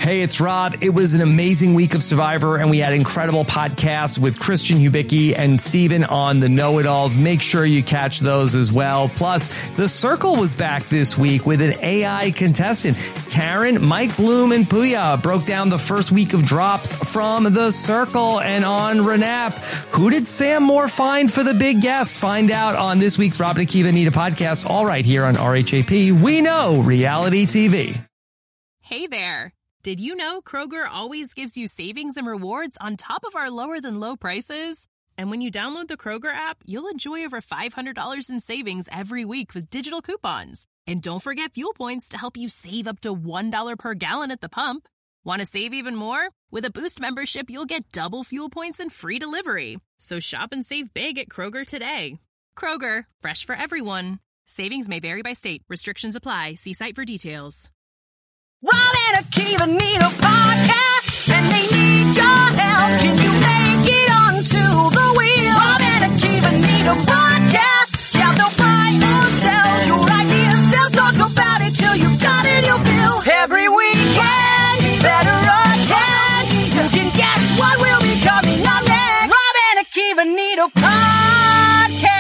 Hey, it's Rob. It was an amazing week of Survivor, and we had incredible podcasts with Christian Hubicki and Steven on the Know-It-Alls. Make sure you catch those as well. Plus, The Circle was back this week with an AI contestant. Taryn, Mike Bloom, and Puya broke down the first week of drops from The Circle. And on Renap, who did Sam Moore find for the big guest? Find out on this week's Rob and Akiva Need a Podcast, all right here on RHAP. We know reality TV. Hey there. Did you know Kroger always gives you savings and rewards on top of our lower than low prices? And when you download the Kroger app, you'll enjoy over $500 in savings every week with digital coupons. And don't forget fuel points to help you save up to $1 per gallon at the pump. Want to save even more? With a Boost membership, you'll get double fuel points and free delivery. So shop and save big at Kroger today. Kroger, fresh for everyone. Savings may vary by state. Restrictions apply. See site for details. Rob and Akiva need a podcast, and they need your help. Can you make it onto the wheel? Rob and Akiva need a podcast. Yeah, they'll write themselves your ideas. They'll talk about it till you got it, you feel. Every weekend, you better attend. You can guess what will be coming up next. Rob and Akiva need a podcast.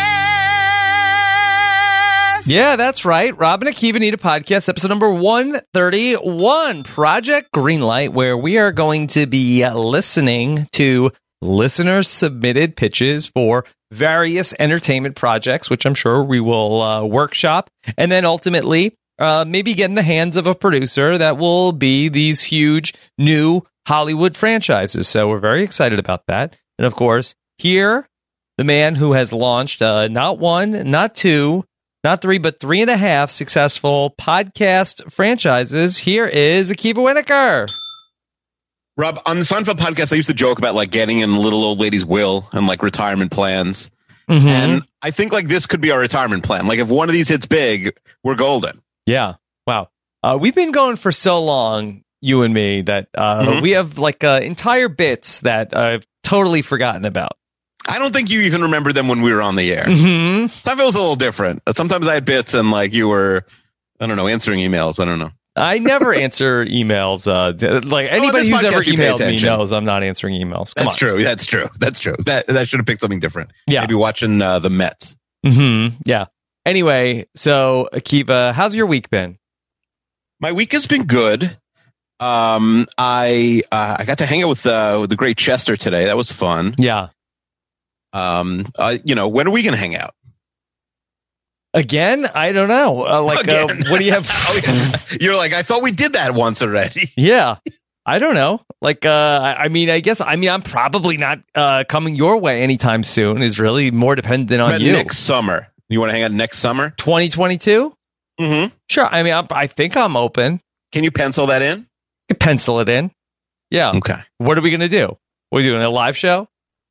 Yeah, that's right. Rob and Akiva Need a Podcast, episode number 131, Project Greenlight, where we are going to be listening to listeners' submitted pitches for various entertainment projects, which I'm sure we will workshop, and then ultimately maybe get in the hands of a producer that will be these huge new Hollywood franchises. So we're very excited about that. And of course, here, the man who has launched not one, not two, not three, but 3.5 successful podcast franchises. Here is Akiva Winokur. Rob, on the Seinfeld podcast, I used to joke about like getting in little old lady's will and like retirement plans. Mm-hmm. And I think like this could be our retirement plan. Like if one of these hits big, we're golden. Yeah. Wow. We've been going for so long, you and me, that we have like entire bits that I've totally forgotten about. I don't think you even remember them when we were on the air. Mm-hmm. Seinfeld was a little different. Sometimes I had bits and like you were, I don't know, answering emails. I don't know. I never answer emails. Like anybody who's ever emailed me knows I'm not answering emails. That's true. That's true. That's true. That should have picked something different. Yeah. Maybe watching the Mets. Mm-hmm. Yeah. Anyway, so Akiva, how's your week been? My week has been good. I got to hang out with the great Chester today. That was fun. Yeah. When are we going to hang out? Again? I don't know. What do you have? You're like, I thought we did that once already. Yeah. I don't know. Like, I'm probably not coming your way anytime soon. Is really more dependent on you. Next summer. You want to hang out next summer? 2022? Mm-hmm. Sure. I mean, I think I'm open. Can you pencil that in? Pencil it in. Yeah. Okay. What are we going to do? What are we doing? A live show?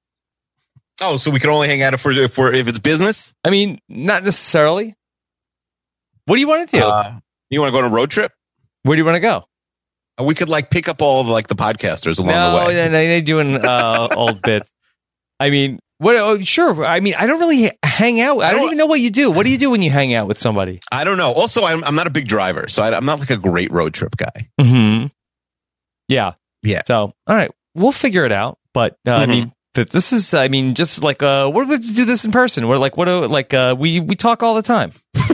Oh, so we can only hang out if it's business? I mean, not necessarily. What do you want to do? You want to go on a road trip? Where do you want to go? We could like pick up all of like the podcasters along the way. No, they're doing old bits. I mean, what? Oh, sure. I mean, I don't really hang out. I don't even know what you do. What do you do when you hang out with somebody? I don't know. Also, I'm not a big driver, so I'm not like a great road trip guy. Mm-hmm. Yeah. Yeah. So, all right, we'll figure it out. But I mean. But this is, I mean, just like, what do we do this in person? We're like, we talk all the time.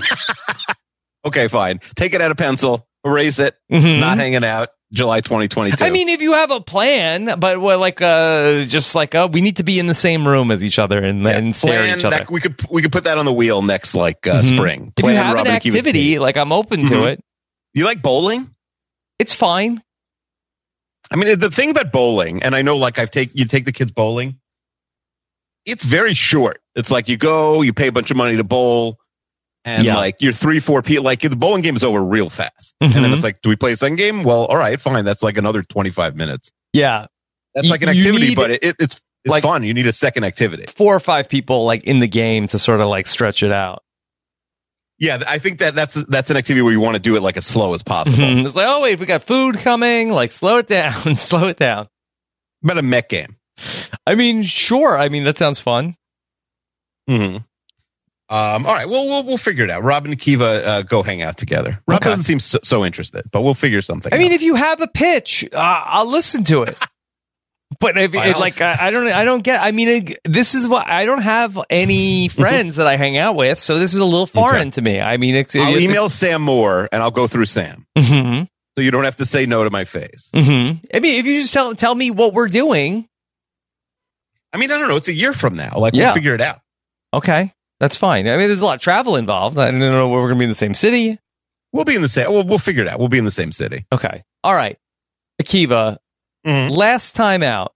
Okay, fine. Take it out of pencil, erase it, not hanging out, July 2022. I mean, if you have a plan, but we're like, we need to be in the same room as each other and stare at each other. We could put that on the wheel next, spring. If you have an activity, like I'm open to it. You like bowling? It's fine. I mean, the thing about bowling, and I know like you take the kids bowling, it's very short. It's like you go, you pay a bunch of money to bowl, and like you're 3-4 people. Like the bowling game is over real fast. And then it's like, do we play a second game? Well, all right, fine. That's like another 25 minutes. Yeah. That's like an activity, but it's like fun. You need a second activity. 4 or 5 people like in the game to sort of like stretch it out. Yeah, I think that's an activity where you want to do it like as slow as possible. It's like, oh wait, we got food coming. Like, slow it down, slow it down. About a mech game. I mean, sure. I mean, that sounds fun. Mm-hmm. All right. Well, we'll figure it out. Rob and Akiva go hang out together. Rob doesn't seem so interested, but we'll figure something out. I mean, if you have a pitch, I'll listen to it. But if I don't get. I mean, this is what I don't have any friends that I hang out with, so this is a little foreign to me. I mean, I'll email Sam Moore and I'll go through Sam, so you don't have to say no to my face. I mean, if you just tell me what we're doing. I mean, I don't know. It's a year from now. We'll figure it out. Okay. That's fine. I mean, there's a lot of travel involved. I don't know where we're going to be in the same city. We'll be in the same. We'll figure it out. We'll be in the same city. Okay. All right. Akiva, last time out,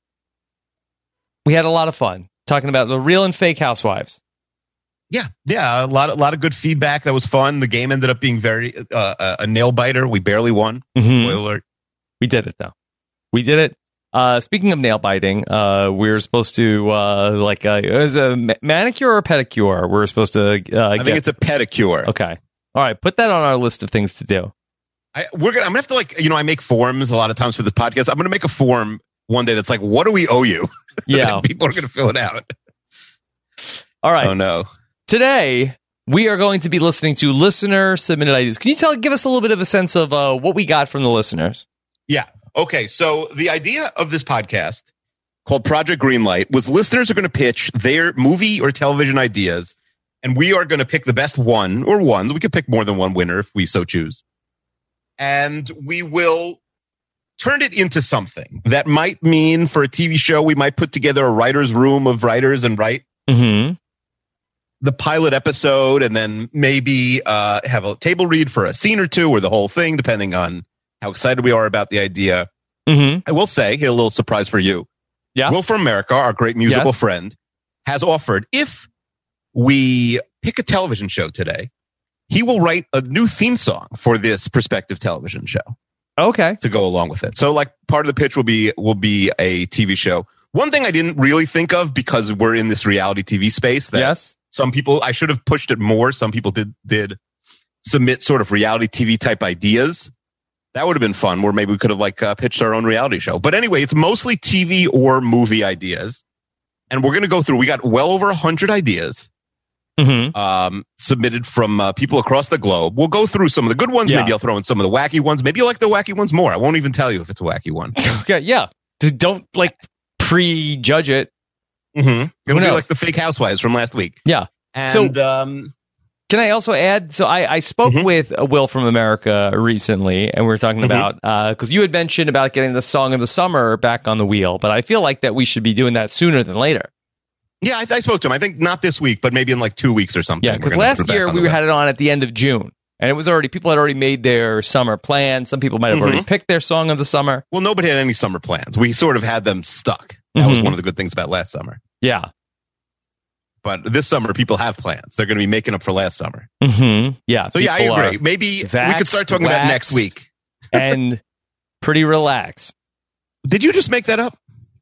we had a lot of fun talking about the real and fake housewives. Yeah. A lot of good feedback. That was fun. The game ended up being very a nail biter. We barely won. Spoiler alert. We did it though. We did it. Speaking of nail biting, we're supposed to is a manicure or pedicure? We're supposed to. I think it's a pedicure. Okay, all right. Put that on our list of things to do. I'm gonna have to I make forms a lot of times for this podcast. I'm gonna make a form one day that's like, what do we owe you? Yeah, people are gonna fill it out. All right. Oh no. Today we are going to be listening to listener submitted ideas. Can you give us a little bit of a sense of what we got from the listeners? Yeah. Okay, so the idea of this podcast called Project Greenlight was listeners are going to pitch their movie or television ideas, and we are going to pick the best one or ones. We could pick more than one winner if we so choose. And we will turn it into something that might mean for a TV show, we might put together a writer's room of writers and write the pilot episode, and then maybe have a table read for a scene or two or the whole thing, depending on how excited we are about the idea. I will say, here a little surprise for you. Yeah. Will from America, our great musical friend, has offered, if we pick a television show today, he will write a new theme song for this prospective television show. Okay. To go along with it. So part of the pitch will be a TV show. One thing I didn't really think of, because we're in this reality TV space, that some people, I should have pushed it more. Some people did submit sort of reality TV type ideas. That would have been fun, where maybe we could have pitched our own reality show. But anyway, it's mostly TV or movie ideas. And we're going to go through, we got well over 100 ideas submitted from people across the globe. We'll go through some of the good ones. Maybe I'll throw in some of the wacky ones. Maybe you like the wacky ones more. I won't even tell you if it's a wacky one. Okay, yeah. Don't prejudge it. It'll be like the fake housewives from last week. Yeah. And can I also add? So I spoke with Will from America recently, and we were talking about because you had mentioned about getting the song of the summer back on the wheel, but I feel like that we should be doing that sooner than later. Yeah, I spoke to him. I think not this week, but maybe in 2 weeks or something. Yeah, because last year we had it on at the end of June, and it was people had already made their summer plans. Some people might have already picked their song of the summer. Well, nobody had any summer plans. We sort of had them stuck. That was one of the good things about last summer. Yeah. But this summer, people have plans. They're going to be making up for last summer. Yeah. So, I agree. Maybe we could start talking about next week. And pretty relaxed. Did you just make that up?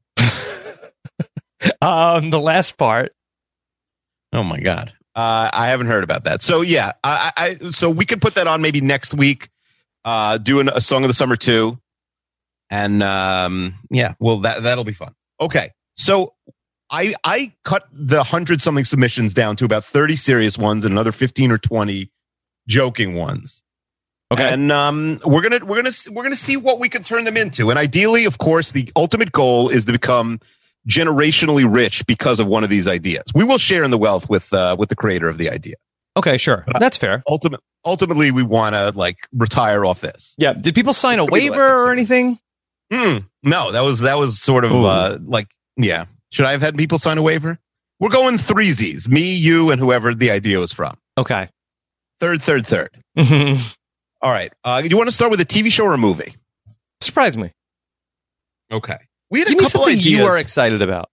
The last part. Oh, my God. I haven't heard about that. So, yeah. So we could put that on maybe next week, doing a Song of the Summer too. And, that'll be fun. Okay. So I cut the 100-something submissions down to about 30 serious ones and another 15 or 20 joking ones. Okay, and we're gonna see what we can turn them into. And ideally, of course, the ultimate goal is to become generationally rich because of one of these ideas. We will share in the wealth with the creator of the idea. Okay, sure, that's fair. Ultimately, we want to retire off this. Yeah. Did people sign a waiver or anything? No, that was sort of yeah. Should I have had people sign a waiver? We're going threesies. Me, you, and whoever the idea was from. Okay. Third. All right. You want to start with a TV show or a movie? Surprise me. Okay. We had Give a me couple something ideas you are excited about.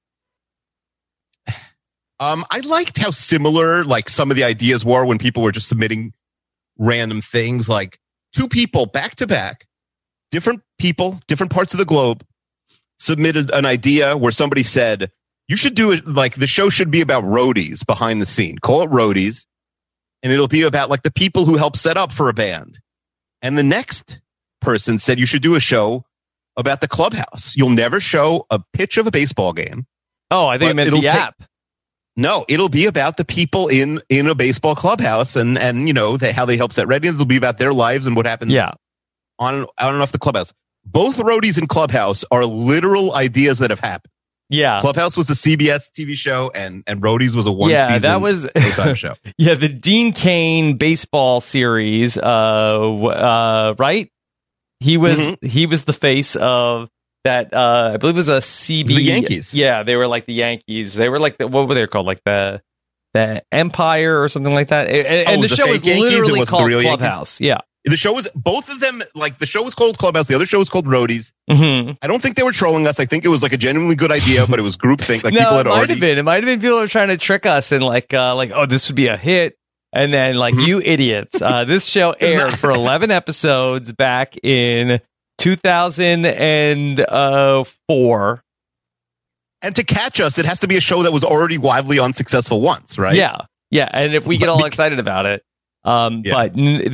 I liked how similar some of the ideas were when people were just submitting random things, like two people back to back, different people, different parts of the globe, submitted an idea where somebody said, you should do it the show should be about roadies behind the scene. Call it Roadies. And it'll be about the people who help set up for a band. And the next person said you should do a show about the clubhouse. You'll never show a pitch of a baseball game. Oh, I think you meant the app. No, it'll be about the people in a baseball clubhouse and how they help set readiness. It'll be about their lives and what happens on and off the clubhouse. Both roadies and Clubhouse are literal ideas that have happened. Yeah. Clubhouse was a CBS TV show and Roadies was a season that was Showtime show. Yeah, the Dean Cain baseball series, right? He was the face of that, I believe it was a CB. The Yankees. Yeah, they were like the Yankees. They were like, what were they called? Like the Empire or something like that. And the show was literally called Clubhouse. Yankees? Yeah. The show was, both of them, like the show was called Clubhouse. The other show was called Roadies. Mm-hmm. I don't think they were trolling us. I think it was like a genuinely good idea, but it was groupthink. Like people had already. It might have been people were trying to trick us and like, oh, this would be a hit. And then like, you idiots. This show aired for 11 episodes back in 2004. And to catch us, it has to be a show that was already wildly unsuccessful once, right? Yeah. Yeah. And if we get all excited about it, but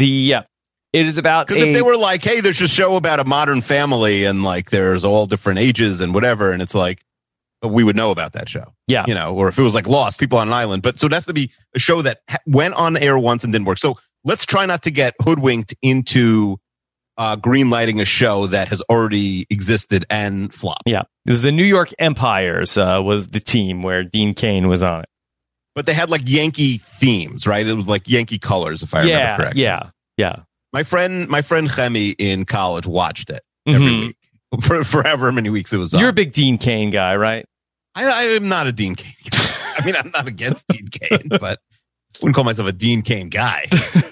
it is about because if they were like, hey, there's a show about a modern family and like there's all different ages and whatever, and it's like we would know about that show. Yeah. Or if it was like Lost, people on an island. But so it has to be a show that went on air once and didn't work. So let's try not to get hoodwinked into greenlighting a show that has already existed and flopped. Yeah. It was the New York Empires was the team where Dean Cain was on it. But they had like Yankee themes, right? It was like Yankee colors, if I remember correctly. Yeah. My friend Chemi in college watched it every week for however many weeks it was on. You're a big Dean Cain guy, right? I am not a Dean Cain guy. I mean, I'm not against Dean Cain, but I wouldn't call myself a Dean Cain guy.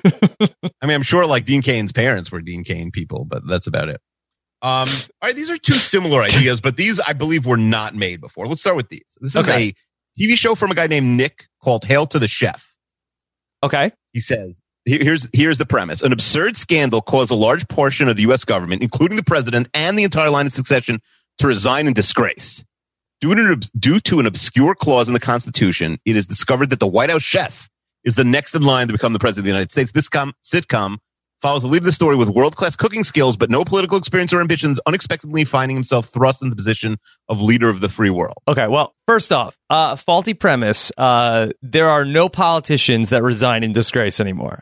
I mean, I'm sure like Dean Cain's parents were Dean Cain people, but that's about it. All right, these are two similar ideas, but these I believe were not made before. Let's start with these. This is a TV show from a guy named Nick called Hail to the Chef. Okay. He says, here's the premise. An absurd scandal caused a large portion of the U.S. government, including the president and the entire line of succession, to resign in disgrace. Due to an obscure clause in the Constitution, it is discovered that the White House chef is the next in line to become the president of the United States. This sitcom follows the lead of the story with world-class cooking skills, but no political experience or ambitions, unexpectedly finding himself thrust in the position of leader of the free world. Okay, well, first off, faulty premise. There are no politicians that resign in disgrace anymore,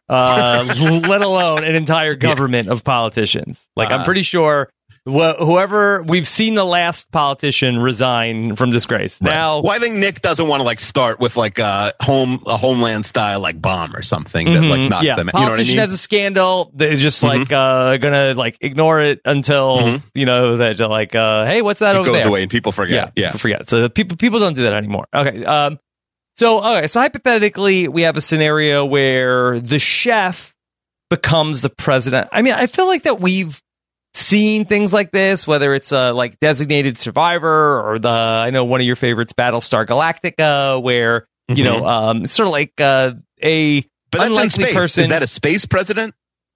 let alone an entire government of politicians. Like, I'm pretty sure whoever we've seen the last politician resign from disgrace. Right. Now, well, I think Nick doesn't want to like start with like a homeland style like bomb or something that like knocks them. Politician you know what I mean? has a scandal. They're just like gonna like ignore it until that like hey, what's that it over goes there? Away and people forget. Yeah, people forget. So people don't do that anymore. Okay. So hypothetically, we have a scenario where the chef becomes the president. I mean, I feel like that we've seen things like this, whether it's like Designated Survivor or I know one of your favorites, Battlestar Galactica, where it's sort of like a unlikely person. Is that a space president?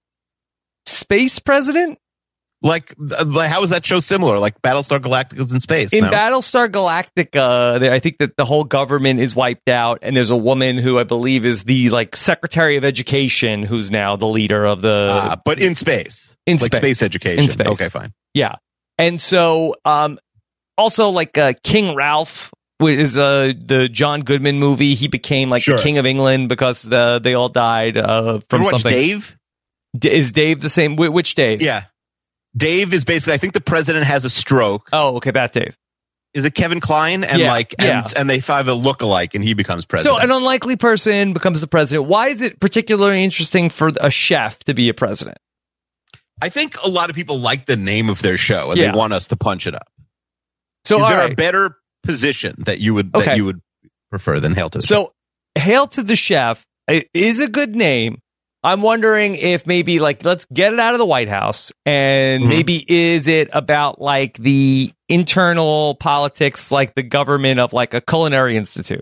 Space president? Like how is that show similar? Like Battlestar Galactica's in space. In Battlestar Galactica, I think that the whole government is wiped out, and there's a woman who I believe is the like Secretary of Education, who's now the leader of the. But in space, space education. In space. Okay, fine. Yeah, and so also like King Ralph is the John Goodman movie. He became like the King of England because they all died from something. Dave? Is Dave the same? Which Dave? Yeah. Dave is basically, I think the president has a stroke. Oh, okay, that's Dave. Is it Kevin Kline? And and they find a look-alike and he becomes president. So an unlikely person becomes the president. Why is it particularly interesting for a chef to be a president? I think a lot of people like the name of their show and they want us to punch it up. So is there a better position that you would prefer than Hail to the Chef? So Hail to the Chef is a good name. I'm wondering if maybe like let's get it out of the White House and maybe is it about like the internal politics, like the government of like a culinary institute?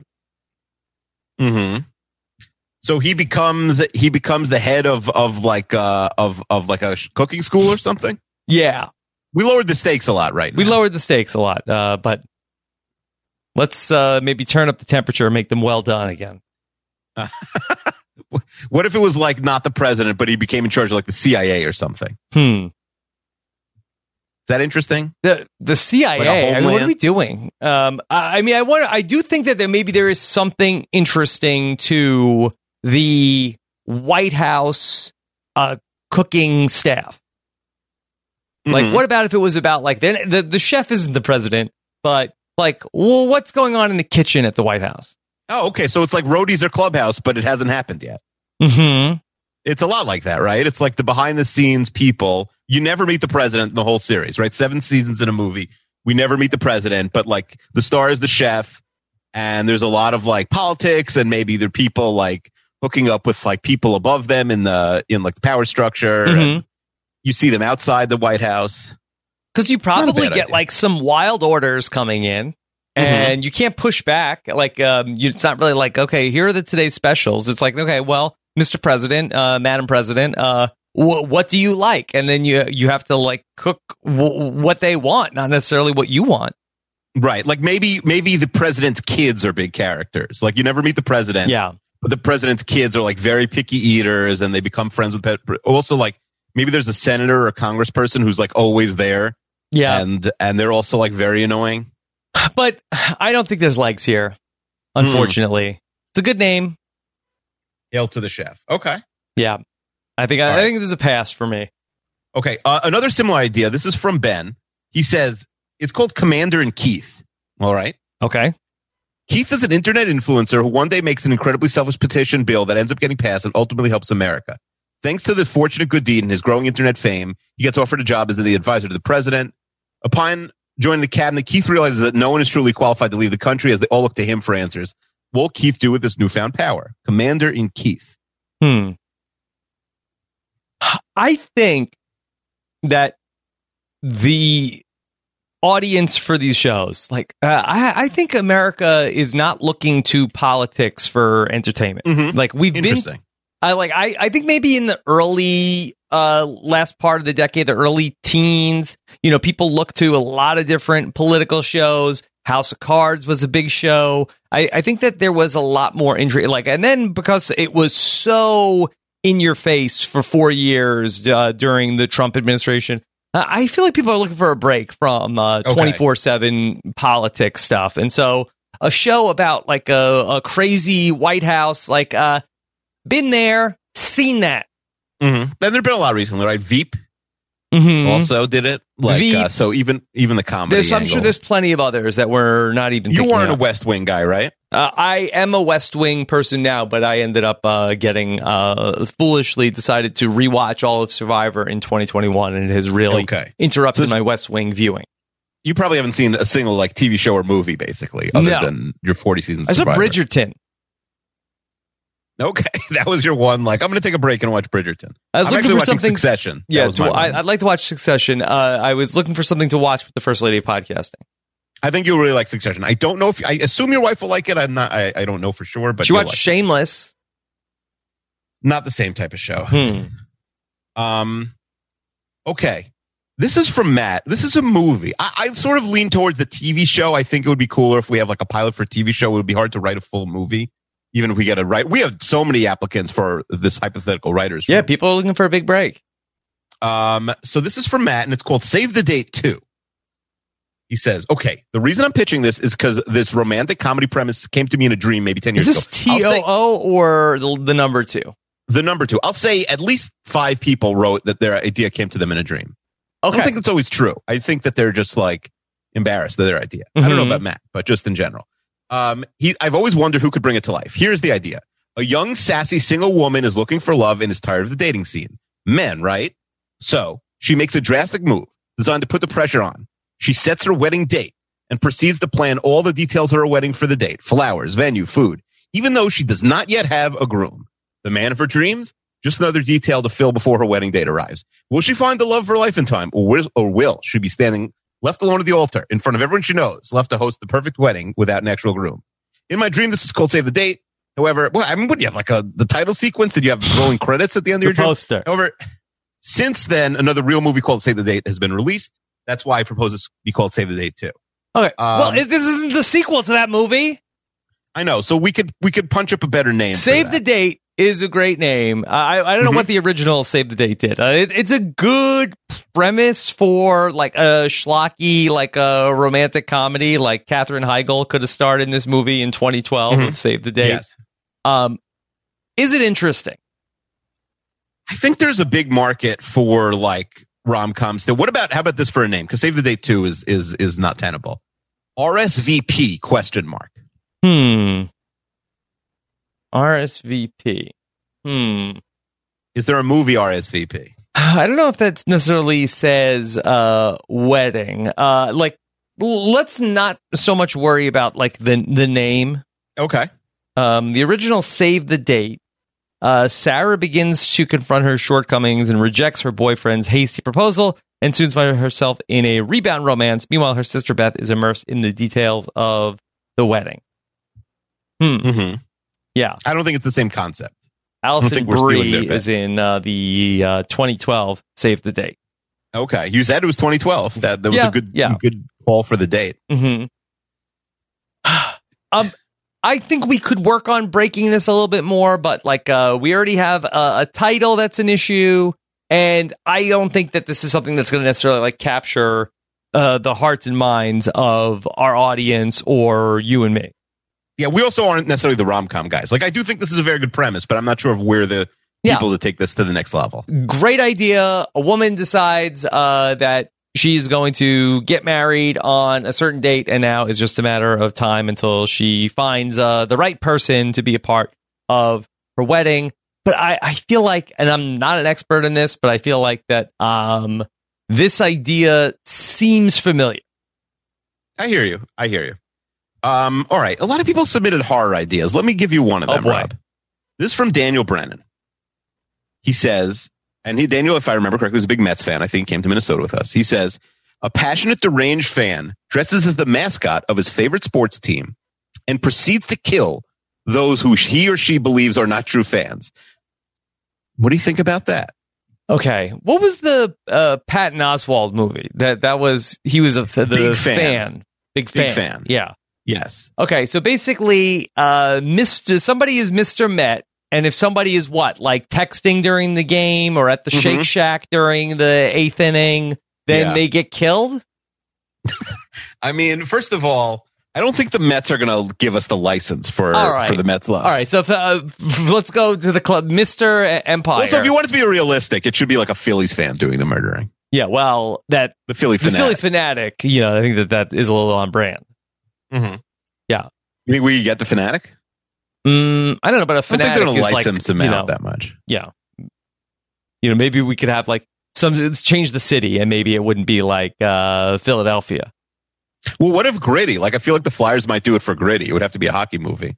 So he becomes the head of like a cooking school or something. Yeah, we lowered the stakes a lot, right? We lowered the stakes a lot, but let's maybe turn up the temperature and make them well done again. What if it was like not the president, but he became in charge of like the CIA or something? that interesting? The CIA. I mean, what are we doing? I do think that there is something interesting to the White House cooking staff. Like, what about if it was about like the chef isn't the president, but like, well, what's going on in the kitchen at the White House? Oh, okay. So it's like Roadies or Clubhouse, but it hasn't happened yet. Mm-hmm. It's a lot like that, right? It's like the behind the scenes people. You never meet the president in the whole series, right? 7 seasons in a movie. We never meet the president, but like the star is the chef, and there's a lot of like politics, and maybe there are people like hooking up with like people above them in like the power structure. And you see them outside the White House. Because you probably get like some wild orders coming in. And you can't push back. Like, it's not really like, okay, here are today's specials. It's like, okay, well, Mr. President, Madam President, what do you like? And then you have to like cook what they want, not necessarily what you want. Right. Like maybe the president's kids are big characters. Like you never meet the president. Yeah. But the president's kids are like very picky eaters, and they become friends with also like maybe there's a senator or a congressperson who's like always there. Yeah. And they're also like very annoying. But I don't think there's legs here, unfortunately. It's a good name. Hail to the chef. Okay. Yeah. I think there's a pass for me. Okay. Another similar idea. This is from Ben. He says, it's called Commander and Keith. All right. Okay. Keith is an internet influencer who one day makes an incredibly selfish petition bill that ends up getting passed and ultimately helps America. Thanks to the fortunate good deed and his growing internet fame, he gets offered a job as the advisor to the president. Upon joining the cabinet, Keith realizes that no one is truly qualified to lead the country, as they all look to him for answers. What will Keith do with this newfound power? Commander in Keith. I think that the audience for these shows, like, I think America is not looking to politics for entertainment. Like we've been, I think maybe in the early last part of the decade, the early teens, people look to a lot of different political shows. House of Cards was a big show. I think that there was a lot more intrigue. Like, and then because it was so in your face for 4 years during the Trump administration, I feel like people are looking for a break from 24/7 politics stuff. And so a show about like a crazy White House, like, been there, seen that. Then there've been a lot recently, right? Veep also did it. Like, Veep. So even the comedy. I'm sure there's plenty of others that we're not even. You weren't of. a West Wing guy, right? I am a West Wing person now, but I ended up getting foolishly decided to rewatch all of Survivor in 2021, and it has really interrupted my West Wing viewing. You probably haven't seen a single like TV show or movie, basically, other than your 40 seasons. I saw Survivor. Bridgerton. Okay, that was your one. Like, I'm going to take a break and watch Bridgerton. I was looking for something. Succession. Yeah, I'd like to watch Succession. I was looking for something to watch with the First Lady of Podcasting. I think you'll really like Succession. I don't know if I assume your wife will like it. I'm not. I don't know for sure. But she watched Shameless. Not the same type of show. Okay. This is from Matt. This is a movie. I sort of lean towards the TV show. I think it would be cooler if we have like a pilot for a TV show. It would be hard to write a full movie. Even if we get it right, we have so many applicants for this hypothetical writers. Yeah, people are looking for a big break. So this is from Matt, and it's called Save the Date 2. He says, okay, the reason I'm pitching this is because this romantic comedy premise came to me in a dream maybe 10 years ago. Is this TOO or the number 2? The number 2. I'll say at least 5 people wrote that their idea came to them in a dream. Okay. I don't think that's always true. I think that they're just like embarrassed of their idea. I don't know about Matt, but just in general. I've always wondered who could bring it to life. Here's the idea. A young, sassy, single woman is looking for love and is tired of the dating scene. Men, right? So she makes a drastic move designed to put the pressure on. She sets her wedding date and proceeds to plan all the details of her wedding for the date. Flowers, venue, food. Even though she does not yet have a groom. The man of her dreams? Just another detail to fill before her wedding date arrives. Will she find the love of her life in time? Or will she be standing left alone at the altar, in front of everyone she knows, left to host the perfect wedding without an actual groom? In my dream, this is called Save the Date. However, what do you have, like the title sequence? Did you have rolling credits at the end of your dream? Poster. However, since then, another real movie called Save the Date has been released. That's why I propose this be called Save the Date 2. Okay. Well, this isn't the sequel to that movie. I know. So we could punch up a better name. Save the Date is a great name. I don't know what the original Save the Date did. It's a good premise for like a schlocky, like a romantic comedy. Like Katherine Heigl could have starred in this movie in 2012 of Save the Date. Yes. Is it interesting? I think there's a big market for like rom-coms. How about this for a name? Because Save the Date 2 is not tenable. RSVP ? RSVP. Is there a movie RSVP? I don't know if that necessarily says wedding. Like, let's not so much worry about like the name. Okay. The original Save the Date. Sarah begins to confront her shortcomings and rejects her boyfriend's hasty proposal and soon finds herself in a rebound romance. Meanwhile, her sister Beth is immersed in the details of the wedding. Yeah. I don't think it's the same concept. Alison Brie is in the 2012 Save the Date. Okay. You said it was 2012. That was a good call for the date. I think we could work on breaking this a little bit more, but like we already have a title that's an issue, and I don't think that this is something that's going to necessarily like capture the hearts and minds of our audience or you and me. Yeah, we also aren't necessarily the rom-com guys. Like, I do think this is a very good premise, but I'm not sure if we're the people to take this to the next level. Great idea. A woman decides that she's going to get married on a certain date, and now it's just a matter of time until she finds the right person to be a part of her wedding. But I feel like, and I'm not an expert in this, but I feel like that this idea seems familiar. I hear you. All right. A lot of people submitted horror ideas. Let me give you one of them, Rob. This is from Daniel Brennan. He says, Daniel, if I remember correctly, is a big Mets fan. I think he came to Minnesota with us. He says, a passionate, deranged fan dresses as the mascot of his favorite sports team and proceeds to kill those who he or she believes are not true fans. What do you think about that? Okay. What was the Patton Oswalt movie? That was, he was the big fan. Big fan. Yeah. Yes. Okay, so basically, somebody is Mr. Met, and if somebody is what, like texting during the game or at the Shake Shack during the 8th inning, then they get killed? I mean, first of all, I don't think the Mets are going to give us the license for the Mets love. All right, so let's go to the club, Mr. Empire. Also, if you want it to be realistic, it should be like a Phillies fan doing the murdering. Yeah, well, the Philly fanatic, you know, I think that is a little on brand. Yeah. You think we get the fanatic? I don't know, but a fanatic I don't think they're going to license like, him out that much. Yeah. You know, maybe we could have like change the city, and maybe it wouldn't be like Philadelphia. Well, what if Gritty? Like, I feel like the Flyers might do it for Gritty. It would have to be a hockey movie.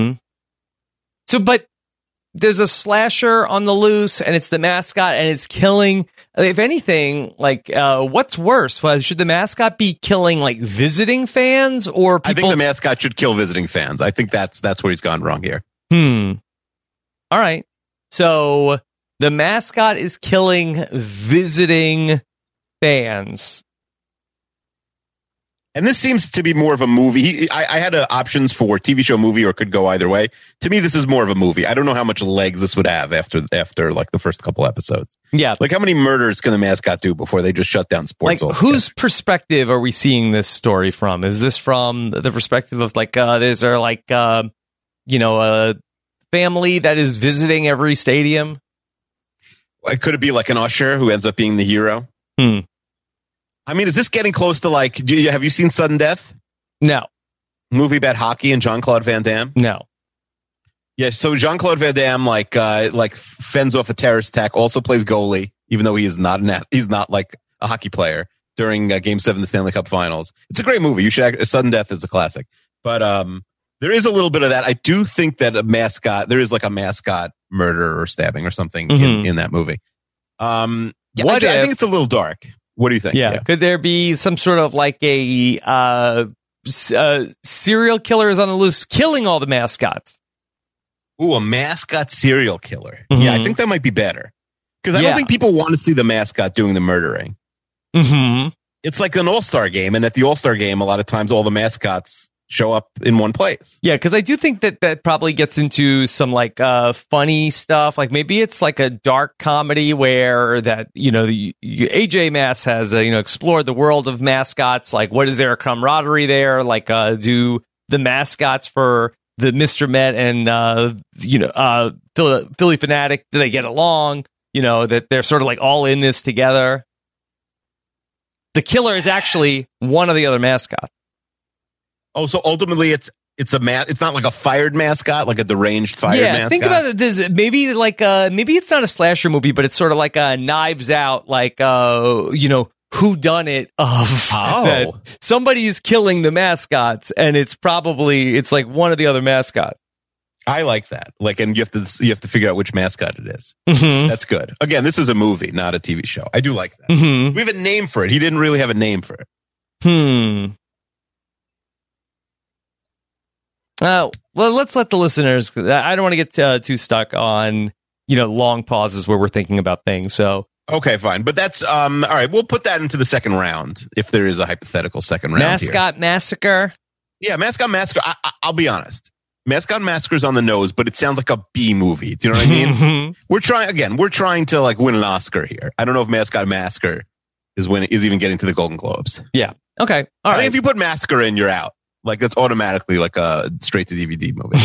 So, but there's a slasher on the loose, and it's the mascot, and it's killing. If anything, like, what's worse? Should the mascot be killing like visiting fans or people? I think the mascot should kill visiting fans. I think that's where he's gone wrong here. All right. So the mascot is killing visiting fans. And this seems to be more of a movie. I had options for TV show, movie, or could go either way. To me, this is more of a movie. I don't know how much legs this would have after like the first couple episodes. Yeah. Like, how many murders can the mascot do before they just shut down sports? Like, whose perspective are we seeing this story from? Is this from the perspective of like, is there like, a family that is visiting every stadium? Could it be like an usher who ends up being the hero? I mean, is this getting close to like, have you seen Sudden Death? No. Movie about hockey and Jean-Claude Van Damme? No. Yeah, so Jean-Claude Van Damme like fends off a terrorist attack, also plays goalie, even though he is not he's not like a hockey player during Game 7 of the Stanley Cup Finals. It's a great movie. You should. Sudden Death is a classic. But there is a little bit of that. I do think that there is like a mascot murder or stabbing or something in that movie. I think it's a little dark. What do you think? Yeah. Could there be some sort of like a serial killer is on the loose killing all the mascots? Ooh, a mascot serial killer. Yeah, I think that might be better. Because I don't think people want to see the mascot doing the murdering. It's like an all-star game. And at the all-star game, a lot of times all the mascots show up in one place. Yeah, because I do think that probably gets into some like funny stuff. Like maybe it's like a dark comedy where that, you know, AJ Mass has, explored the world of mascots. Like, what is there a camaraderie there? Like, do the mascots for the Mr. Met and, Philly Fanatic, do they get along? You know, that they're sort of like all in this together. The killer is actually one of the other mascots. Oh, so ultimately it's not like a fired mascot, like a deranged fired mascot. Yeah, think about it. This maybe like maybe it's not a slasher movie, but it's sort of like a Knives Out, like who done it of that somebody is killing the mascots, and it's like one of the other mascots. I like that. Like, and you have to figure out which mascot it is. Mm-hmm. That's good. Again, this is a movie, not a TV show. I do like that. Mm-hmm. We have a name for it. He didn't really have a name for it. Well, let's let the listeners. I don't want to get too stuck on long pauses where we're thinking about things. So okay, fine. But that's all right. We'll put that into the second round if there is a hypothetical second round. Mascot Massacre. Yeah, Mascot Massacre. I'll be honest. Mascot Massacre's on the nose, but it sounds like a B movie. Do you know what I mean? We're trying to like win an Oscar here. I don't know if Mascot Massacre is even getting to the Golden Globes. Yeah. Okay. All right. I think if you put Massacre in, you're out. Like that's automatically like a straight to DVD movie.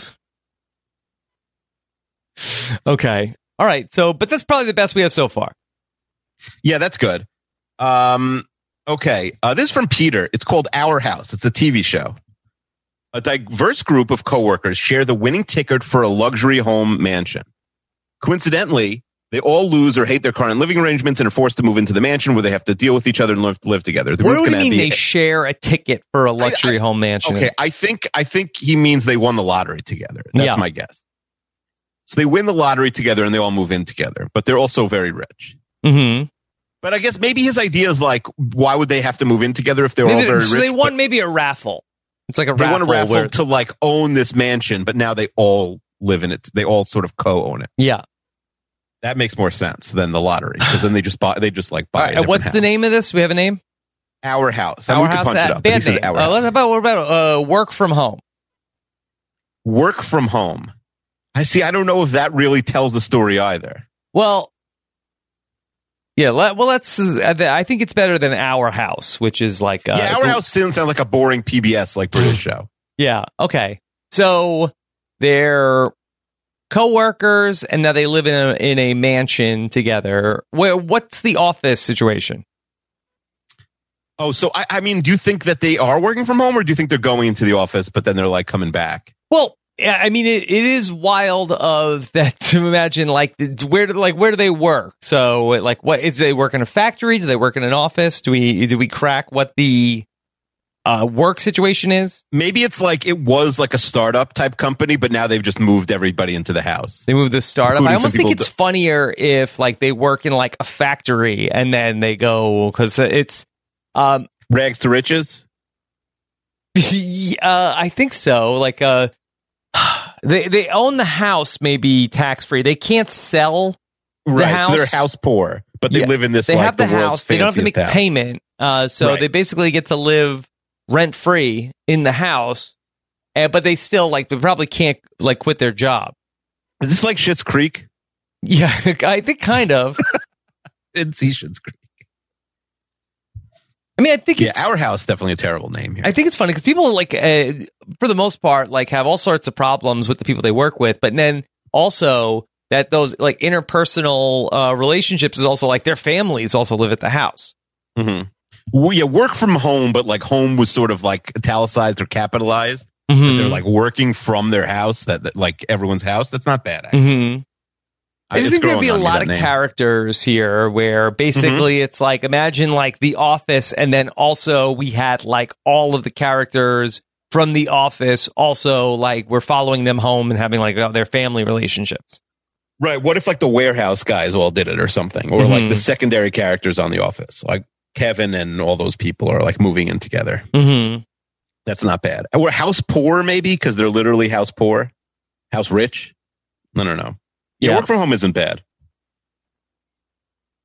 Okay. All right. So, but that's probably the best we have so far. Yeah, that's good. Okay. This is from Peter. It's called Our House. It's a TV show. A diverse group of coworkers share the winning ticket for a luxury home mansion. Coincidentally, they all lose or hate their current living arrangements and are forced to move into the mansion where they have to deal with each other and live together. What do you mean they share a ticket for a luxury home mansion? Okay, I think he means they won the lottery together. That's my guess. So they win the lottery together and they all move in together, but they're also very rich. Mm-hmm. But I guess maybe his idea is like, why would they have to move in together if they're all very rich? So they won maybe a raffle. It's like they won a raffle to like own this mansion, but now they all live in it. They all sort of co-own it. Yeah. That makes more sense than the lottery because then they just buy. Right, what's the name of this? We have a name. Our House. Our House. Bad name. What about Work from Home? Work from Home. I don't know if that really tells the story either. Well, yeah. I think it's better than Our House, which is like Our House still sounds like a boring PBS like British show. Yeah. Okay. So they're co-workers, and now they live in a mansion together. What's the office situation? Oh, so I mean, do you think that they are working from home, or do you think they're going into the office, but then they're like coming back? Well, yeah, I mean, it is wild of that to imagine like where do they work? So like, what is they work in a factory? Do they work in an office? Do we crack what the work situation is? Maybe it's like it was like a startup type company, but now they've just moved everybody into the house. They moved the startup. I almost think it's funnier if like they work in like a factory and then they go because it's rags to riches. I think so. Like they own the house, maybe tax free. They can't sell the house. So they're house poor, but they live in this. They like, have the house. They don't have to make house. the payment. So they basically get to live rent free in the house, but they still they probably can't quit their job. Is this like Schitt's Creek? Yeah, I think kind of. I didn't see Schitt's Creek. I mean, I think Our House definitely a terrible name here. I think it's funny because people for the most part have all sorts of problems with the people they work with, but then also that those interpersonal relationships is also their families also live at the house. Mm-hmm. Well, yeah, work from home, but home was sort of italicized or capitalized. Mm-hmm. They're working from their house, that everyone's house. That's not bad. Mm-hmm. I just think there'd be a lot of characters here where basically it's imagine The Office, and then also we had all of the characters from The Office also we're following them home and having their family relationships. Right. What if the warehouse guys all did it or something, or the secondary characters on The Office, Kevin and all those people are moving in together. Mm-hmm. That's not bad. We're house poor maybe because they're literally house poor, house rich. I don't know. Yeah, work from home isn't bad.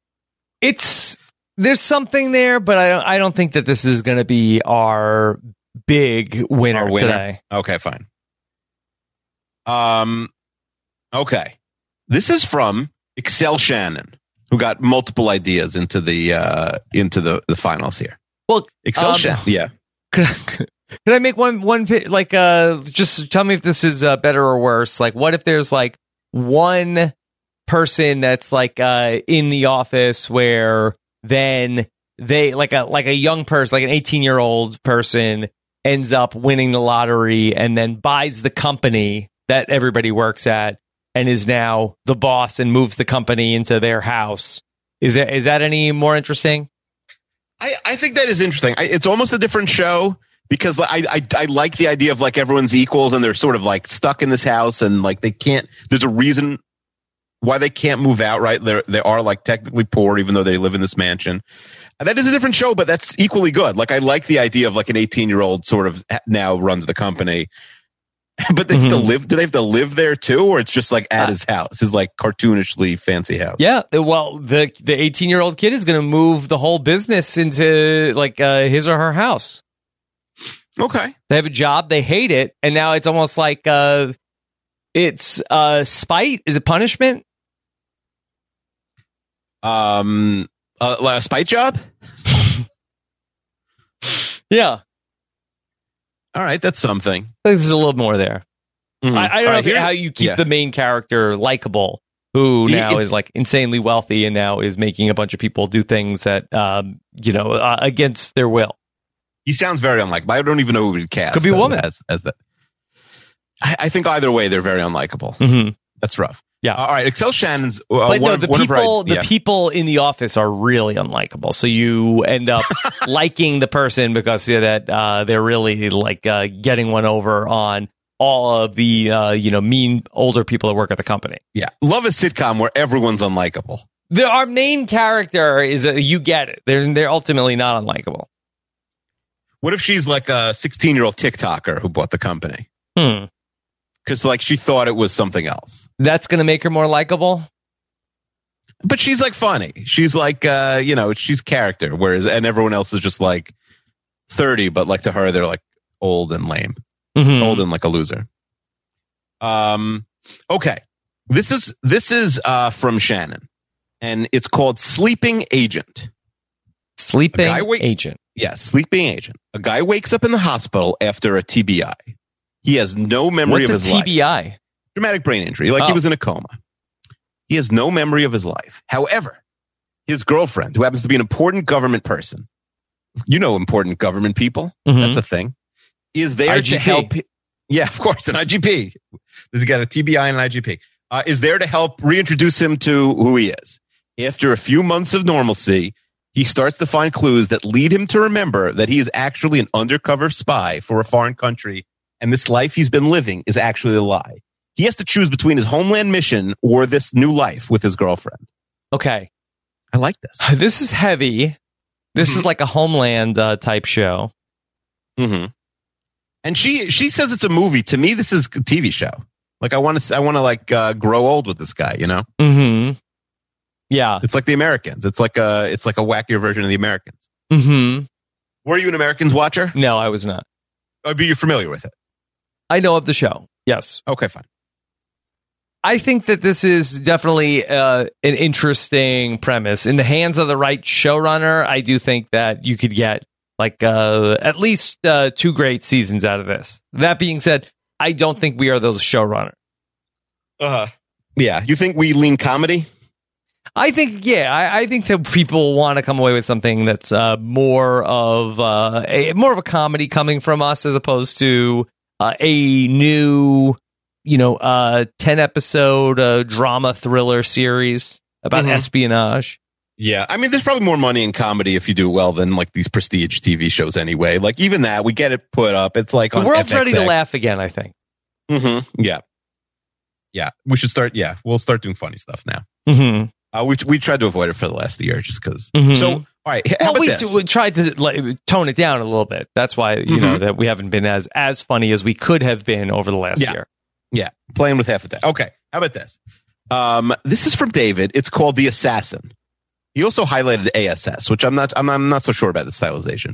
There's something there, but I don't think that this is going to be our big winner Our today. Okay, fine. Okay. This is from Excel Shannon, who got multiple ideas into the finals here. Well, Excel Shannon, yeah. Could I make one like just tell me if this is better or worse? Like, what if there's like one person that's like in the office where then they like a young person, like an 18-year-old person ends up winning the lottery and then buys the company that everybody works at and is now the boss and moves the company into their house. Is that any more interesting? I think that is interesting. It's almost a different show because I like the idea of like everyone's equals and they're sort of like stuck in this house and like they can't. There's a reason why they can't move out. Right? They are like technically poor even though they live in this mansion. And that is a different show, but that's equally good. Like I like the idea of like an 18-year-old sort of now runs the company. But they have to live. Do they have to live there too, or it's just like at his house, his like cartoonishly fancy house? Yeah. Well, the 18-year-old kid is going to move the whole business into like his or her house. Okay. They have a job, they hate it, and now it's almost like it's spite. Is it punishment? Like a spite job. Yeah. All right, that's something. I think there's a little more there. Mm-hmm. I don't know how you keep the main character likable, who now is like insanely wealthy and now is making a bunch of people do things that against their will. He sounds very unlikable. I don't even know who we'd cast. Could be a woman as that. I think either way they're very unlikable. Mm-hmm. That's rough. Yeah. All right. Excel Shannon's. But the people in the office are really unlikable. So you end up liking the person because that they're really like getting one over on all of the mean older people that work at the company. Yeah. Love a sitcom where everyone's unlikable. Our main character is you get it. They're ultimately not unlikable. What if she's like a 16-year-old TikToker who bought the company? Because like she thought it was something else. That's going to make her more likable. But she's like funny. She's like, she's character. And everyone else is just like 30, but like to her, they're like old and lame, old and like a loser. Okay. This is from Shannon and it's called Sleeping Agent. Sleeping Agent. Yes. Sleeping Agent. A guy wakes up in the hospital after a TBI. He has no memory of his life. What's a TBI? Traumatic brain injury. Like he was in a coma. He has no memory of his life. However, his girlfriend, who happens to be an important government person, important government people, that's a thing, is there to help. Yeah, of course, an IGP. He's got a TBI and an IGP. Is there to help reintroduce him to who he is. After a few months of normalcy, he starts to find clues that lead him to remember that he is actually an undercover spy for a foreign country. And this life he's been living is actually a lie. He has to choose between his homeland mission or this new life with his girlfriend. Okay. I like this. This is heavy. This is like a Homeland type show. Mm-hmm. And she says it's a movie. To me, this is a TV show. Like I want to grow old with this guy, Mm-hmm. Yeah. It's like The Americans. It's like a wackier version of The Americans. Mm-hmm. Were you an Americans watcher? No, I was not. But you're familiar with it. I know of the show. Yes. Okay, fine. I think that this is definitely an interesting premise. In the hands of the right showrunner, I do think that you could get like at least 2 great seasons out of this. That being said, I don't think we are those showrunners. Yeah. You think we lean comedy? I think, I think that people want to come away with something that's more of a comedy coming from us as opposed to a new, 10-episode drama thriller series about espionage. Yeah, I mean, there's probably more money in comedy if you do well than like these prestige TV shows anyway. Like even that, we get it put up. It's like the on world's FXX. ready to laugh again, I think. Mm-hmm. Yeah. We should start. Yeah, we'll start doing funny stuff now. Mm-hmm. We tried to avoid it for the last year just because. Mm-hmm. So, all right. How about this? We tried to tone it down a little bit. That's why that we haven't been as funny as we could have been over the last year. Yeah, playing with half a day. Okay, how about this? This is from David. It's called The Assassin. He also highlighted ASS, which I'm not so sure about the stylization.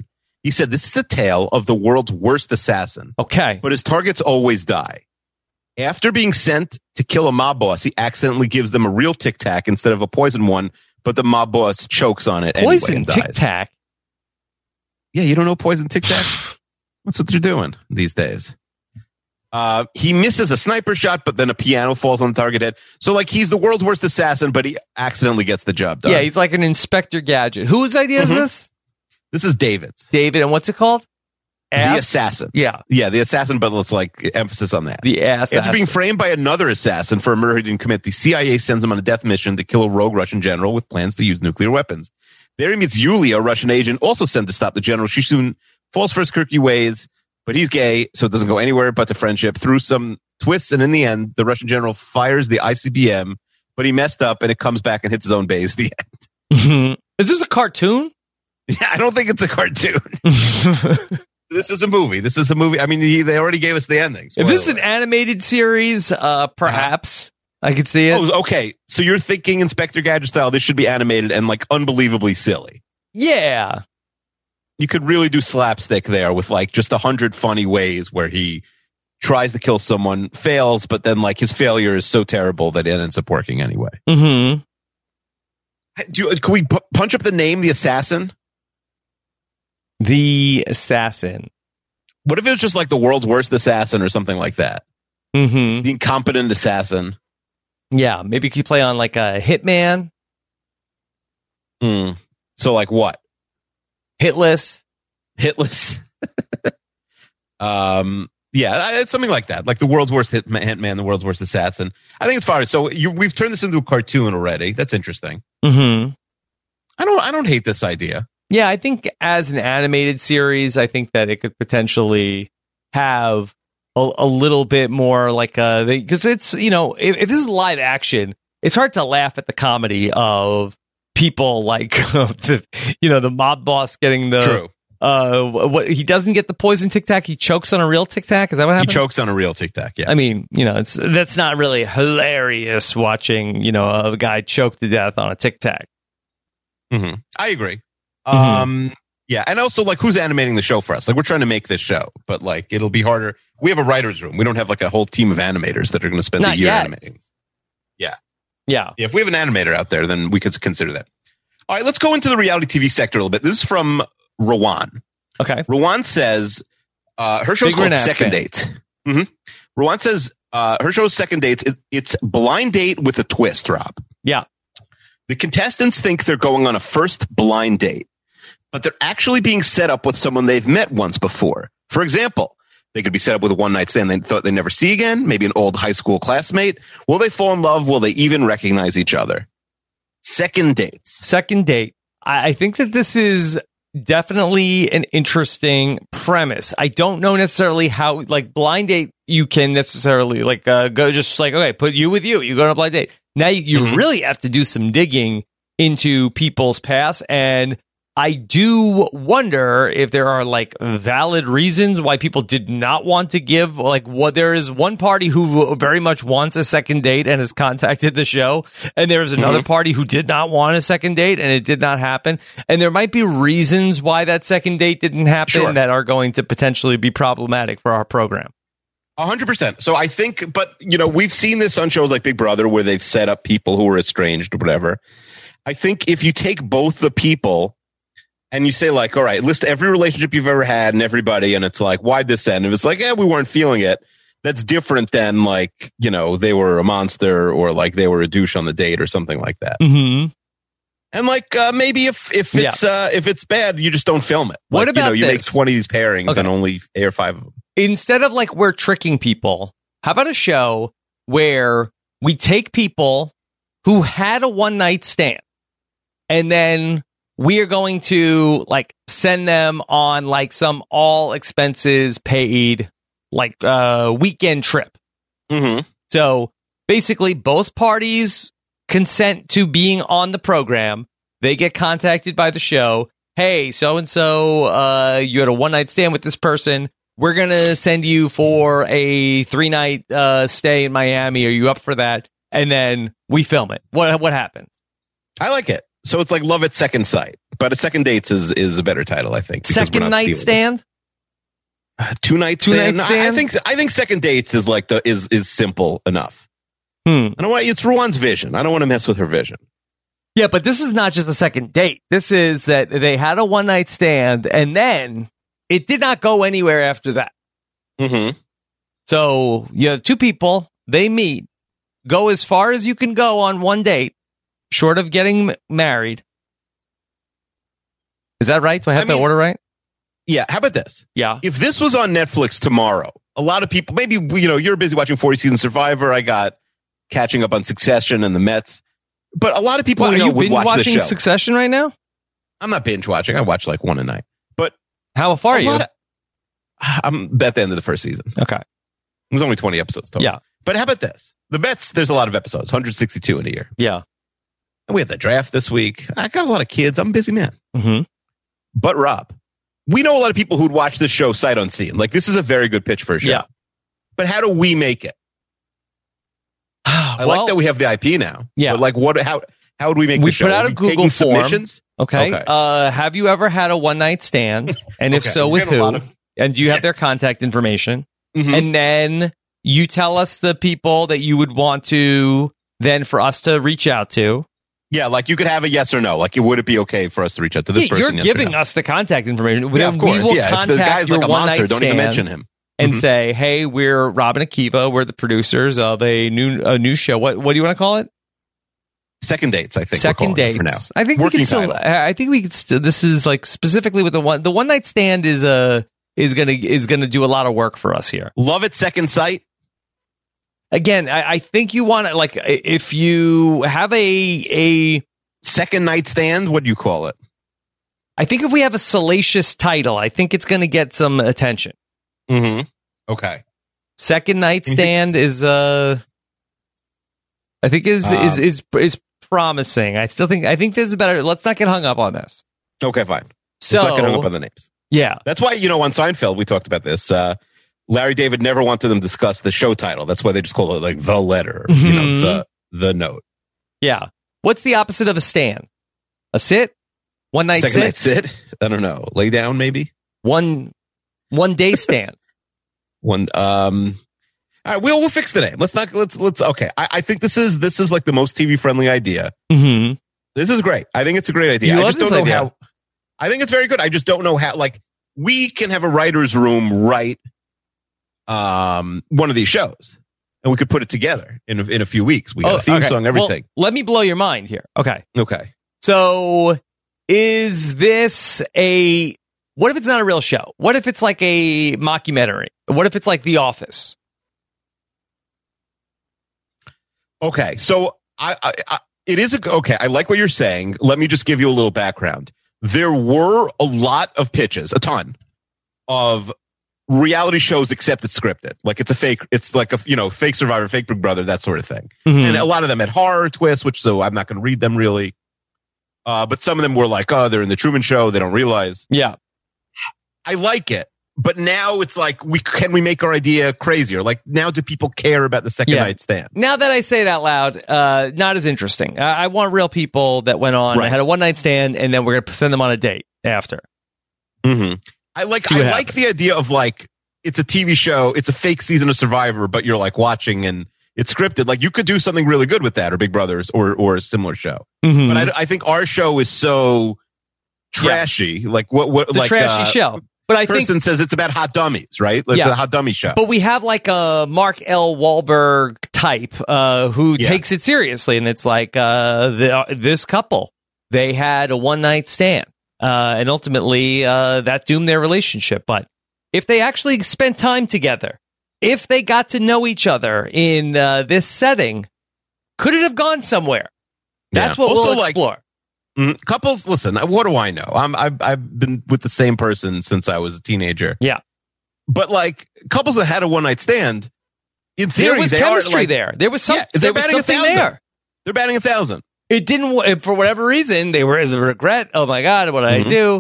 He said, this is a tale of the world's worst assassin. Okay. But his targets always die. After being sent to kill a mob boss, he accidentally gives them a real Tic Tac instead of a poison one, but the mob boss chokes on it anyway Poison and dies. Tic Tac? Yeah, you don't know poison Tic Tac? That's what they're doing these days. He misses a sniper shot, but then a piano falls on the target head. So, like, he's the world's worst assassin, but he accidentally gets the job done. Yeah, he's like an Inspector Gadget. Whose idea is this? This is David's. David, and what's it called? The assassin. Yeah. Yeah, the assassin, but let's like emphasis on that. The assassin. After being framed by another assassin for a murder he didn't commit, the CIA sends him on a death mission to kill a rogue Russian general with plans to use nuclear weapons. There he meets Yulia, a Russian agent, also sent to stop the general. She soon falls for his quirky ways, but he's gay, so it doesn't go anywhere but to friendship. Through some twists, and in the end, the Russian general fires the ICBM, but he messed up, and it comes back and hits his own base. The end. Is this a cartoon? Yeah, I don't think it's a cartoon. This is a movie. I mean, they already gave us the ending. If this is an animated series, perhaps I could see it. Oh, okay. So you're thinking Inspector Gadget style, this should be animated and like unbelievably silly. Yeah. You could really do slapstick there with like just 100 funny ways where he tries to kill someone, fails, but then like his failure is so terrible that it ends up working anyway. Mm-hmm. Can we punch up the name, the assassin? The assassin. What if it was just like the world's worst assassin or something like that? Mm-hmm. The incompetent assassin. Yeah, maybe you could play on like a hitman. So like what? Hitless. Yeah, it's something like that. Like the world's worst hitman, the world's worst assassin. I think it's fine. So we've turned this into a cartoon already. That's interesting. Mm-hmm. I don't hate this idea. Yeah, I think as an animated series, I think that it could potentially have a little bit more like because it's, you know, if this is live action, it's hard to laugh at the comedy of people like the mob boss getting the True. What he doesn't get the poison Tic Tac, he chokes on a real Tic Tac. Is that what happened? He chokes on a real Tic Tac. Yeah. I mean, you know, that's not really hilarious watching, you know, a guy choke to death on a Tic Tac. Mm-hmm. I agree. Mm-hmm. Yeah, and also like who's animating the show for us? Like we're trying to make this show, but like it'll be harder. We have a writer's room. We don't have like a whole team of animators that are going to spend a year animating. Yeah. If we have an animator out there, then we could consider that. All right, let's go into the reality TV sector a little bit. This is from Rowan. Okay. Rowan says her show's called Second Dates. Mm-hmm. Rowan says her show's Second Dates. It's blind date with a twist, Rob. Yeah. The contestants think they're going on a first blind date, but they're actually being set up with someone they've met once before. For example, they could be set up with a one-night stand they thought they'd never see again, maybe an old high school classmate. Will they fall in love? Will they even recognize each other? Second dates. Second date. I think that this is definitely an interesting premise. I don't know necessarily how, like, blind date, you can necessarily, like, go just like, okay, put you with you. You go on a blind date. Now you really have to do some digging into people's past, and I do wonder if there are like valid reasons why people did not want to give, like, what there is one party who very much wants a second date and has contacted the show, and there is another party who did not want a second date and it did not happen, and there might be reasons why that second date didn't happen that are going to potentially be problematic for our program. 100%. So I think, but you know, we've seen this on shows like Big Brother where they've set up people who are estranged or whatever. I think if you take both the people and you say like, all right, list every relationship you've ever had and everybody, and it's like, why'd this end? If it's like, we weren't feeling it. That's different than like, you know, they were a monster or like they were a douche on the date or something like that. Mm-hmm. And like maybe if it's bad, you just don't film it. What like, about you make 20 of these pairings and only air 5 of them. Instead of like we're tricking people, how about a show where we take people who had a one night stand and then we are going to like send them on like some all expenses paid like weekend trip. Mm-hmm. So basically both parties consent to being on the program. They get contacted by the show. Hey, so-and-so, you had a one night stand with this person. We're going to send you for a 3-night stay in Miami. Are you up for that? And then we film it. What happens? I like it. So it's like Love at Second Sight, but a Second Dates is a better title, I think. because we're Second not night stealing it. stand. Two night Two-night stand. stand? I think Second Dates is like is simple enough. I don't want it's Ruan's vision. I don't want to mess with her vision. Yeah, but this is not just a second date. This is that they had a one night stand and then it did not go anywhere after that. Mm-hmm. So you have two people, they meet, go as far as you can go on one date, short of getting married. Is that right? Do I have the order right? Yeah. How about this? Yeah. If this was on Netflix tomorrow, a lot of people, maybe, you're busy watching 40 Seasons Survivor. I got catching up on Succession and the Mets. But a lot of people Are you would binge watch the watching show. Succession right now? I'm not binge watching. I watch like one a night. But How far are you? I'm at the end of the first season. Okay. There's only 20 episodes total. Yeah. But how about this? The Mets, there's a lot of episodes, 162 in a year. Yeah. And we had the draft this week. I got a lot of kids. I'm a busy man. Mm-hmm. But Rob, we know a lot of people who'd watch this show sight unseen. Like, this is a very good pitch for a show. Yeah. But how do we make it? I like that we have the IP now. Yeah. But like, how would we make the show? We put out a Google form. Submissions? Okay. Have you ever had a one night stand? And if so, with who? And do you have their contact information? Mm-hmm. And then you tell us the people that you would want to then for us to reach out to. Yeah, like you could have a yes or no. Like, would it be okay for us to reach out to this person? You're yes giving or no? us the contact information. Yeah, of course. We will If the contact guy's your like a one monster, night don't stand even mention him. and say, "Hey, we're Robin Akiva. We're the producers of a new show. What do you want to call it? Second Dates, I think. Second Dates. for now. I think Working we can still. title. I think we could still. This is like specifically with the one night stand is gonna do a lot of work for us here. Love at Second Sight. Again, I think you want to like if you have a Second Night Stand. What do you call it? I think if we have a salacious title, I think it's going to get some attention. Mm-hmm. Okay. Second Night Stand is I think is promising. I think this is better. Let's not get hung up on this. Okay, fine. So Let's not get hung up on the names. Yeah. That's why, on Seinfeld, we talked about this. Larry David never wanted them to discuss the show title. That's why they just call it like The Letter, the note. Yeah. What's the opposite of a stand? A sit? One night Second sit? night sit? I don't know. Lay down, maybe? One day stand. All right, we'll fix the name. Let's okay. I think this is like the most TV friendly idea. Mm-hmm. This is great. I think it's a great idea. I just don't know how. I think it's very good. I just don't know how. Like, we can have a writer's room write one of these shows, and we could put it together in a few weeks. We got a theme song, everything. Well, let me blow your mind here. Okay. So, is this what if it's not a real show? What if it's like a mockumentary? What if it's like The Office? Okay, so it is okay. I like what you're saying. Let me just give you a little background. There were a lot of pitches, a ton of reality shows, except it's scripted. Like it's like a fake Survivor, fake Big Brother, that sort of thing. Mm-hmm. And a lot of them had horror twists, so I'm not going to read them really. But some of them were like, they're in the Truman Show, they don't realize. Yeah, I like it. But now it's like, can we make our idea crazier? Like, now do people care about the second night stand? Now that I say it out loud, not as interesting. I want real people that went on and had a one night stand, and then we're going to send them on a date after. Mm-hmm. I like the idea of like, it's a TV show, it's a fake season of Survivor, but you're like watching and it's scripted. Like, you could do something really good with that, or Big Brothers, or a similar show. Mm-hmm. But I think our show is so trashy. Yeah. Like it's a trashy show. But I think says it's about hot dummies, right? It's a hot dummy show. But we have like a Mark L. Wahlberg type who takes it seriously, and it's like this couple, they had a one night stand, and ultimately that doomed their relationship. But if they actually spent time together, if they got to know each other in this setting, could it have gone somewhere? That's what we'll explore. Couples, listen, what do I know? I've been with the same person since I was a teenager. Yeah. But like, couples that had a one night stand, in theory, there was chemistry there. There was something there. They're batting 1,000. It didn't, for whatever reason, they were as a regret. Oh my God, what did I do?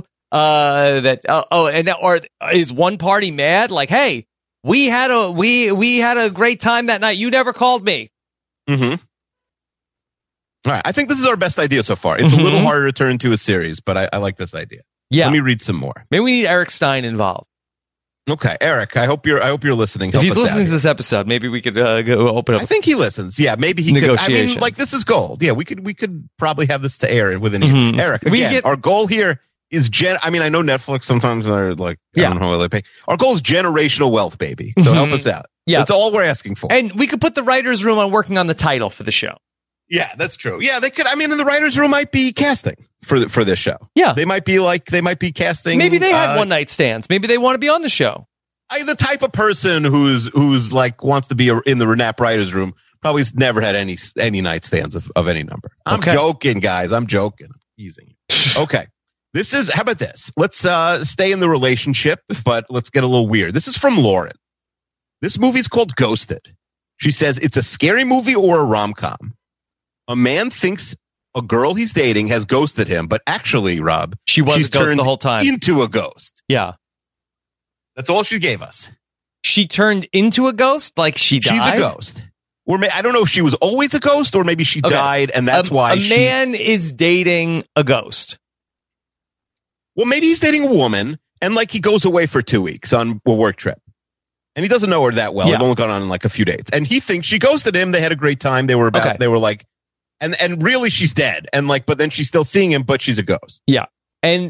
Or is one party mad? Like, hey, we had a, we had a great time that night. You never called me. Mm-hmm. All right. I think this is our best idea so far. It's a little harder to turn into a series, but I like this idea. Yeah. Let me read some more. Maybe we need Eric Stein involved. Okay, Eric. I hope you're listening. If Help he's us listening out to this episode, maybe we could go open up. I think he listens. Yeah, maybe he could. I mean, like, this is gold. Yeah, we could probably have this to air within a year. Eric, again, our goal here is I mean, I know Netflix sometimes are like, I don't know how they pay. Our goal is generational wealth, baby. So help us out. Yeah, that's all we're asking for. And we could put the writers' room on working on the title for the show. Yeah, that's true. Yeah, they could. I mean, in the writers' room might be casting for this show. Yeah, they might be casting. Maybe they had one night stands. Maybe they want to be on the show. The type of person who's like wants to be in the Renap writers' room probably has never had any nightstands of any number. I'm joking, guys. I'm joking. I'm teasing. Okay. How about this? Let's stay in the relationship, but let's get a little weird. This is from Lauren. This movie's called Ghosted. She says it's a scary movie or a rom-com. A man thinks a girl he's dating has ghosted him, but actually, Rob, she's a ghost turned the whole time. Into a ghost. Yeah. That's all she gave us. She turned into a ghost? Like she died? She's a ghost. Or I don't know if she was always a ghost or maybe she died and that's why a man is dating a ghost. Well, maybe he's dating a woman and like he goes away for 2 weeks on a work trip. And he doesn't know her that well. They've only gone on like a few dates. And he thinks she ghosted him. They had a great time. They were like, and really she's dead. And like, but then she's still seeing him, but she's a ghost. Yeah. And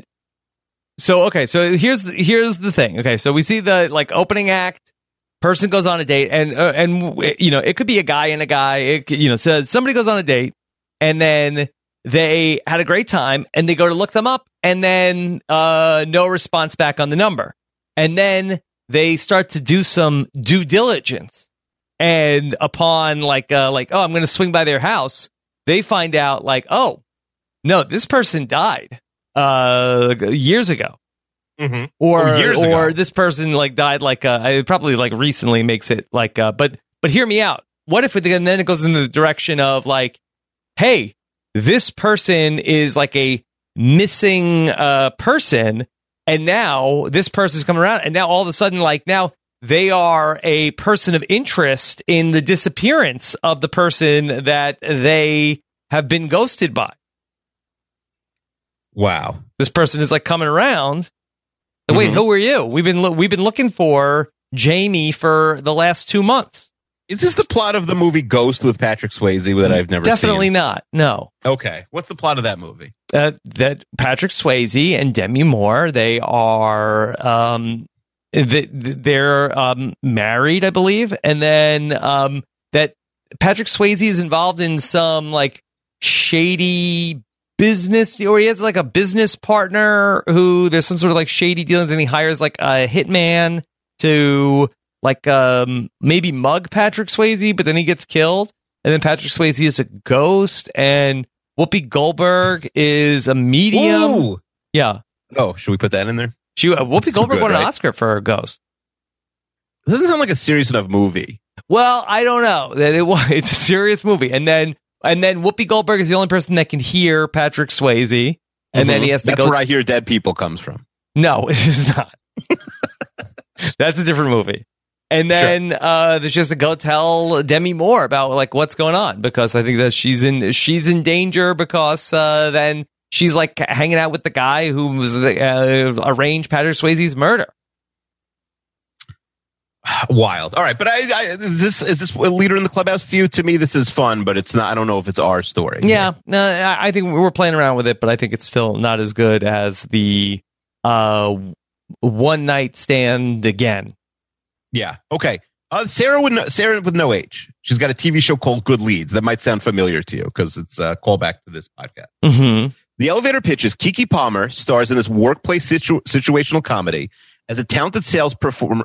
so here's the thing. Okay, so we see the like opening act. Person goes on a date, and you know it could be a guy and a guy. So somebody goes on a date, and then they had a great time, and they go to look them up, and then no response back on the number, and then they start to do some due diligence, and upon like I'm going to swing by their house, they find out like, oh no, this person died years ago. Mm-hmm. Or this person like died like probably like recently makes it like but hear me out. What if and then it goes in the direction of like, hey, this person is like a missing person, and now this person's coming around, and now all of a sudden like now they are a person of interest in the disappearance of the person that they have been ghosted by. Wow, this person is like coming around. Wait, who are you? We've been looking for Jamie for the last 2 months. Is this the plot of the movie Ghost with Patrick Swayze that I've never seen? Definitely not. No. Okay. What's the plot of that movie? That Patrick Swayze and Demi Moore, they are they're married, I believe, and then that Patrick Swayze is involved in some like shady business, or he has like a business partner who there's some sort of like shady dealings, and he hires like a hitman to like maybe mug Patrick Swayze, but then he gets killed, and then Patrick Swayze is a ghost, and Whoopi Goldberg is a medium. Ooh. Yeah. Oh, should we put that in there? Whoopi Goldberg won an Oscar for her ghost. It doesn't sound like a serious enough movie. Well, I don't know. It's a serious movie, and then Whoopi Goldberg is the only person that can hear Patrick Swayze. And then he has to That's where I hear Dead People comes from. No, it is not. That's a different movie. And then she has to go tell Demi Moore about like what's going on, because I think that she's in danger, because then she's like hanging out with the guy who was arranged Patrick Swayze's murder. Wild. All right, but is this a leader in the clubhouse to you? To me, this is fun, but it's not. I don't know if it's our story. Yeah, no, I think we're playing around with it, but I think it's still not as good as the one night stand again. Yeah. Okay. Sarah with no H. She's got a TV show called Good Leads. That might sound familiar to you because it's a callback to this podcast. Mm-hmm. The elevator pitch is Keke Palmer stars in this workplace situational comedy as a talented salesperson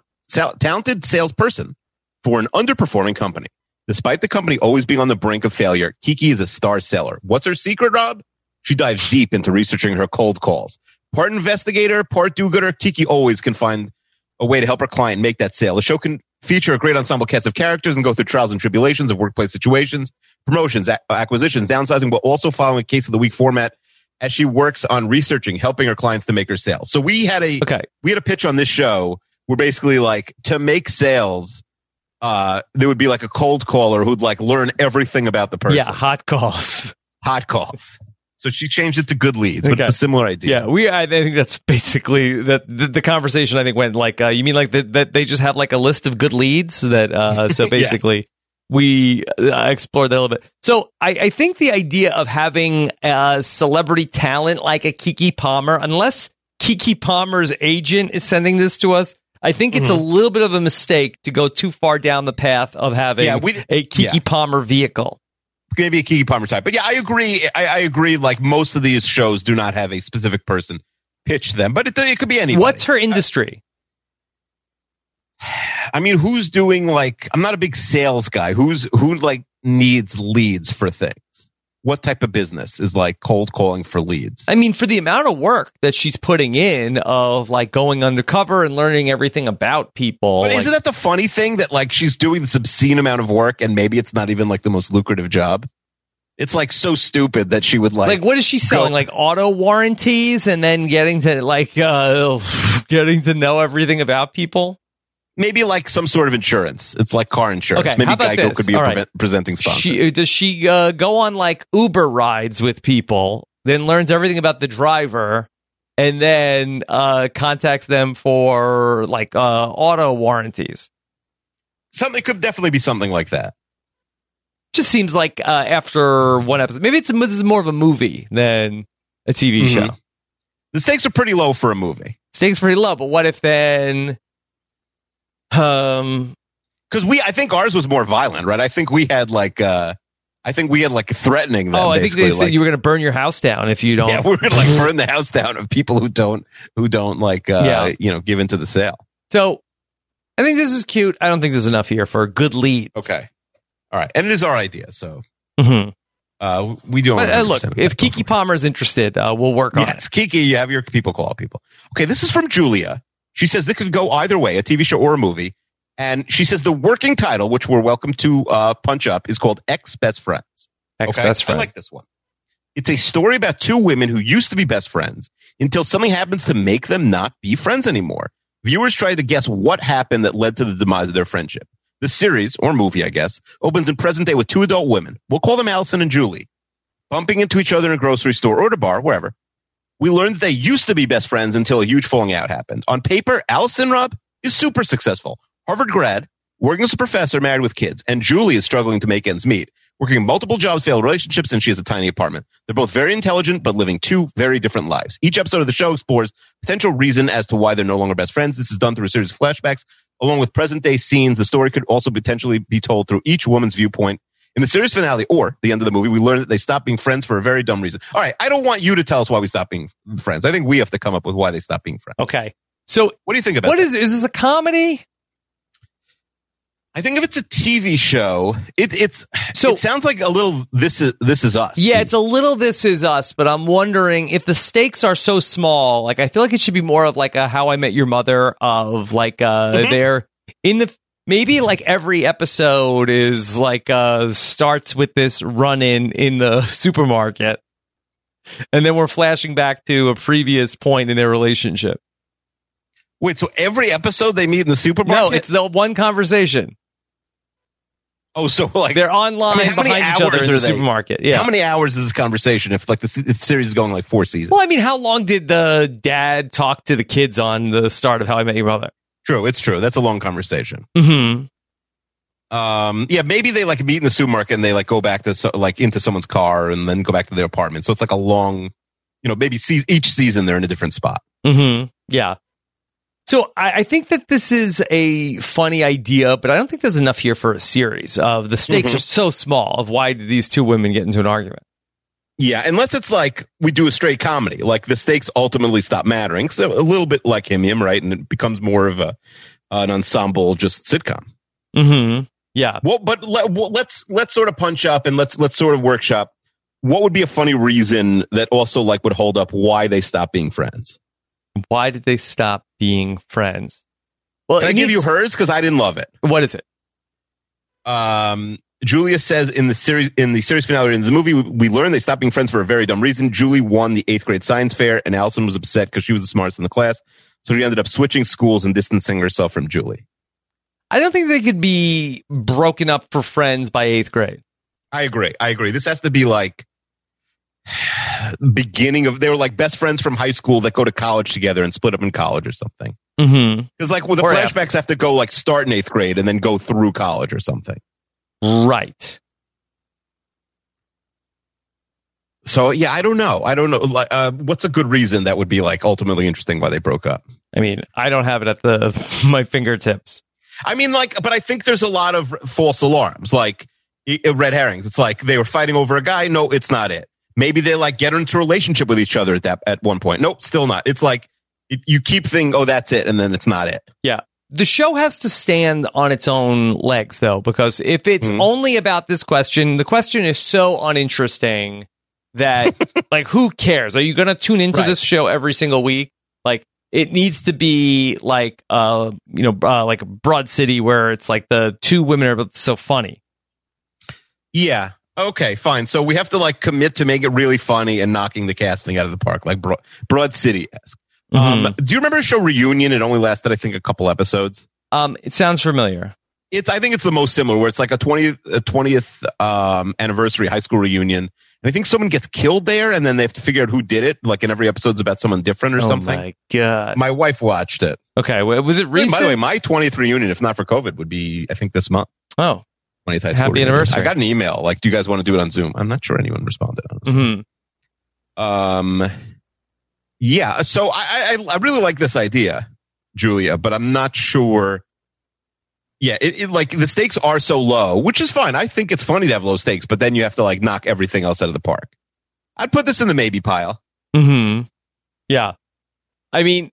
for an underperforming company. Despite the company always being on the brink of failure, Keke is a star seller. What's her secret, Rob? She dives deep into researching her cold calls. Part investigator, part do-gooder, Keke always can find a way to help her client make that sale. The show can feature a great ensemble cast of characters and go through trials and tribulations of workplace situations, promotions, acquisitions, downsizing, while also following a case of the week format as she works on researching, helping her clients to make her sales. So we had a pitch on this show where basically like to make sales, there would be like a cold caller who'd like learn everything about the person. Yeah, hot calls. hot calls. So she changed it to good leads, but it's a similar idea. Yeah, I think that's basically the conversation. I think went like, you mean like that they just have like a list of good leads that. So basically, yes. We explored that a little bit. So I think the idea of having celebrity talent like a Keke Palmer, unless Keke Palmer's agent is sending this to us, I think it's a little bit of a mistake to go too far down the path of having a Keke Palmer vehicle. Maybe a Keke Palmer type. But yeah, I agree. I agree. Like most of these shows do not have a specific person pitch them, but it could be anybody. What's her industry? I mean, who's doing like, I'm not a big sales guy. Who like needs leads for things? What type of business is like cold calling for leads? I mean, for the amount of work that she's putting in of like going undercover and learning everything about people. But isn't that the funny thing that like she's doing this obscene amount of work and maybe it's not even like the most lucrative job? It's like so stupid that she would like what is she selling? Like auto warranties and then getting to like getting to know everything about people? Maybe like some sort of insurance. It's like car insurance. Okay, maybe Geico could be a presenting sponsor. Does she go on like Uber rides with people, then learns everything about the driver, and then contacts them for like auto warranties? Something could definitely be something like that. Just seems like after one episode, maybe this is more of a movie than a TV show. The stakes are pretty low for a movie. Stakes pretty low, but what if then? Because I think ours was more violent, right? I think we had like threatening them. Oh, I think they said you were going to burn your house down if you don't. Yeah, we're going to like burn the house down of people who don't like give into the sale. So I think this is cute. I don't think there's enough here for a good lead. Okay, all right, and it is our idea, so we do. But look, if Keke Palmer is interested, we'll work on it. Yes, Keke, you have your people call people. Okay, this is from Julia. She says this could go either way, a TV show or a movie. And she says the working title, which we're welcome to punch up, is called Ex-Best Friends. Ex-Best Friends. I like this one. It's a story about two women who used to be best friends until something happens to make them not be friends anymore. Viewers try to guess what happened that led to the demise of their friendship. The series, or movie, I guess, opens in present day with two adult women. We'll call them Allison and Julie, bumping into each other in a grocery store or at a bar, wherever. We learned that they used to be best friends until a huge falling out happened. On paper, Allison, Rob, is super successful. Harvard grad, working as a professor, married with kids. And Julie is struggling to make ends meet. Working in multiple jobs, failed relationships, and she has a tiny apartment. They're both very intelligent, but living two very different lives. Each episode of the show explores potential reason as to why they're no longer best friends. This is done through a series of flashbacks, along with present-day scenes. The story could also potentially be told through each woman's viewpoint. In the series finale, or the end of the movie, we learn that they stopped being friends for a very dumb reason. All right, I don't want you to tell us why we stopped being friends. I think we have to come up with why they stopped being friends. Okay. So what do you think about is this a comedy? I think if it's a TV show, it sounds like a little This Is Us. Yeah, it's a little This Is Us, but I'm wondering if the stakes are so small. Like, I feel like it should be more of like a How I Met Your Mother of like they're in the. Maybe like every episode is like starts with this run-in in the supermarket, and then we're flashing back to a previous point in their relationship. Wait, so every episode they meet in the supermarket? No, it's the one conversation. Oh, so like they're online behind each other in the supermarket. Yeah. How many hours is this conversation if like the series is going like 4 seasons? Well, I mean, how long did the dad talk to the kids on the start of How I Met Your Mother? True, it's true. That's a long conversation. Mm-hmm. Yeah, maybe they like meet in the supermarket and they like go back to like into someone's car and then go back to their apartment. So it's like a long, maybe each season they're in a different spot. Mm-hmm. Yeah. So I think that this is a funny idea, but I don't think there's enough here for a series of the stakes are so small of why did these two women get into an argument? Yeah, unless it's like we do a straight comedy, like the stakes ultimately stop mattering. So a little bit like Him, right? And it becomes more of an ensemble, just sitcom. Mm-hmm. Yeah. Well, but let's sort of punch up and let's sort of workshop. What would be a funny reason that also like would hold up why they stopped being friends? Why did they stop being friends? Well, can I give you hers? Because I didn't love it. What is it? Julia says in the series finale in the movie, we learned they stopped being friends for a very dumb reason. Julie won the 8th grade science fair, and Allison was upset because she was the smartest in the class. So she ended up switching schools and distancing herself from Julie. I don't think they could be broken up for friends by 8th grade. I agree. This has to be like beginning of, they were like best friends from high school that go to college together and split up in college or something. Because like, well, the flashbacks have to go like start in 8th grade and then go through college or something. Right. So yeah, I don't know. Like, what's a good reason that would be like ultimately interesting why they broke up? I mean, I don't have it at my fingertips. I mean, like, but I think there's a lot of false alarms, like red herrings. It's like they were fighting over a guy. No, it's not it. Maybe they like get into a relationship with each other at one point. Nope, still not. It's like you keep thinking, oh, that's it, and then it's not it. Yeah. The show has to stand on its own legs, though, because if it's only about this question, the question is so uninteresting that, like, who cares? Are you going to tune into this show every single week? Like, it needs to be like, like Broad City, where it's like the two women are so funny. Yeah. Okay, fine. So we have to like commit to make it really funny and knocking the casting out of the park, like Broad City-esque. Do you remember the show Reunion? It only lasted, I think, a couple episodes. It sounds familiar. I think it's the most similar, where it's like a 20th anniversary high school reunion. And I think someone gets killed there, and then they have to figure out who did it. Like, in every episode's about someone different or something. Oh my God. My wife watched it. Okay. Was it recent? By the way, my 20th reunion, if not for COVID, would be, I think, this month. Oh. 20th high school Happy reunion. anniversary. I got an email, like, do you guys want to do it on Zoom? I'm not sure anyone responded, honestly. Yeah, so I really like this idea, Julia, but I'm not sure. Yeah, it like the stakes are so low, which is fine. I think it's funny to have low stakes, but then you have to like knock everything else out of the park. I'd put this in the maybe pile. Yeah. I mean,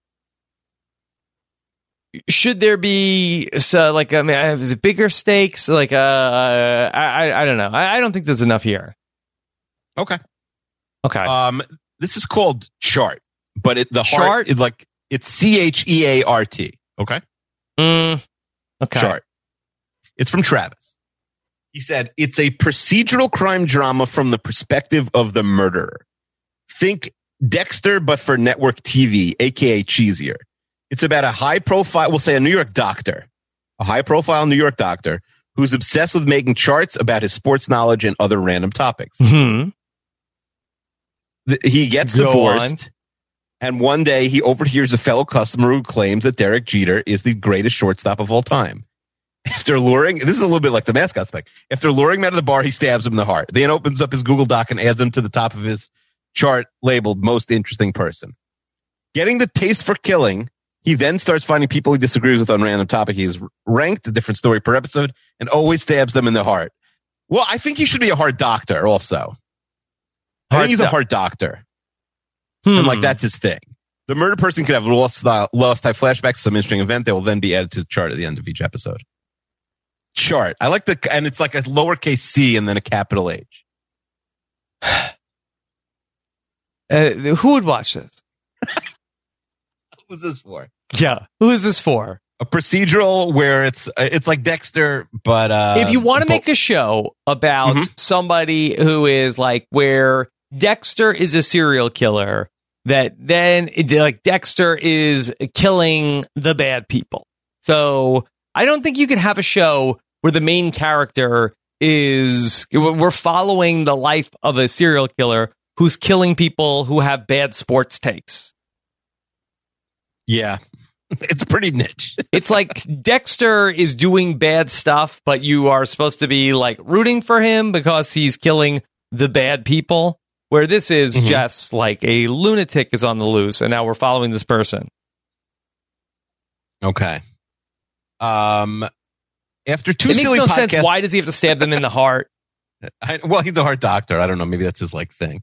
should there be is it bigger stakes? Like, I don't know. I don't think there's enough here. Okay. This is called Chart, but Chart? It's CHEART. Okay. Okay. Chart. It's from Travis. He said, it's a procedural crime drama from the perspective of the murderer. Think Dexter, but for network TV, aka cheesier. It's about a high-profile, we'll say a New York doctor, a high-profile New York doctor who's obsessed with making charts about his sports knowledge and other random topics. He gets divorced, and one day he overhears a fellow customer who claims that Derek Jeter is the greatest shortstop of all time. After luring, this is a little bit like the mascots thing. After luring him out of the bar, he stabs him in the heart. Then opens up his Google Doc and adds him to the top of his chart labeled most interesting person. Getting the taste for killing, he then starts finding people he disagrees with on a random topic. He's ranked a different story per episode and always stabs them in the heart. Well, I think he should be a heart doctor also. I think he's a heart doctor. And like, that's his thing. The murder person could have lost type flashbacks to some interesting event. They will then be added to the chart at the end of each episode. Chart. I like and it's like a lowercase c and then a capital H. Who would watch this? What was this for? Yeah. Who is this for? A procedural where it's like Dexter, but if you want to make a show about somebody who is like where Dexter is a serial killer, that then like Dexter is killing the bad people. So I don't think you could have a show where the main character we're following the life of a serial killer who's killing people who have bad sports takes. Yeah. It's pretty niche. It's like Dexter is doing bad stuff, but you are supposed to be like rooting for him because he's killing the bad people. Where this is just like a lunatic is on the loose, and now we're following this person. Okay. After two it makes silly no podcasts, sense. Why does he have to stab them in the heart? Well, he's a heart doctor. I don't know. Maybe that's his like thing.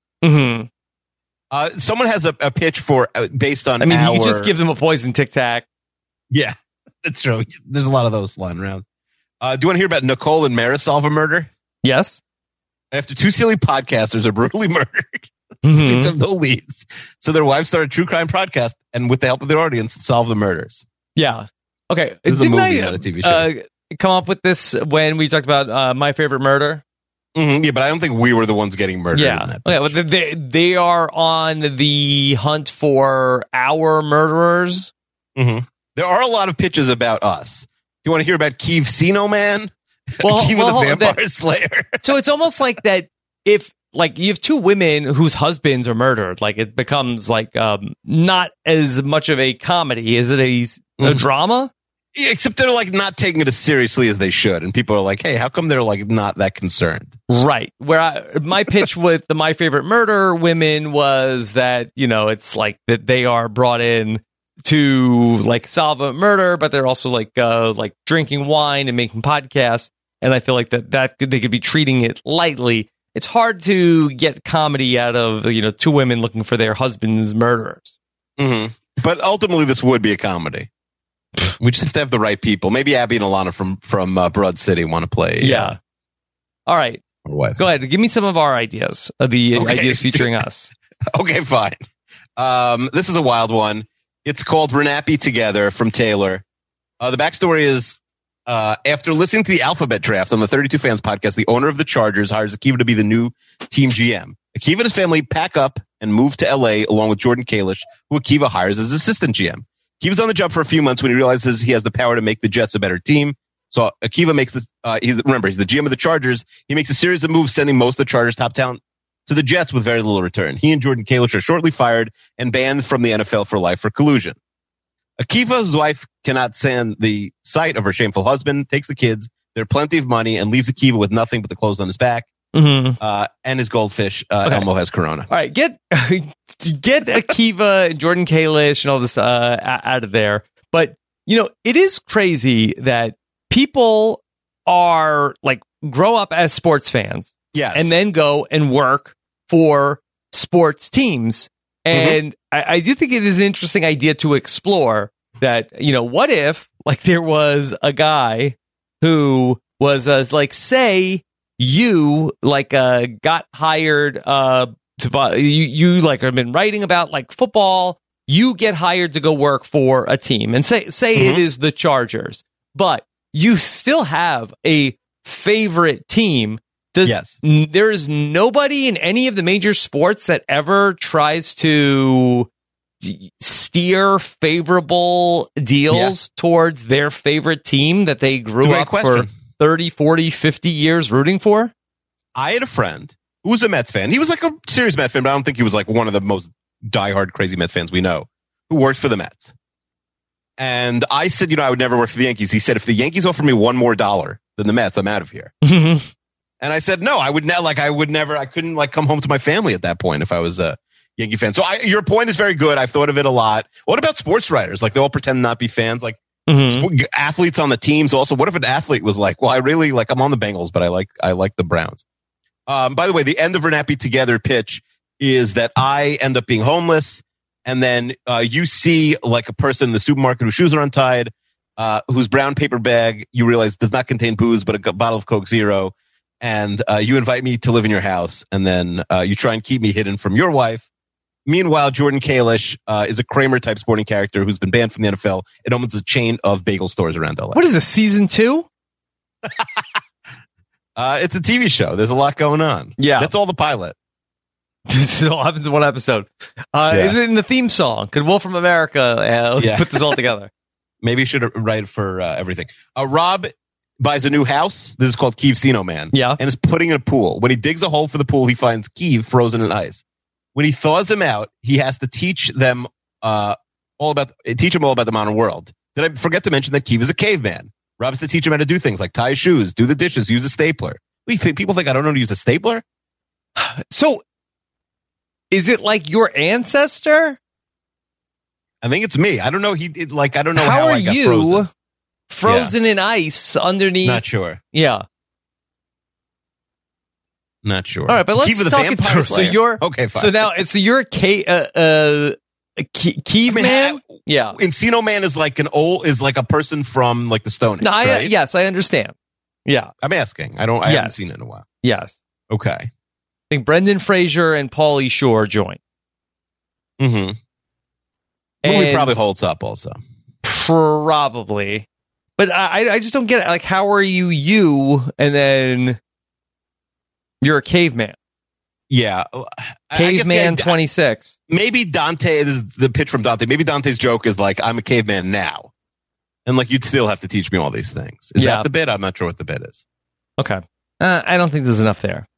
Someone has a pitch for based on. I mean, you just give them a poison Tic Tac. Yeah, that's true. There's a lot of those flying around. Do you want to hear about Nicole and Marisol murder? Yes. After two silly podcasters are brutally murdered, kids have no leads, so their wives start a true crime podcast, and with the help of their audience, solve the murders. Yeah. Okay. This is a movie, not a TV show. Come up with this when we talked about My Favorite Murder? Yeah, but I don't think we were the ones getting murdered. Yeah. In that okay. Well, they are on the hunt for our murderers. There are a lot of pitches about us. Do you want to hear about Keeve Sino Man? Well, Keeve the Vampire Slayer. So it's almost like that if like you have two women whose husbands are murdered. Like it becomes like not as much of a comedy. Is it a drama? Yeah, except they're like not taking it as seriously as they should, and people are like, "Hey, how come they're like not that concerned?" Right. My pitch with the My Favorite Murder women was that it's like that they are brought in to like solve a murder, but they're also like drinking wine and making podcasts, and I feel like that they could be treating it lightly. It's hard to get comedy out of two women looking for their husband's murderers. Mm-hmm. But ultimately, this would be a comedy. We just have to have the right people. Maybe Abby and Alana from Broad City want to play. Yeah. All right. Go ahead. Give me some of our ideas. Ideas featuring us. Okay, fine. This is a wild one. It's called Renappy Together from Taylor. The backstory is after listening to the Alphabet Draft on the 32 Fans podcast, the owner of the Chargers hires Akiva to be the new team GM. Akiva and his family pack up and move to LA along with Jordan Kalish, who Akiva hires as assistant GM. He was on the job for a few months when he realizes he has the power to make the Jets a better team. So Akiva makes this. He's the GM of the Chargers. He makes a series of moves, sending most of the Chargers' top talent to the Jets with very little return. He and Jordan Kalish are shortly fired and banned from the NFL for life for collusion. Akiva's wife cannot stand the sight of her shameful husband, takes the kids, their plenty of money, and leaves Akiva with nothing but the clothes on his back and his goldfish. Elmo has corona. All right, get Akiva and Jordan Kalish and all this out of there. But it is crazy that people are like grow up as sports fans, and then go and work for sports teams. And I do think it is an interesting idea to explore that, what if like there was a guy who was like, say you like got hired to buy, you like have been writing about like football, you get hired to go work for a team and say it is the Chargers, but you still have a favorite team. There is nobody in any of the major sports that ever tries to steer favorable deals towards their favorite team that they grew up for 30, 40, 50 years rooting for? I had a friend who was a Mets fan. He was like a serious Mets fan, but I don't think he was like one of the most diehard crazy Mets fans we know, who worked for the Mets. And I said, I would never work for the Yankees. He said, if the Yankees offer me $1 more than the Mets, I'm out of here. And I said, no, I would never, I couldn't like come home to my family at that point if I was a Yankee fan. So your point is very good. I've thought of it a lot. What about sports writers? Like they all pretend not be fans, like athletes on the teams. Also, what if an athlete was like, well, I really like, I'm on the Bengals, but I like the Browns. By the way, the end of Renappy Together pitch is that I end up being homeless. And then you see like a person in the supermarket whose shoes are untied, whose brown paper bag you realize does not contain booze, but a bottle of Coke Zero. And you invite me to live in your house, and then you try and keep me hidden from your wife. Meanwhile, Jordan Kalish is a Kramer-type sporting character who's been banned from the NFL. It owns a chain of bagel stores around LA. What is this, season 2? It's a TV show. There's a lot going on. Yeah. That's all the pilot. This all happens in one episode. Is it in the theme song? Could Wolf from America put this all together? Maybe you should write for everything. Rob buys a new house. This is called Keevesino Man. Yeah. And is putting in a pool. When he digs a hole for the pool, he finds Keeve frozen in ice. When he thaws him out, he has to teach them all about the modern world. Did I forget to mention that Keeve is a caveman? Rob has to teach him how to do things like tie his shoes, do the dishes, use a stapler. People think I don't know how to use a stapler? So, is it like your ancestor? I think it's me. I don't know. I don't know how I got frozen. Frozen in ice underneath. Not sure. Yeah. Not sure. All right, but let's talk it through. So you're okay. Fine. So now, you're a Keeve man. Yeah. Encino Man is like a person from like the Stone Age. No, right? Yes, I understand. Yeah, I'm asking. I haven't seen it in a while. Yes. Okay. I think Brendan Fraser and Pauly Shore joined. Mm-hmm. Movie probably holds up also. Probably. But I just don't get it. Like, how are you, and then you're a caveman? Yeah. Caveman 26. Maybe Dante, this is the pitch from Dante. Maybe Dante's joke is like, I'm a caveman now. And like, you'd still have to teach me all these things. Is that the bit? I'm not sure what the bit is. Okay. I don't think there's enough there.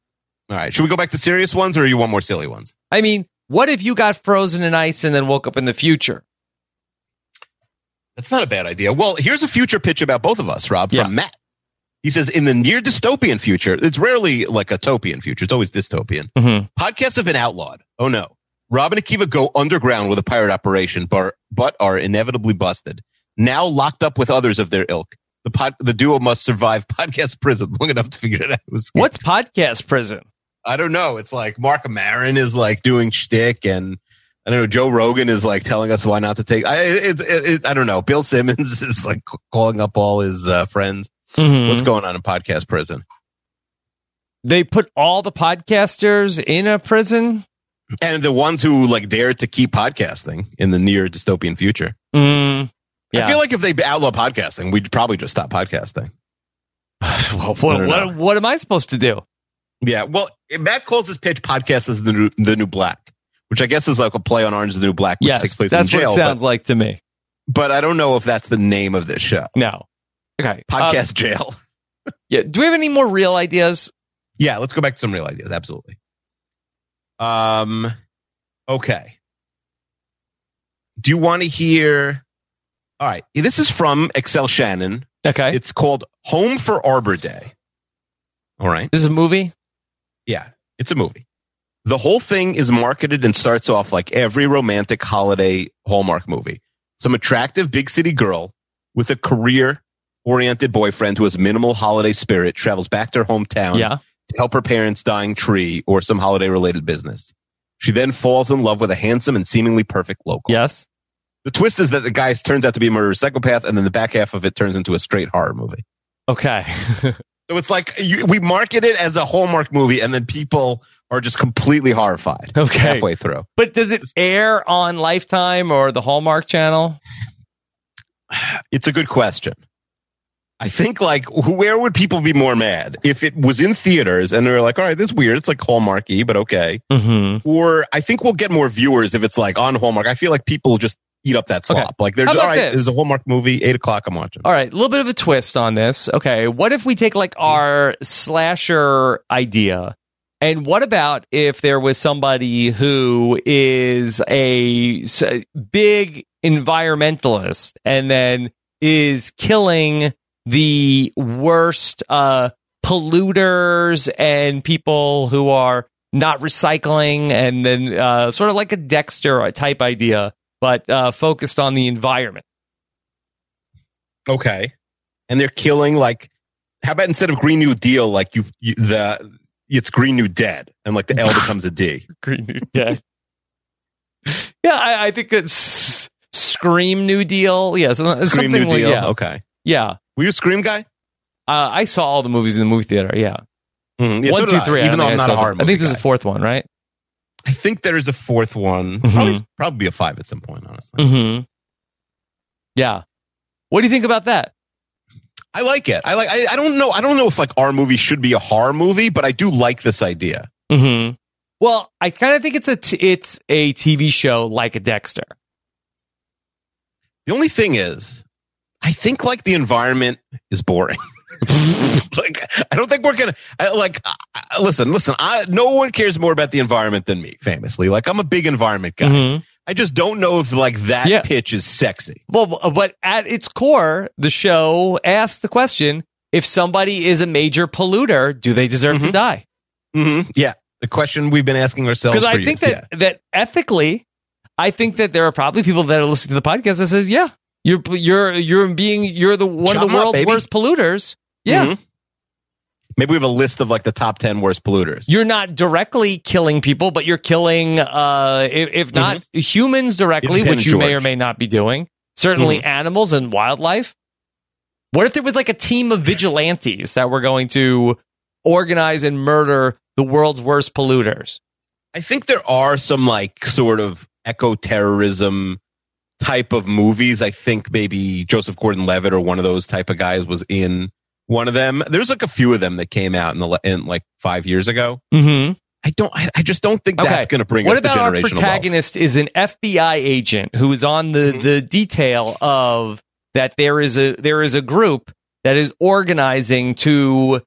All right. Should we go back to serious ones, or you want more silly ones? I mean, what if you got frozen in ice and then woke up in the future? That's not a bad idea. Well, here's a future pitch about both of us, Rob, from Matt. He says, in the near dystopian future, it's rarely like a topian future. It's always dystopian. Mm-hmm. Podcasts have been outlawed. Oh, no. Rob and Akiva go underground with a pirate operation, but are inevitably busted. Now locked up with others of their ilk. The duo must survive podcast prison long enough to figure it out. What's podcast prison? I don't know. It's like Mark Maron is like doing shtick, and I don't know. Joe Rogan is like telling us why not to take. I don't know. Bill Simmons is like calling up all his friends. Mm-hmm. What's going on in podcast prison? They put all the podcasters in a prison, and the ones who like dared to keep podcasting in the near dystopian future. Yeah. I feel like if they outlaw podcasting, we'd probably just stop podcasting. Well, what am I supposed to do? Yeah, well, Matt calls his pitch podcast as the new Black, which I guess is like a play on Orange is the New Black, which takes place in jail. That's what it sounds like to me. But I don't know if that's the name of this show. No. Okay. Podcast jail. Yeah. Do we have any more real ideas? Yeah, let's go back to some real ideas. Absolutely. Okay. Do you want to hear? All right. This is from Excel Shannon. Okay. It's called Home for Arbor Day. All right. This is a movie? Yeah, it's a movie. The whole thing is marketed and starts off like every romantic holiday Hallmark movie. Some attractive big city girl with a career-oriented boyfriend who has minimal holiday spirit travels back to her hometown to help her parents' dying tree or some holiday-related business. She then falls in love with a handsome and seemingly perfect local. Yes. The twist is that the guy turns out to be a murderous psychopath, and then the back half of it turns into a straight horror movie. Okay. So it's like we market it as a Hallmark movie, and then people are just completely horrified halfway through. But does it air on Lifetime or the Hallmark Channel? It's a good question. I think, like, where would people be more mad? If it was in theaters and they're like, all right, this is weird. It's like Hallmark-y, but okay. Mm-hmm. Or I think we'll get more viewers if it's like on Hallmark. I feel like people just eat up that slop. Okay. Like, there's, all right, there's a Hallmark movie, 8 o'clock, I'm watching. All right, a little bit of a twist on this. Okay, what if we take like our slasher idea, and what about if there was somebody who is a big environmentalist and then is killing the worst polluters and people who are not recycling, and then sort of like a Dexter type idea, but focused on the environment. Okay. And they're killing, like, how about instead of Green New Deal, like it's Green New Dead, and like the L becomes a D. Green New Dead. Yeah, I think it's Scream New Deal. Yeah, something New like Deal. yeah. Okay. Yeah. Were you a Scream guy? I saw all the movies in the movie theater. Yeah. Mm-hmm. Yeah, 1, 2, 3. Even though I'm not a horror movie I think this guy. is the fourth one, right? I think there is a fourth one. Mm-hmm. Probably be a 5 at some point, honestly. Mm-hmm. Yeah. What do you think about that? I like it. I don't know. I don't know if like our movie should be a horror movie, but I do like this idea. Mm-hmm. Well, I kind of think it's a TV show like a Dexter. The only thing is, I think like the environment is boring. Like, I don't think we're gonna listen. No one cares more about the environment than me. Famously, like I'm a big environment guy. Mm-hmm. I just don't know if like that pitch is sexy. Well, but at its core, the show asks the question: if somebody is a major polluter, do they deserve to die? Mm-hmm. Yeah, the question we've been asking ourselves. Because I think that ethically, I think that there are probably people that are listening to the podcast that says, "Yeah, you're the one of the world's worst polluters." Yeah. Mm-hmm. Maybe we have a list of like the top 10 worst polluters. You're not directly killing people, but you're killing, if not humans directly, which you may or may not be doing, certainly animals and wildlife. What if there was like a team of vigilantes that were going to organize and murder the world's worst polluters? I think there are some like sort of eco-terrorism type of movies. I think maybe Joseph Gordon-Levitt or one of those type of guys was in one of them. There's like a few of them that came out in like 5 years ago. Mm-hmm. I just don't think that's going to bring us the generational wealth. What about our protagonist is an FBI agent who is on the detail of that there is a group that is organizing to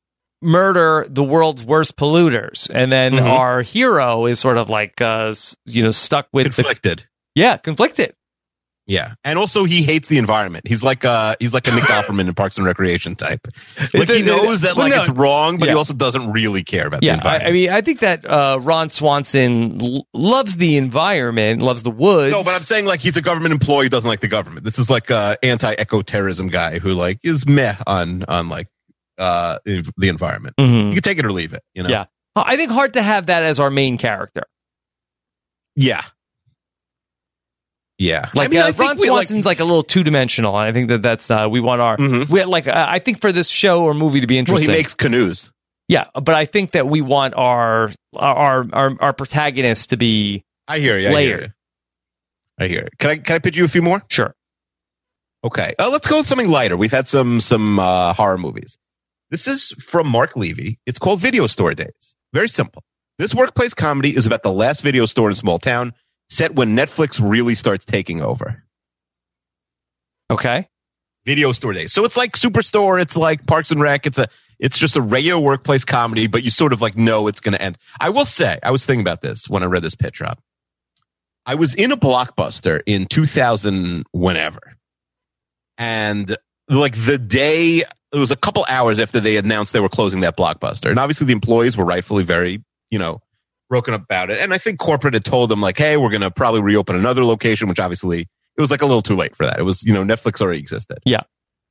murder the world's worst polluters, and then our hero is sort of like stuck with conflicted. Conflicted. Yeah, and also he hates the environment. He's like a Nick Offerman in Parks and Recreation type. Like he knows that it's wrong, but he also doesn't really care about the environment. I mean, I think that Ron Swanson loves the environment, loves the woods. No, but I'm saying like he's a government employee, doesn't like the government. This is like a anti-eco-terrorism guy who like is meh on like the environment. You can take it or leave it. You know? Yeah, I think hard to have that as our main character. Yeah. Yeah, like Ron Swanson's like a little two-dimensional. I think that's we want our I think for this show or movie to be interesting. Well, he makes canoes. Yeah, but I think that we want our protagonist to be. I hear you. Layered. I hear it. Can I pitch you a few more? Sure. Okay, let's go with something lighter. We've had some horror movies. This is from Mark Levy. It's called Video Store Days. Very simple. This workplace comedy is about the last video store in a small town, set when Netflix really starts taking over. Okay. Video Store Days. So it's like Superstore. It's like Parks and Rec. It's just a regular workplace comedy, but you sort of like know it's going to end. I will say, I was thinking about this when I read this pitch, Rob. I was in a Blockbuster in 2000, whenever. And like the day, it was a couple hours after they announced they were closing that Blockbuster. And obviously the employees were rightfully very, broken up about it. And I think corporate had told them like, hey, we're going to probably reopen another location, which obviously it was like a little too late for that. It was, Netflix already existed. Yeah.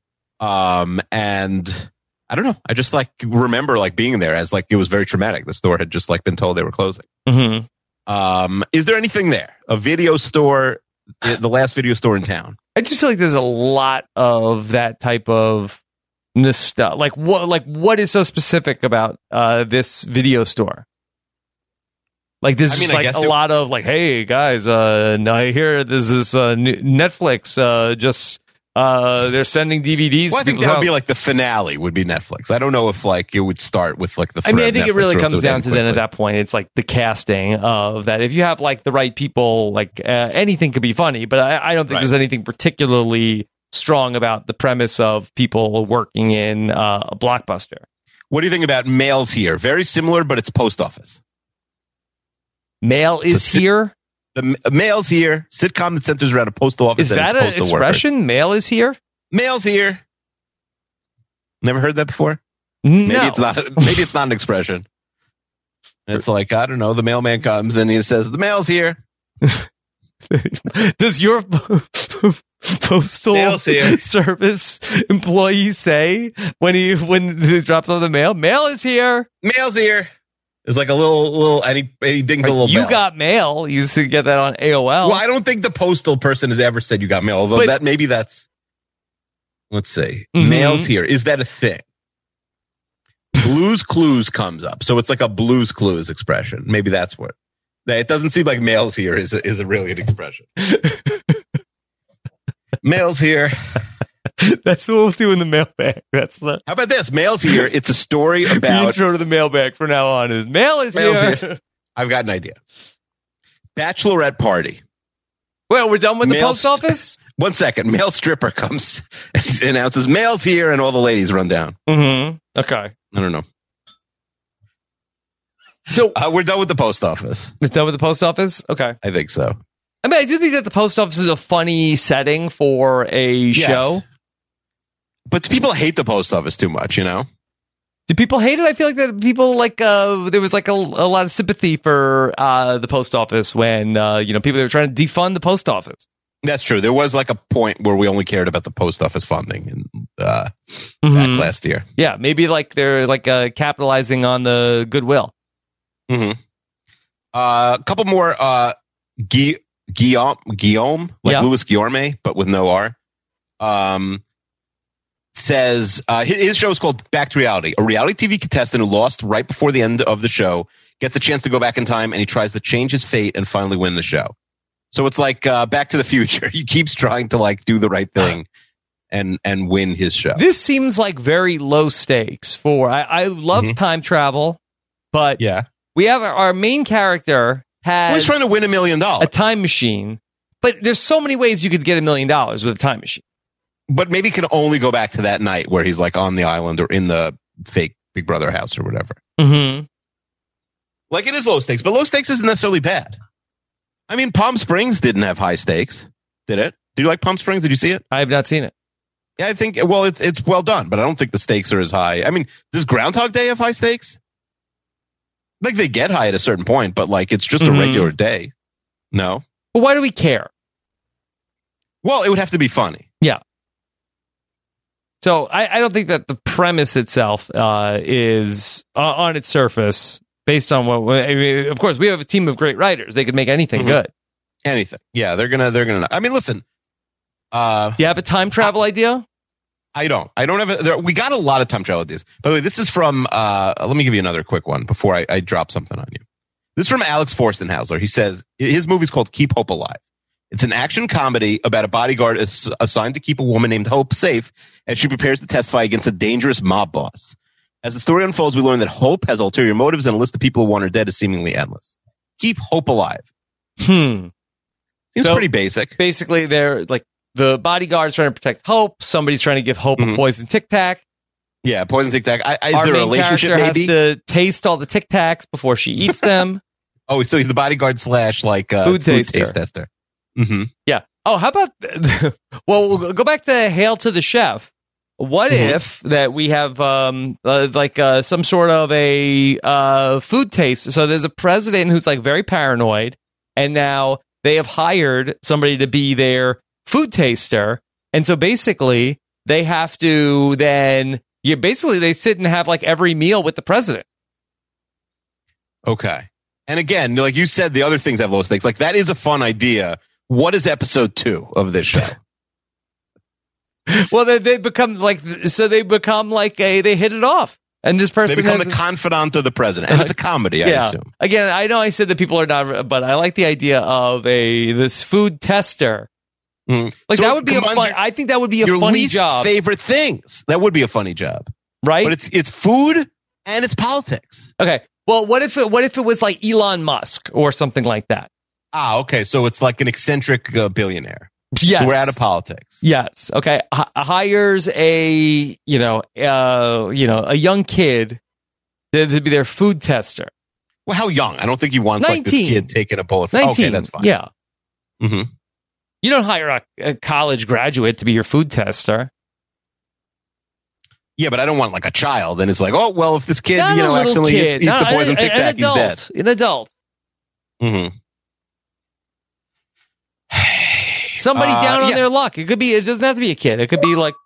And I don't know. I just like remember like being there as like, it was very traumatic. The store had just like been told they were closing. Is there anything there? A video store, the last video store in town? I just feel like there's a lot of that type of stuff. Like what is so specific about this video store? Like there's just like a lot of like, hey guys, now I hear there's this Netflix they're sending DVDs. Well, I think that would be like the finale would be Netflix. I don't know if like it would start with like the. I think Netflix it really comes down to then at that point it's like the casting of that. If you have like the right people, like anything could be funny. But I don't think there's anything particularly strong about the premise of people working in a Blockbuster. What do you think about Mail's Here? Very similar, but it's post office. Mail is here? The Mail's Here, sitcom that centers around a postal office. Is that an expression? Workers. Mail is here? Mail's here. Never heard that before? No. Maybe it's not an expression. It's like, I don't know, the mailman comes and he says, the mail's here. Does your postal service employee say when they drops off the mail, mail is here? Mail's here. It's like a little, and he dings a little You bell. got mail. You used to get that on AOL. Well, I don't think the postal person has ever said you got mail, although let's see. Mail's here. Is that a thing? Blue's Clues comes up. So it's like a Blue's Clues expression. Maybe that's what. It doesn't seem like mail's here is a really an expression. Mail's here. That's what we'll do in the mailbag. How about this? Mail's here. It's a story about... The intro to the mailbag from now on is Mail's here. I've got an idea. Bachelorette party. Well, we're done with the post office? 1 second. Male stripper comes and announces, mail's here, and all the ladies run down. Mm-hmm. Okay. I don't know. So we're done with the post office. It's done with the post office? Okay. I think so. I mean, I do think that the post office is a funny setting for a show. But people hate the post office too much, Do people hate it? I feel like that people like there was like a lot of sympathy for the post office when people were trying to defund the post office. That's true. There was like a point where we only cared about the post office funding back last year. Yeah, maybe like they're like capitalizing on the goodwill. Mm-hmm. A couple more. Guillaume, like Louis Guillaume, but with no R. Says his show is called Back to Reality. A reality TV contestant who lost right before the end of the show gets a chance to go back in time, and he tries to change his fate and finally win the show. So it's like Back to the Future. He keeps trying to like do the right thing and win his show. This seems like very low stakes for. I love time travel, but we have our main character he's trying to win $1 million, a time machine. But there's so many ways you could get $1 million with a time machine. But maybe he can only go back to that night where he's like on the island or in the fake Big Brother house or whatever. Mm-hmm. Like, it is low stakes, but low stakes isn't necessarily bad. I mean, Palm Springs didn't have high stakes, did it? Did you like Palm Springs? Did you see it? I have not seen it. Yeah, I think, well, it's well done, but I don't think the stakes are as high. I mean, does Groundhog Day have high stakes? Like, they get high at a certain point, but like, it's just a regular day. No. But why do we care? Well, it would have to be funny. Yeah. So I don't think that the premise itself is on its surface based on what. I mean, of course, we have a team of great writers. They could make anything good. Anything. Yeah, they're gonna. I mean, listen. Do you have a time travel idea? I don't have we got a lot of time travel ideas. By the way, this is from. Let me give you another quick one before I drop something on you. This is from Alex Forstenhauser. He says his movie's called Keep Hope Alive. It's an action comedy about a bodyguard assigned to keep a woman named Hope safe as she prepares to testify against a dangerous mob boss. As the story unfolds, we learn that Hope has ulterior motives and a list of people who want her dead is seemingly endless. Keep Hope Alive. Seems pretty basic. Basically, they're like the bodyguard's trying to protect Hope. Somebody's trying to give Hope a poison Tic Tac. Yeah, poison Tic Tac. Is Our there a main relationship? character Maybe has to taste all the Tic Tacs before she eats them. Oh, so he's the bodyguard / like food taste taster. tester. Mm-hmm. Yeah. Oh, how about? Well, we'll go back to Hail to the Chef. What if that we have some sort of a food taste? So there's a president who's like very paranoid, and now they have hired somebody to be their food taster, and so basically they have to then they sit and have like every meal with the president. Okay. And again, like you said, the other things have low stakes. Like, that is a fun idea. What is episode 2 of this show? Well, they become like they hit it off. And this person they become the confidant of the president. And it's a comedy, I assume. Again, I know I said that people are not, but I like the idea of this food tester. Like, so that would be I think that would be a funny job. Your least favorite things. That would be a funny job. Right? But it's food and it's politics. Okay. Well, what if it was like Elon Musk or something like that? Ah, okay. So it's like an eccentric billionaire. Yes. So we're out of politics. Yes. Okay. Hires a young kid to be their food tester. Well, how young? I don't think he wants 19. Like this kid taking a bullet. 19. Okay, that's fine. Yeah. Mm-hmm. You don't hire a college graduate to be your food tester. Yeah, but I don't want like a child. And it's like, oh, well, if this kid, Not a little accidentally kid. eats the poison Tic Tac, he's dead. An adult. Mm-hmm. Somebody down on their luck. It doesn't have to be a kid. It could be like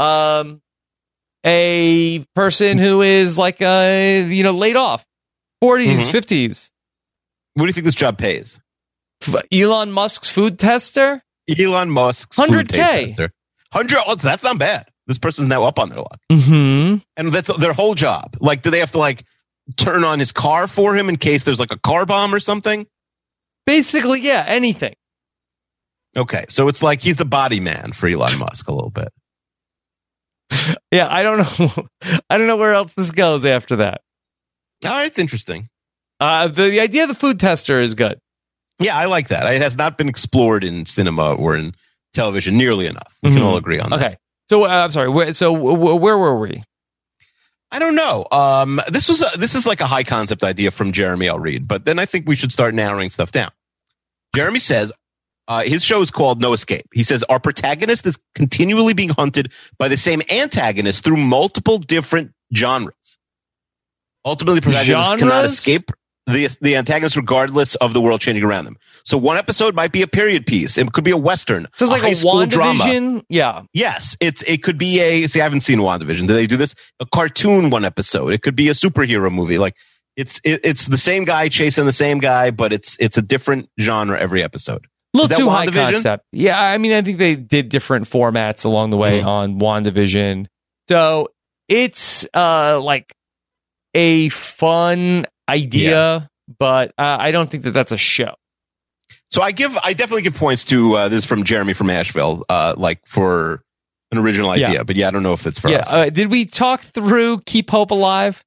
a person who is like laid off. 40s, 50s. What do you think this job pays? Elon Musk's food tester? Elon Musk's 100K. food tester. 100. Oh, that's not bad. This person's now up on their luck. Mm-hmm. And that's their whole job. Like, do they have to like turn on his car for him in case there's like a car bomb or something? Basically, yeah, anything. Okay, so it's like he's the body man for Elon Musk a little bit. Yeah, I don't know. I don't know where else this goes after that. All right, it's interesting. The idea of the food tester is good. Yeah, I like that. It has not been explored in cinema or in television nearly enough. We can all agree on that. Okay, so I'm sorry. Where were we? I don't know. This is like a high concept idea from Jeremy L. Reed, but then I think we should start narrowing stuff down. Jeremy says his show is called No Escape. He says our protagonist is continually being hunted by the same antagonist through multiple different genres. Ultimately, protagonists cannot escape the antagonist regardless of the world changing around them. So one episode might be a period piece. It could be a Western. So it's like a WandaVision? Drama. Yeah. Yes. It could be I haven't seen WandaVision. Do they do this? A cartoon one episode. It could be a superhero movie. Like it's the same guy chasing the same guy, but it's a different genre every episode. A little too high concept. Yeah, I mean, I think they did different formats along the way on WandaVision. So it's like a fun idea, but I don't think that that's a show. So I definitely give points to this from Jeremy from Asheville, like for an original idea. But I don't know if it's for us. Did we talk through Keep Hope Alive?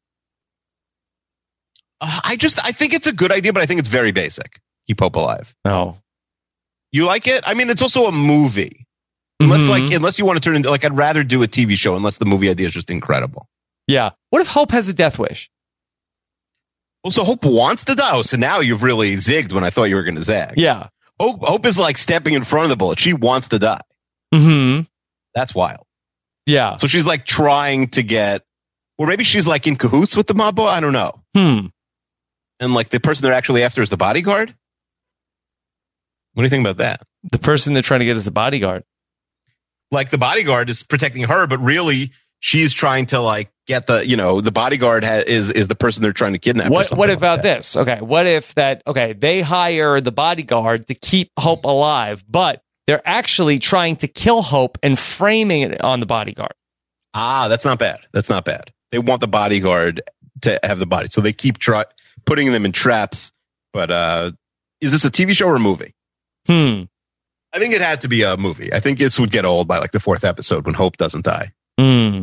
I think it's a good idea, but I think it's very basic. Keep Hope Alive. Oh. You like it? I mean, it's also a movie. Unless you want to turn into, like, I'd rather do a TV show unless the movie idea is just incredible. Yeah. What if Hope has a death wish? Well, so Hope wants to die. Oh, so now you've really zigged when I thought you were going to zag. Yeah. Hope is like stepping in front of the bullet. She wants to die. Mm-hmm. That's wild. Yeah. So she's like trying to get, or maybe she's like in cahoots with the mob boss. I don't know. And like the person they're actually after is the bodyguard. What do you think about that? The person they're trying to get is the bodyguard. Like the bodyguard is protecting her, but really she's trying to like get the, the bodyguard is the person they're trying to kidnap. What about this? Okay. What if they hire the bodyguard to keep Hope alive, but they're actually trying to kill Hope and framing it on the bodyguard? Ah, that's not bad. That's not bad. They want the bodyguard to have the body. So they keep putting them in traps. But is this a TV show or a movie? I think it had to be a movie. I think this would get old by like the 4th episode when Hope doesn't die. Okay.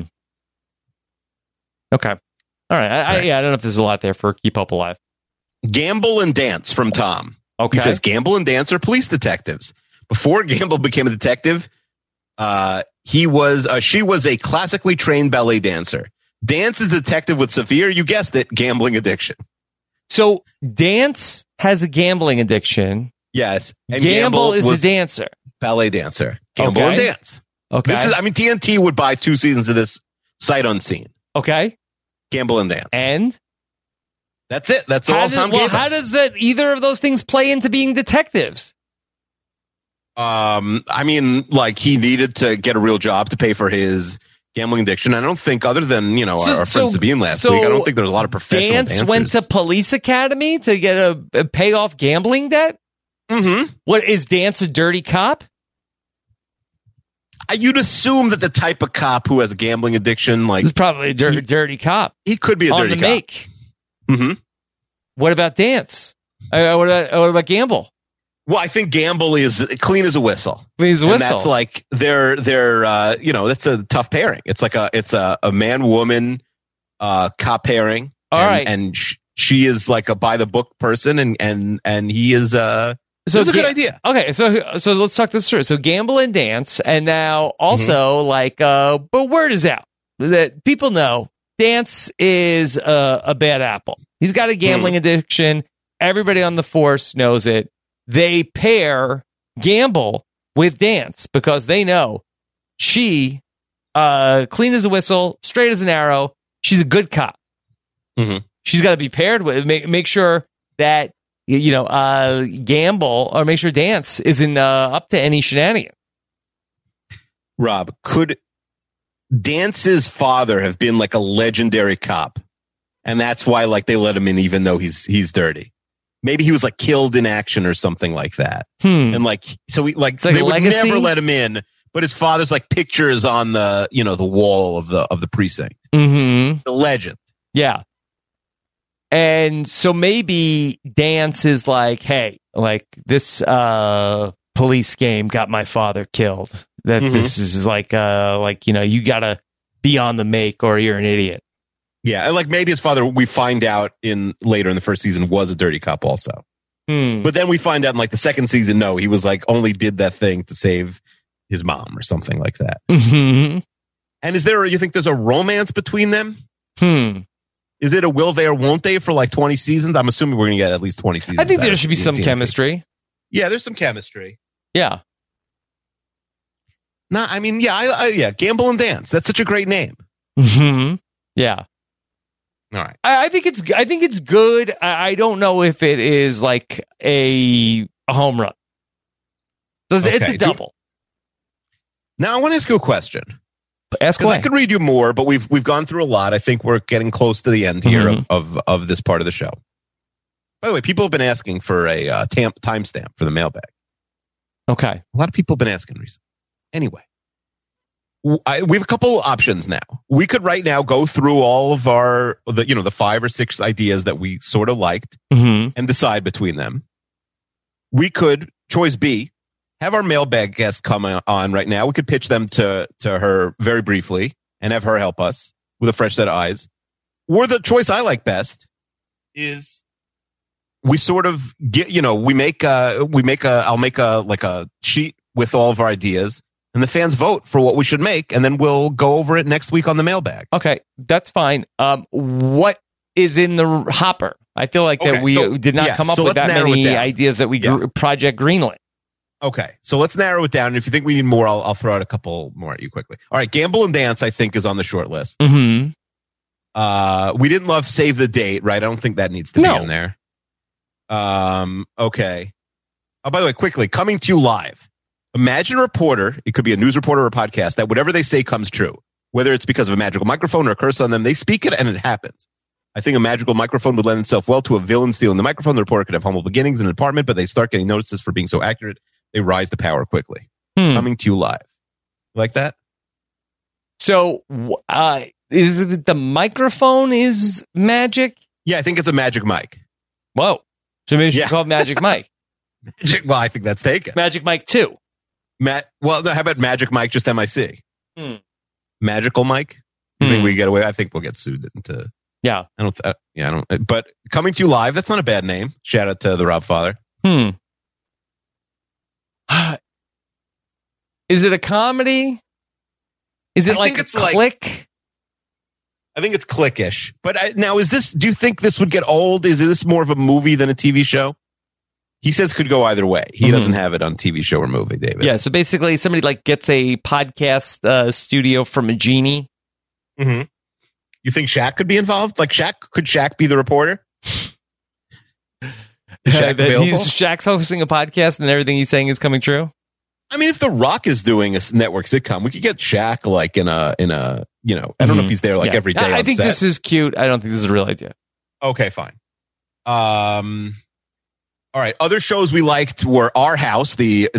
All right. I don't know if there's a lot there for Keep Hope alive. Gamble and Dance from Tom. Okay. He says Gamble and Dance are police detectives. Before Gamble became a detective, she was a classically trained ballet dancer. Dance is a detective with severe, you guessed it, gambling addiction. So Dance has a gambling addiction. Yes. And Gamble is a dancer. Ballet dancer. Gamble and Dance. Okay. TNT would buy 2 seasons of this sight unseen. Okay. Gamble and Dance. And? That's it. That's all Tom gave us. How does either of those things play into being detectives? I mean, like he needed to get a real job to pay for his gambling addiction. I don't think, other than our friend Sabine last week, I don't think there's a lot of professional dancers. Dance went to police academy to get a pay off gambling debt. Mm-hmm. What is Dance a dirty cop? You'd assume that the type of cop who has a gambling addiction, like, he's probably a dirty cop. He could be a dirty cop. Make. Mm-hmm. What about Dance? What about Gamble? Well, I think Gamble is clean as a whistle. Clean as a whistle. And that's like they're that's a tough pairing. It's like a man-woman cop pairing. All right. And she is like a by the book person, and he is so it's a good idea. Okay, so let's talk this through. So Gamble and Dance, and now also but word is out that people know Dance is a bad apple. He's got a gambling addiction. Everybody on the force knows it. They pair Gamble with Dance because they know she, clean as a whistle, straight as an arrow. She's a good cop. Mm-hmm. She's got to be paired with make sure that Gamble or make sure Dance isn't up to any shenanigans. Rob, could Dance's father have been like a legendary cop, and that's why like they let him in even though he's dirty? Maybe he was like killed in action or something like that. And like, so he like they would never let him in, but his father's like pictures on the, the wall of the precinct. Mm-hmm. The legend. Yeah. And so maybe Dance is like, hey, like this, police game got my father killed. That this is like, you gotta be on the make or you're an idiot. Yeah, and like maybe his father, we find out later in the first season, was a dirty cop also. But then we find out in like the second season, no, he was like only did that thing to save his mom or something like that. Mm-hmm. And you think there's a romance between them? Is it a will they or won't they for like 20 seasons? I'm assuming we're going to get at least 20 seasons. I think there should be some chemistry. Yeah, there's some chemistry. Yeah. No, I mean, yeah, Gamble and Dance. That's such a great name. Mm-hmm. Yeah. All right. I think it's good. I don't know if it is like a home run. It's a double. Now I want to ask you a question. Ask away. I could read you more, but we've gone through a lot. I think we're getting close to the end here of this part of the show. By the way, people have been asking for a timestamp for the mailbag. Okay. A lot of people have been asking recently. Anyway. We have a couple options now. We could right now go through all of the 5 or 6 ideas that we sort of liked and decide between them. We could, choice B, have our mailbag guest come on right now. We could pitch them to her very briefly and have her help us with a fresh set of eyes. Or the choice I like best is we sort of get, I'll make a sheet with all of our ideas. and the fans vote for what we should make, and then we'll go over it next week on the mailbag. Okay, that's fine. What is in the hopper? I feel like that we did not come up with that many ideas that we Project Greenlit. Okay, so let's narrow it down. And if you think we need more, I'll throw out a couple more at you quickly. All right, Gamble and Dance, I think, is on the short list. Mm-hmm. We didn't love Save the Date, right? I don't think that needs to be in there. Okay. Oh, by the way, quickly, coming to you live. Imagine a reporter, it could be a news reporter or a podcast, that whatever they say comes true. Whether it's because of a magical microphone or a curse on them, they speak it and it happens. I think a magical microphone would lend itself well to a villain stealing the microphone. The reporter could have humble beginnings in an apartment, but they start getting notices for being so accurate. They rise to power quickly. Coming to you live. Like that? So, is it the microphone is magic? Yeah, I think it's a magic mic. Whoa. So maybe we should call it Magic Mike. Well, I think that's taken. Magic Mike 2. How about Magic Mike, just MIC? Magical Mike? You think we get away? I think we'll get sued into... Yeah. I don't. But coming to you live, that's not a bad name. Shout out to the Rob Father. Is it a comedy? Is it like a Click? I think it's Click-ish. But now, do you think this would get old? Is this more of a movie than a TV show? He says could go either way. He doesn't have it on TV show or movie, David. Yeah, so basically somebody like gets a podcast studio from a genie. Mm-hmm. You think Shaq could be involved? Like could Shaq be the reporter? Shaq's hosting a podcast and everything he's saying is coming true? I mean, if The Rock is doing a network sitcom, we could get Shaq like in a I don't know if he's there every day. I think this is cute. I don't think this is a real idea. Okay, fine. All right. Other shows we liked were Our House,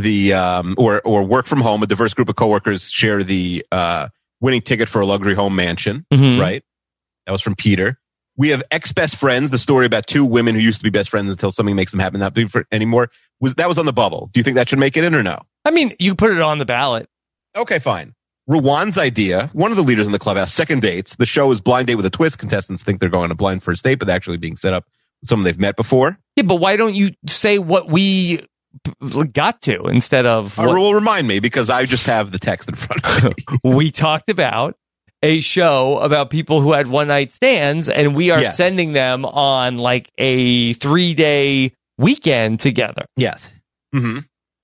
or Work from Home. A diverse group of coworkers share the winning ticket for a luxury home mansion. Right. That was from Peter. We have Ex-Best Friends, the story about two women who used to be best friends until something makes them happen not to be anymore. That was on the bubble. Do you think that should make it in or no? I mean, you put it on the ballot. Okay, fine. Rwan's idea, one of the leaders in the clubhouse, Second Dates. The show is Blind Date with a Twist. Contestants think they're going on a blind first date, but they're actually being set up with someone they've met before. Yeah, but why don't you say what we got to instead of... Will remind me, because I just have the text in front of me. We talked about a show about people who had one-night stands, and we are sending them on like a 3-day weekend together. Yes. Mm-hmm.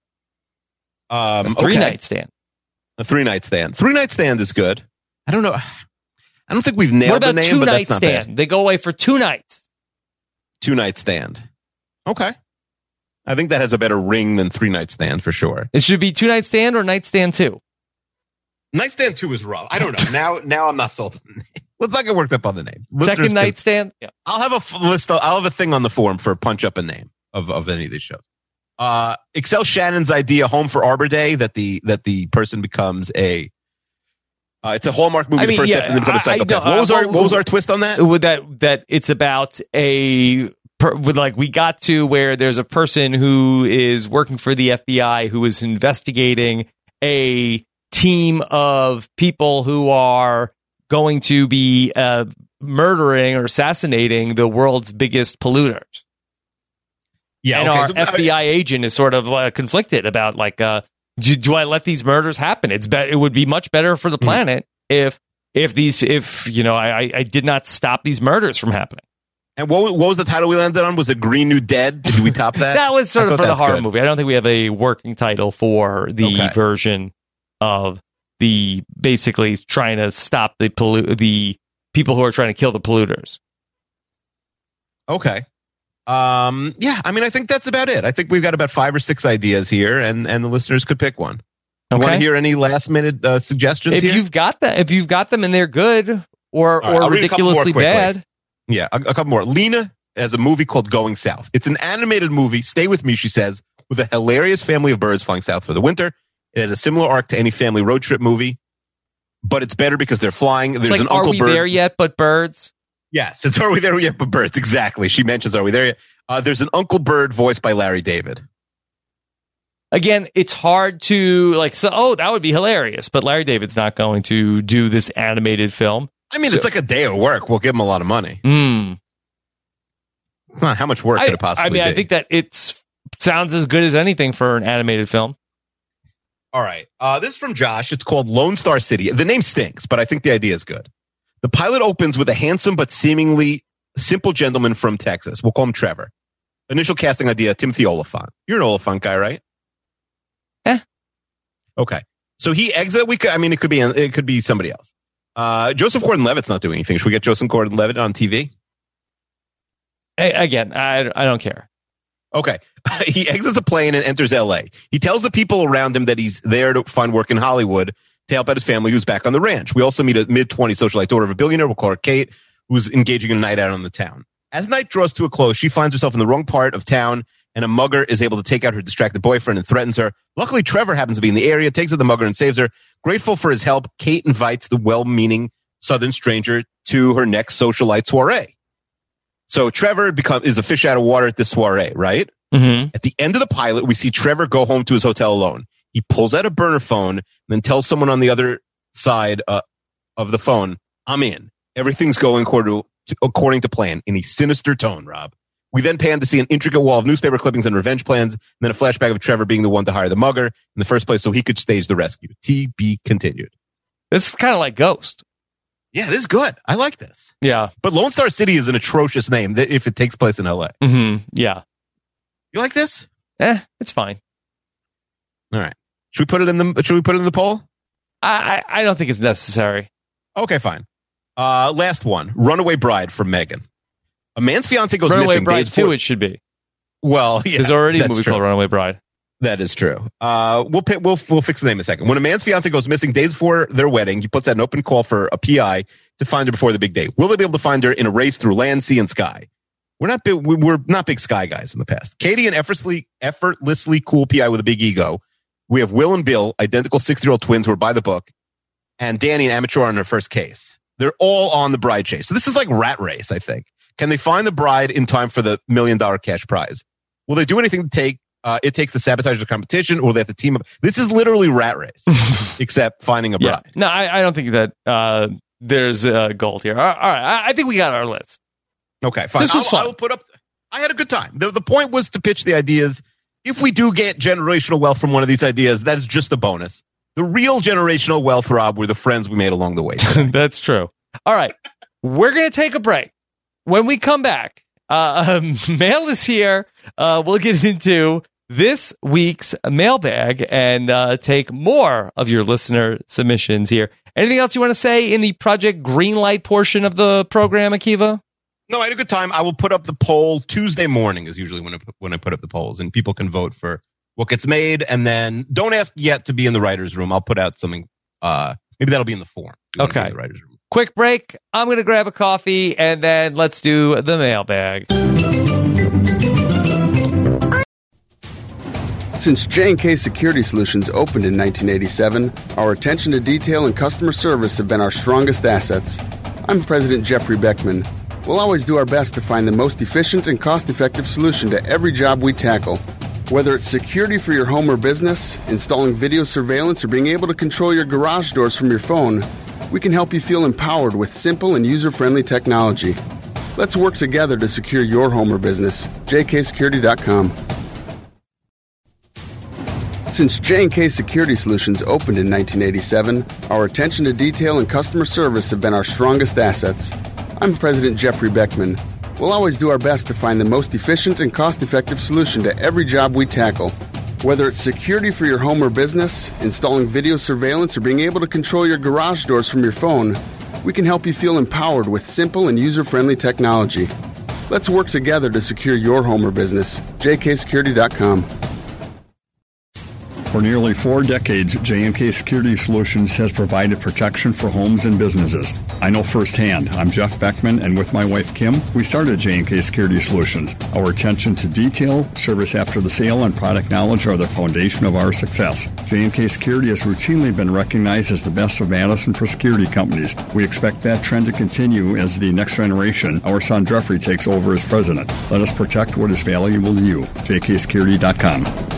A 3-night stand. A 3-night stand. 3-night stand is good. I don't know. I don't think we've nailed the name, but that's not stand? bad. They go away for 2 nights. 2-night stand. Okay. I think that has a better ring than 3-night stand for sure. It should be 2-night stand or nightstand 2. Nightstand 2 is rough. I don't know. Now I'm not sold. Let's not get worked up on the name. Second nightstand. Yeah. I'll have a list. I'll have a thing on the forum for punch up a name of any of these shows. Excel Shannon's idea, Home for Arbor Day, that the person becomes it's a Hallmark movie. The first step, and then become a psychopath. What was our twist on that? That it's about we got to where there's a person who is working for the FBI who is investigating a team of people who are going to be murdering or assassinating the world's biggest polluters. Yeah, and our FBI agent is sort of conflicted about do I let these murders happen? It would be much better for the planet if I did not stop these murders from happening. And what was the title we landed on? Was it Green New Dead? Did we top that? That was sort of for the horror movie. I don't think we have a working title for the version of the basically trying to stop the people who are trying to kill the polluters. Okay. I mean, I think that's about it. I think we've got about 5 or 6 ideas here, and the listeners could pick one. Okay. Want to hear any last minute suggestions? If you've got them and they're good or ridiculously bad. Yeah, a couple more. Lena has a movie called Going South. It's an animated movie. Stay with me, she says, with a hilarious family of birds flying south for the winter. It has a similar arc to any family road trip movie, but it's better because they're flying. There's an Uncle Bird. Are we there yet? But birds. Yes, it's Are We There Yet But Birds. Exactly. She mentions Are We There Yet? There's an Uncle Bird voiced by Larry David. Again, it's hard to that would be hilarious, but Larry David's not going to do this animated film. I mean, it's like a day of work. We'll give him a lot of money. It's not how much work could it possibly be. I think that it sounds as good as anything for an animated film. All right. This is from Josh. It's called Lone Star City. The name stinks, but I think the idea is good. The pilot opens with a handsome but seemingly simple gentleman from Texas. We'll call him Trevor. Initial casting idea, Timothy Oliphant. You're an Oliphant guy, right? Okay. So he exit. It could be somebody else. Joseph Gordon-Levitt's not doing anything. Should we get Joseph Gordon-Levitt on TV? Again, I don't care. Okay. He exits a plane and enters L.A. He tells the people around him that he's there to find work in Hollywood to help out his family who's back on the ranch. We also meet a mid-20s socialite daughter of a billionaire. We'll call her Kate, who's engaging in a night out on the town. As night draws to a close, she finds herself in the wrong part of town, and a mugger is able to take out her distracted boyfriend and threatens her. Luckily, Trevor happens to be in the area, takes out the mugger and saves her. Grateful for his help, Kate invites the well-meaning southern stranger to her next socialite soiree. So Trevor is a fish out of water at this soiree, right? Mm-hmm. At the end of the pilot, we see Trevor go home to his hotel alone. He pulls out a burner phone and then tells someone on the other side of the phone, I'm in. Everything's going according to plan in a sinister tone, Rob. We then pan to see an intricate wall of newspaper clippings and revenge plans, and then a flashback of Trevor being the one to hire the mugger in the first place so he could stage the rescue. TB continued. This is kind of like Ghost. Yeah, this is good. I like this. Yeah. But Lone Star City is an atrocious name if it takes place in LA. Mm-hmm. Yeah. You like this? It's fine. All right. Should we put it in the poll? I don't think it's necessary. Okay, fine. Last one. Runaway Bride from Megan. A man's fiance goes Runaway missing. Bride 2, it should be. Well, yeah. There's already a movie called Runaway Bride. That is true. We'll fix the name in a second. When a man's fiance goes missing days before their wedding, he puts out an open call for a PI to find her before the big day. Will they be able to find her in a race through land, sea, and sky? We're not big sky guys in the past. Katie, an effortlessly cool PI with a big ego. We have Will and Bill, identical 60-year-old twins who are by the book, and Danny, an amateur on her first case. They're all on the bride chase. So this is like Rat Race, I think. Can they find the bride in time for the $1 million cash prize? Will they do anything to it takes to sabotage the competition, or will they have to team up? This is literally Rat Race, except finding a bride. Yeah. No, I don't think that there's a gold here. All right, I think we got our list. Okay, fine. This was fun. I will put up. I had a good time. The point was to pitch the ideas. If we do get generational wealth from one of these ideas, that is just a bonus. The real generational wealth, Rob, were the friends we made along the way. That's true. All right, we're going to take a break. When we come back, mail is here. We'll get into this week's mailbag and take more of your listener submissions here. Anything else you want to say in the Project Greenlight portion of the program, Akiva? No, I had a good time. I will put up the poll Tuesday morning is usually when I put up the polls, and people can vote for what gets made. And then don't ask yet to be in the writer's room. I'll put out something. Maybe that'll be in the form. Okay. In the writer's room. Quick break. I'm going to grab a coffee, and then let's do the mailbag. Since J&K Security Solutions opened in 1987, our attention to detail and customer service have been our strongest assets. I'm President Jeffrey Beckman. We'll always do our best to find the most efficient and cost-effective solution to every job we tackle. Whether it's security for your home or business, installing video surveillance, or being able to control your garage doors from your phone, we can help you feel empowered with simple and user-friendly technology. Let's work together to secure your home or business. jksecurity.com. Since J&K Security Solutions opened in 1987, our attention to detail and customer service have been our strongest assets. I'm President Jeffrey Beckman. We'll always do our best to find the most efficient and cost-effective solution to every job we tackle. Whether it's security for your home or business, installing video surveillance, or being able to control your garage doors from your phone, we can help you feel empowered with simple and user-friendly technology. Let's work together to secure your home or business. jksecurity.com. For nearly 4 decades, J&K Security Solutions has provided protection for homes and businesses. I know firsthand. I'm Jeff Beckman, and with my wife Kim, we started J&K Security Solutions. Our attention to detail, service after the sale, and product knowledge are the foundation of our success. J&K Security has routinely been recognized as the best of Madison for security companies. We expect that trend to continue as the next generation, our son Jeffrey, takes over as president. Let us protect what is valuable to you. jksecurity.com.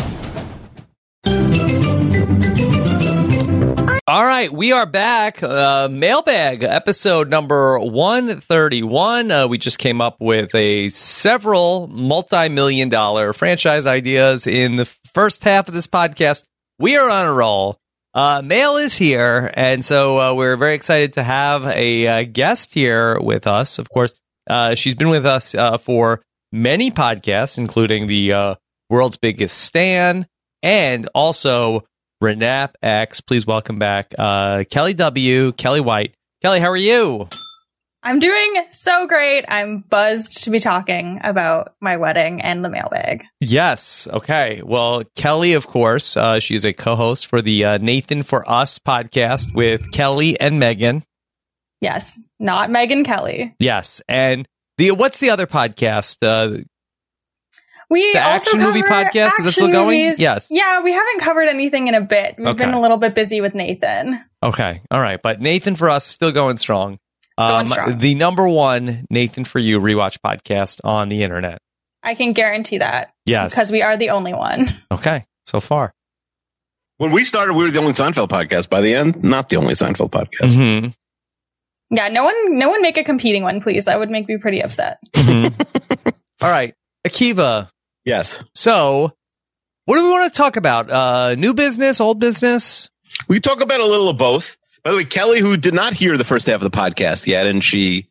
All right, we are back. Mailbag episode number 131. We just came up with several multi-million-dollar franchise ideas in the first half of this podcast. we are on a roll. Mail is here, and so we're very excited to have a guest here with us. Of course, she's been with us for many podcasts, including the World's Biggest Stan, and also Renap X. Please welcome back Kelly W., Kelly White. Kelly, how are you? I'm doing so great. I'm buzzed to be talking about my wedding and the mailbag. Yes. Okay. Well, Kelly, of course, she is a co-host for the Nathan for Us podcast with Kelly and Megan. Yes. Not Megan Kelly. Yes. And what's the other podcast? The Action Movie Podcast? Is it still going? Movies. Yes. Yeah, we haven't covered anything in a bit. We've been a little bit busy with Nathan. Okay. All right. But Nathan for Us still going strong. Strong. The number one Nathan for You rewatch podcast on the internet. I can guarantee that. Yes. Because we are the only one. Okay. So far. When we started, we were the only Seinfeld podcast. By the end, not the only Seinfeld podcast. Mm-hmm. Yeah, no one make a competing one, please. That would make me pretty upset. Mm-hmm. All right. Akiva. Yes. So, what do we want to talk about? New business, old business? We can talk about a little of both. By the way, Kelly, who did not hear the first half of the podcast yet, and she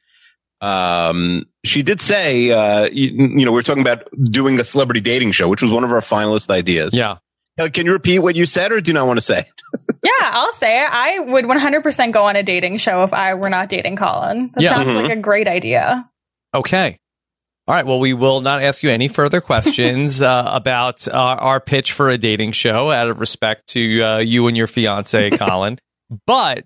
did say, we were talking about doing a celebrity dating show, which was one of our finalist ideas. Yeah. Can you repeat what you said, or do you not want to say it? Yeah, I'll say it. I would 100% go on a dating show if I were not dating Colin. That sounds like a great idea. Okay. All right. Well, we will not ask you any further questions about our pitch for a dating show out of respect to you and your fiance, Colin. But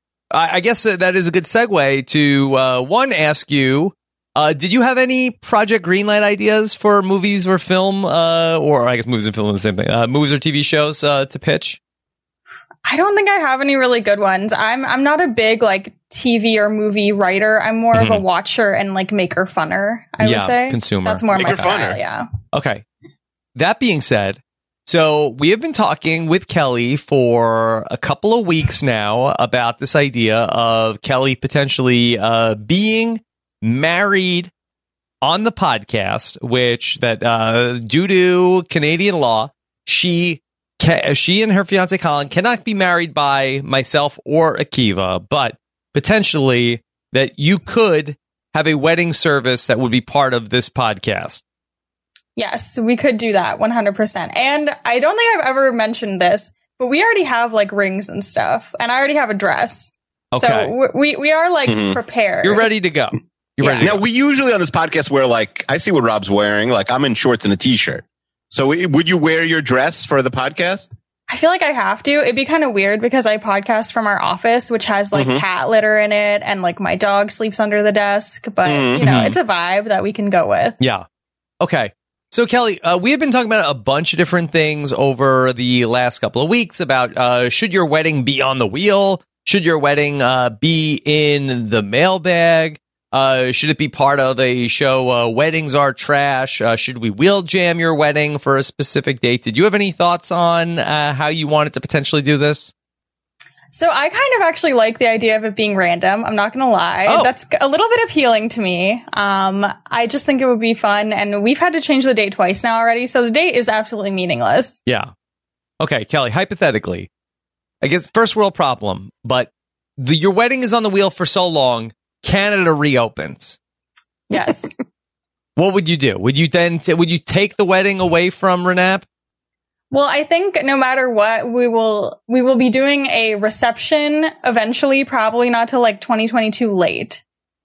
I guess that is a good segue to one, ask you, did you have any Project Greenlight ideas for movies or film, or I guess movies and film are the same thing, movies or TV shows to pitch? I don't think I have any really good ones. I'm not a big TV or movie writer. I'm more of a watcher and maker funner, I would say. Consumer. That's more maker my style, funner. yeah. Okay. That being said, so we have been talking with Kelly for a couple of weeks now about this idea of Kelly potentially being married on the podcast, which that due to Canadian law, she and her fiance Colin cannot be married by myself or Akiva, but potentially that you could have a wedding service that would be part of this podcast. Yes, we could do that 100%. And I don't think I've ever mentioned this, but we already have rings and stuff, and I already have a dress. Okay. So we are prepared. You're ready to go. You're ready to Now, go. we usually on this podcast wear I see what Rob's wearing. I'm in shorts and a t-shirt. So would you wear your dress for the podcast? I feel like I have to. It'd be kind of weird because I podcast from our office, which has cat litter in it, and my dog sleeps under the desk. But it's a vibe that we can go with. Yeah. Okay. So Kelly, we have been talking about a bunch of different things over the last couple of weeks about should your wedding be on the wheel? Should your wedding be in the mailbag? Should it be part of a show, Weddings Are Trash? Should we wheel jam your wedding for a specific date? Did you have any thoughts on how you wanted to potentially do this? So I kind of actually like the idea of it being random. I'm not going to lie. Oh. That's a little bit appealing to me. I just think it would be fun. And we've had to change the date twice now already. So the date is absolutely meaningless. Yeah. Okay, Kelly, hypothetically, I guess first world problem, but your wedding is on the wheel for so long, Canada reopens. Yes. What would you do? Would you take the wedding away from Renap? Well, I think no matter what, we will be doing a reception eventually, probably not till 2022 late.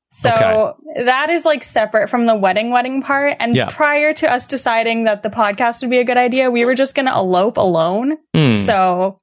So that is separate from the wedding part. And prior to us deciding that the podcast would be a good idea, we were just going to elope alone. So,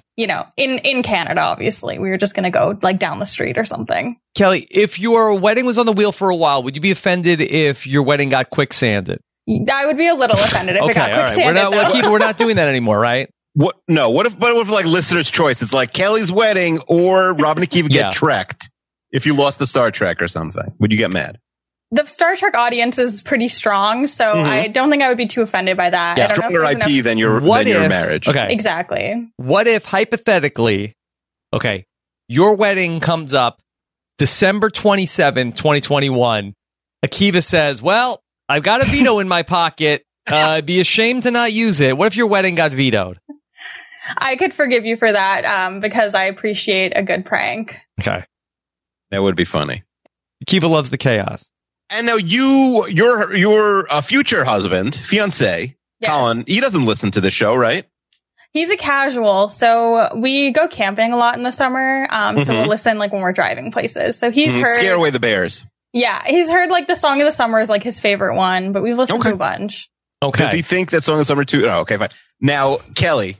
in Canada, obviously, we were just going to go down the street or something. Kelly, if your wedding was on the wheel for a while, would you be offended if your wedding got quicksanded? I would be a little offended if it got quicksanded. We're not doing that anymore, right? What? No. What if listener's choice? It's Kelly's wedding or Rob and Akiva get trekked if you lost the Star Trek or something. Would you get mad? The Star Trek audience is pretty strong, so I don't think I would be too offended by that. Yeah, I don't stronger know if IP than your marriage. Okay. Exactly. What if, hypothetically, your wedding comes up December 27, 2021. Akiva says, well, I've got a veto in my pocket. I'd be ashamed to not use it. What if your wedding got vetoed? I could forgive you for that because I appreciate a good prank. Okay. That would be funny. Kiva loves the chaos. And now your future husband, fiance, yes. Colin, he doesn't listen to the show, right? He's a casual, so we go camping a lot in the summer. So we'll listen like when we're driving places. So he's heard Scare Away the Bears. Yeah, he's heard like the Song of the Summer is like his favorite one, but we've listened to a bunch. Okay. Does he think that Song of the Summer too? Oh, okay, fine. Now, Kelly,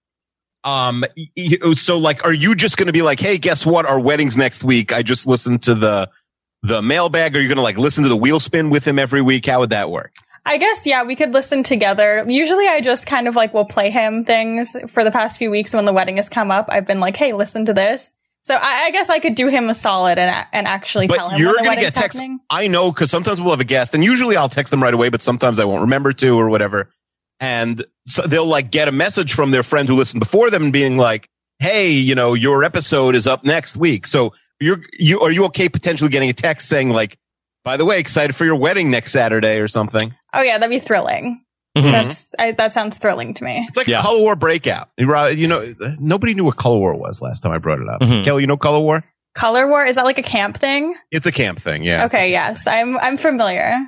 so like, are you just going to be like, hey, guess what? Our wedding's next week. I just listened to the mailbag. Are you going to like listen to the wheel spin with him every week? How would that work? I guess, yeah, we could listen together. Usually I just kind of like will play him things for the past few weeks when the wedding has come up. I've been like, hey, listen to this. So I guess I could do him a solid and actually tell him when the wedding's happening. I know, because sometimes we'll have a guest, and usually I'll text them right away, but sometimes I won't remember to or whatever. And so they'll like get a message from their friend who listened before them and being like, hey, your episode is up next week. So are you okay potentially getting a text saying like, by the way, excited for your wedding next Saturday or something? Oh yeah, that'd be thrilling. That sounds thrilling to me. It's like Color War Breakout. Nobody knew what Color War was last time I brought it up. Kelly, you know Color War? Color War, is that like a camp thing? It's a camp thing, yeah. Okay, yes, I'm familiar.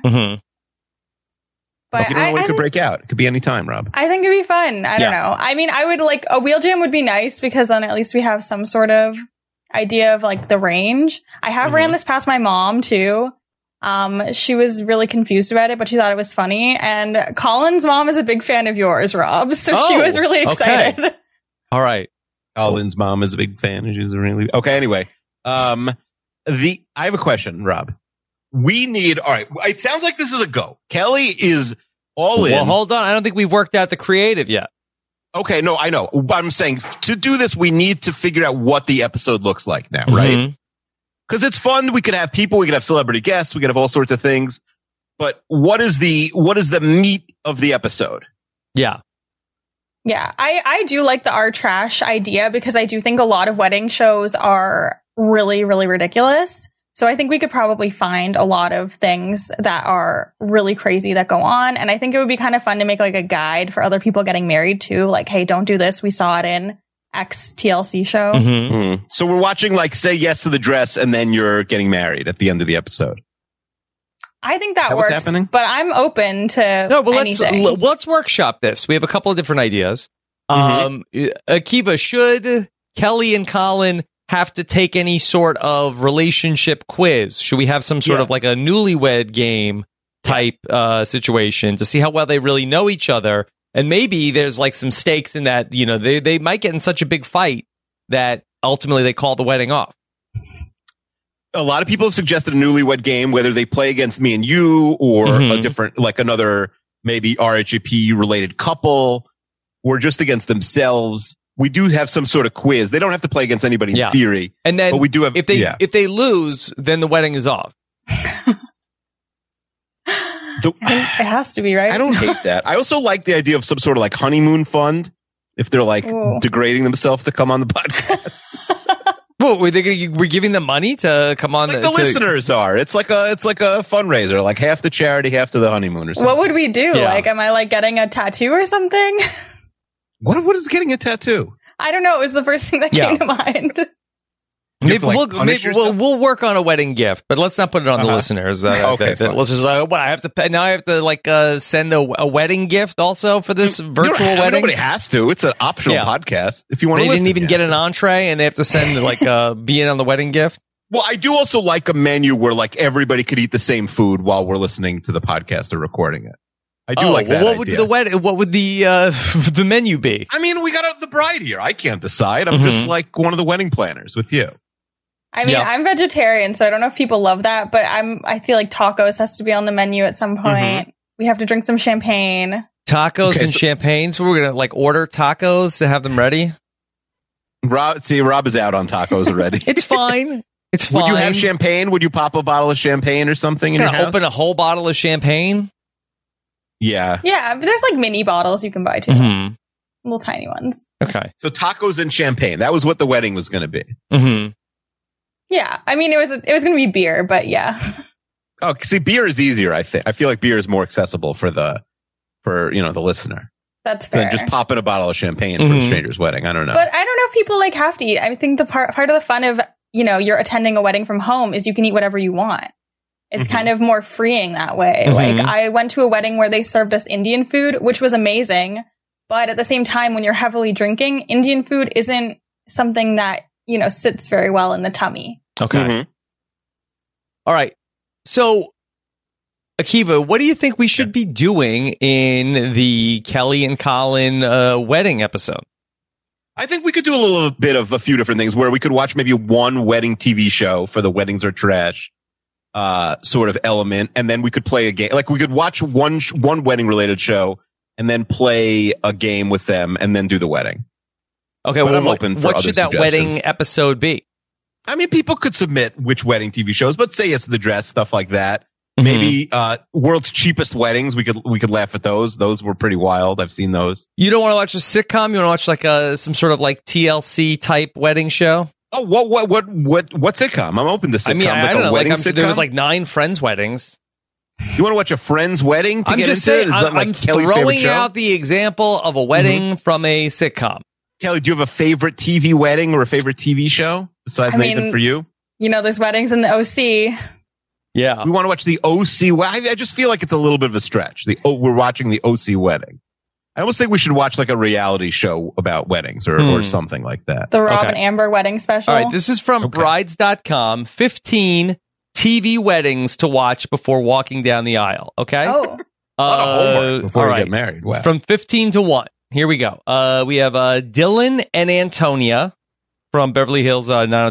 But you don't know when it could break out. It could be any time, Rob. I think it'd be fun. I don't know. I mean, I would like a wheel jam would be nice because then at least we have some sort of idea of like the range. I have ran this past my mom too. She was really confused about it, but she thought it was funny. And Colin's mom is a big fan of yours, Rob. So she was really excited. Okay. All right. Colin's mom is a big fan. And she's really okay. Anyway, I have a question, Rob. All right. It sounds like this is a go. Kelly is all in. Well, hold on. I don't think we've worked out the creative yet. Okay. No, I know. But I'm saying to do this, we need to figure out what the episode looks like now, right? Because it's fun. We could have people. We could have celebrity guests. We could have all sorts of things. But what is the meat of the episode? Yeah. Yeah. I do like the our trash idea because I do think a lot of wedding shows are really, really ridiculous. So I think we could probably find a lot of things that are really crazy that go on. And I think it would be kind of fun to make like a guide for other people getting married too. Like, hey, don't do this. We saw it in X TLC show. So we're watching like Say Yes to the Dress and then you're getting married at the end of the episode. I think that works, happening? But I'm open to anything. Let's workshop this. We have a couple of different ideas. Akiva, should Kelly and Colin have to take any sort of relationship quiz? Should we have some sort of like a newlywed game type situation to see how well they really know each other? And maybe there's like some stakes in that, they might get in such a big fight that ultimately they call the wedding off. A lot of people have suggested a newlywed game, whether they play against me and you or a different, like another maybe RHAP related couple or just against themselves. We do have some sort of quiz. They don't have to play against anybody in theory. And then but we do have, if they lose, then the wedding is off. It has to be, right? I don't hate that. I also like the idea of some sort of like honeymoon fund if they're like degrading themselves to come on the podcast. Well, we're giving them money to come on. Like the listeners are. It's like a fundraiser, like half the charity, half to the honeymoon or something. What would we do? Yeah. Like, am I like getting a tattoo or something? What is getting a tattoo? I don't know. It was the first thing that came to mind. Maybe we'll work on a wedding gift, but let's not put it on the listeners. Okay, let's just I have to pay, now. I have to like send a wedding gift also for this virtual wedding. Nobody has to. It's an optional podcast. If you want, they didn't even get an entree, and they have to send like be in on the wedding gift. Well, I do also like a menu where like everybody could eat the same food while we're listening to the podcast or recording it. I do like that. What would the menu be? I mean, we got the bride here. I can't decide. I'm just like one of the wedding planners with you. I mean, I'm vegetarian, so I don't know if people love that, but I feel like tacos has to be on the menu at some point. We have to drink some champagne. Tacos and champagne. So we're gonna like order tacos to have them ready. Rob is out on tacos already. It's fine. It's fine. Would you have champagne? Would you pop a bottle of champagne or something in your house? Open a whole bottle of champagne? Yeah. Yeah, but there's like mini bottles you can buy too. Little tiny ones. Okay. So tacos and champagne. That was what the wedding was going to be. Yeah. I mean, it was going to be beer, but yeah. Oh, see, beer is easier, I think. I feel like beer is more accessible for the listener. That's fair. Than just popping a bottle of champagne for a stranger's wedding. I don't know. But I don't know if people like have to eat. I think the part of the fun of, you're attending a wedding from home is you can eat whatever you want. It's kind of more freeing that way. Like I went to a wedding where they served us Indian food, which was amazing. But at the same time, when you're heavily drinking, Indian food isn't something that, sits very well in the tummy. Okay. All right. So, Akiva, what do you think we should be doing in the Kelly and Colin wedding episode? I think we could do a little bit of a few different things where we could watch maybe one wedding TV show for the weddings are trash sort of element. And then we could play a game. Like we could watch one wedding related show and then play a game with them and then do the wedding. Okay. But well, I'm open for what should that wedding episode be? I mean, people could submit which wedding TV shows, but say it's the dress, stuff like that. Maybe World's Cheapest Weddings. We could laugh at those. Those were pretty wild. I've seen those. You don't want to watch a sitcom? You want to watch like some sort of like TLC type wedding show? Oh, what sitcom? I'm open to sitcoms. I mean, I don't know. Wedding sitcom? There was like 9 Friends weddings. You want to watch a friend's wedding? I'm just saying. I'm throwing out the example of a wedding from a sitcom. Kelly, do you have a favorite TV wedding or a favorite TV show besides Nathan for you? There's weddings in the OC. Yeah. We want to watch the OC. I just feel like it's a little bit of a stretch. We're watching the OC wedding. I almost think we should watch like a reality show about weddings or something like that. The Rob and Amber wedding special. All right. This is from brides.com. 15 TV weddings to watch before walking down the aisle. Okay. Oh. A lot of homework before you get married. Wow. From 15 to 1. Here we go. We have Dylan and Antonia from Beverly Hills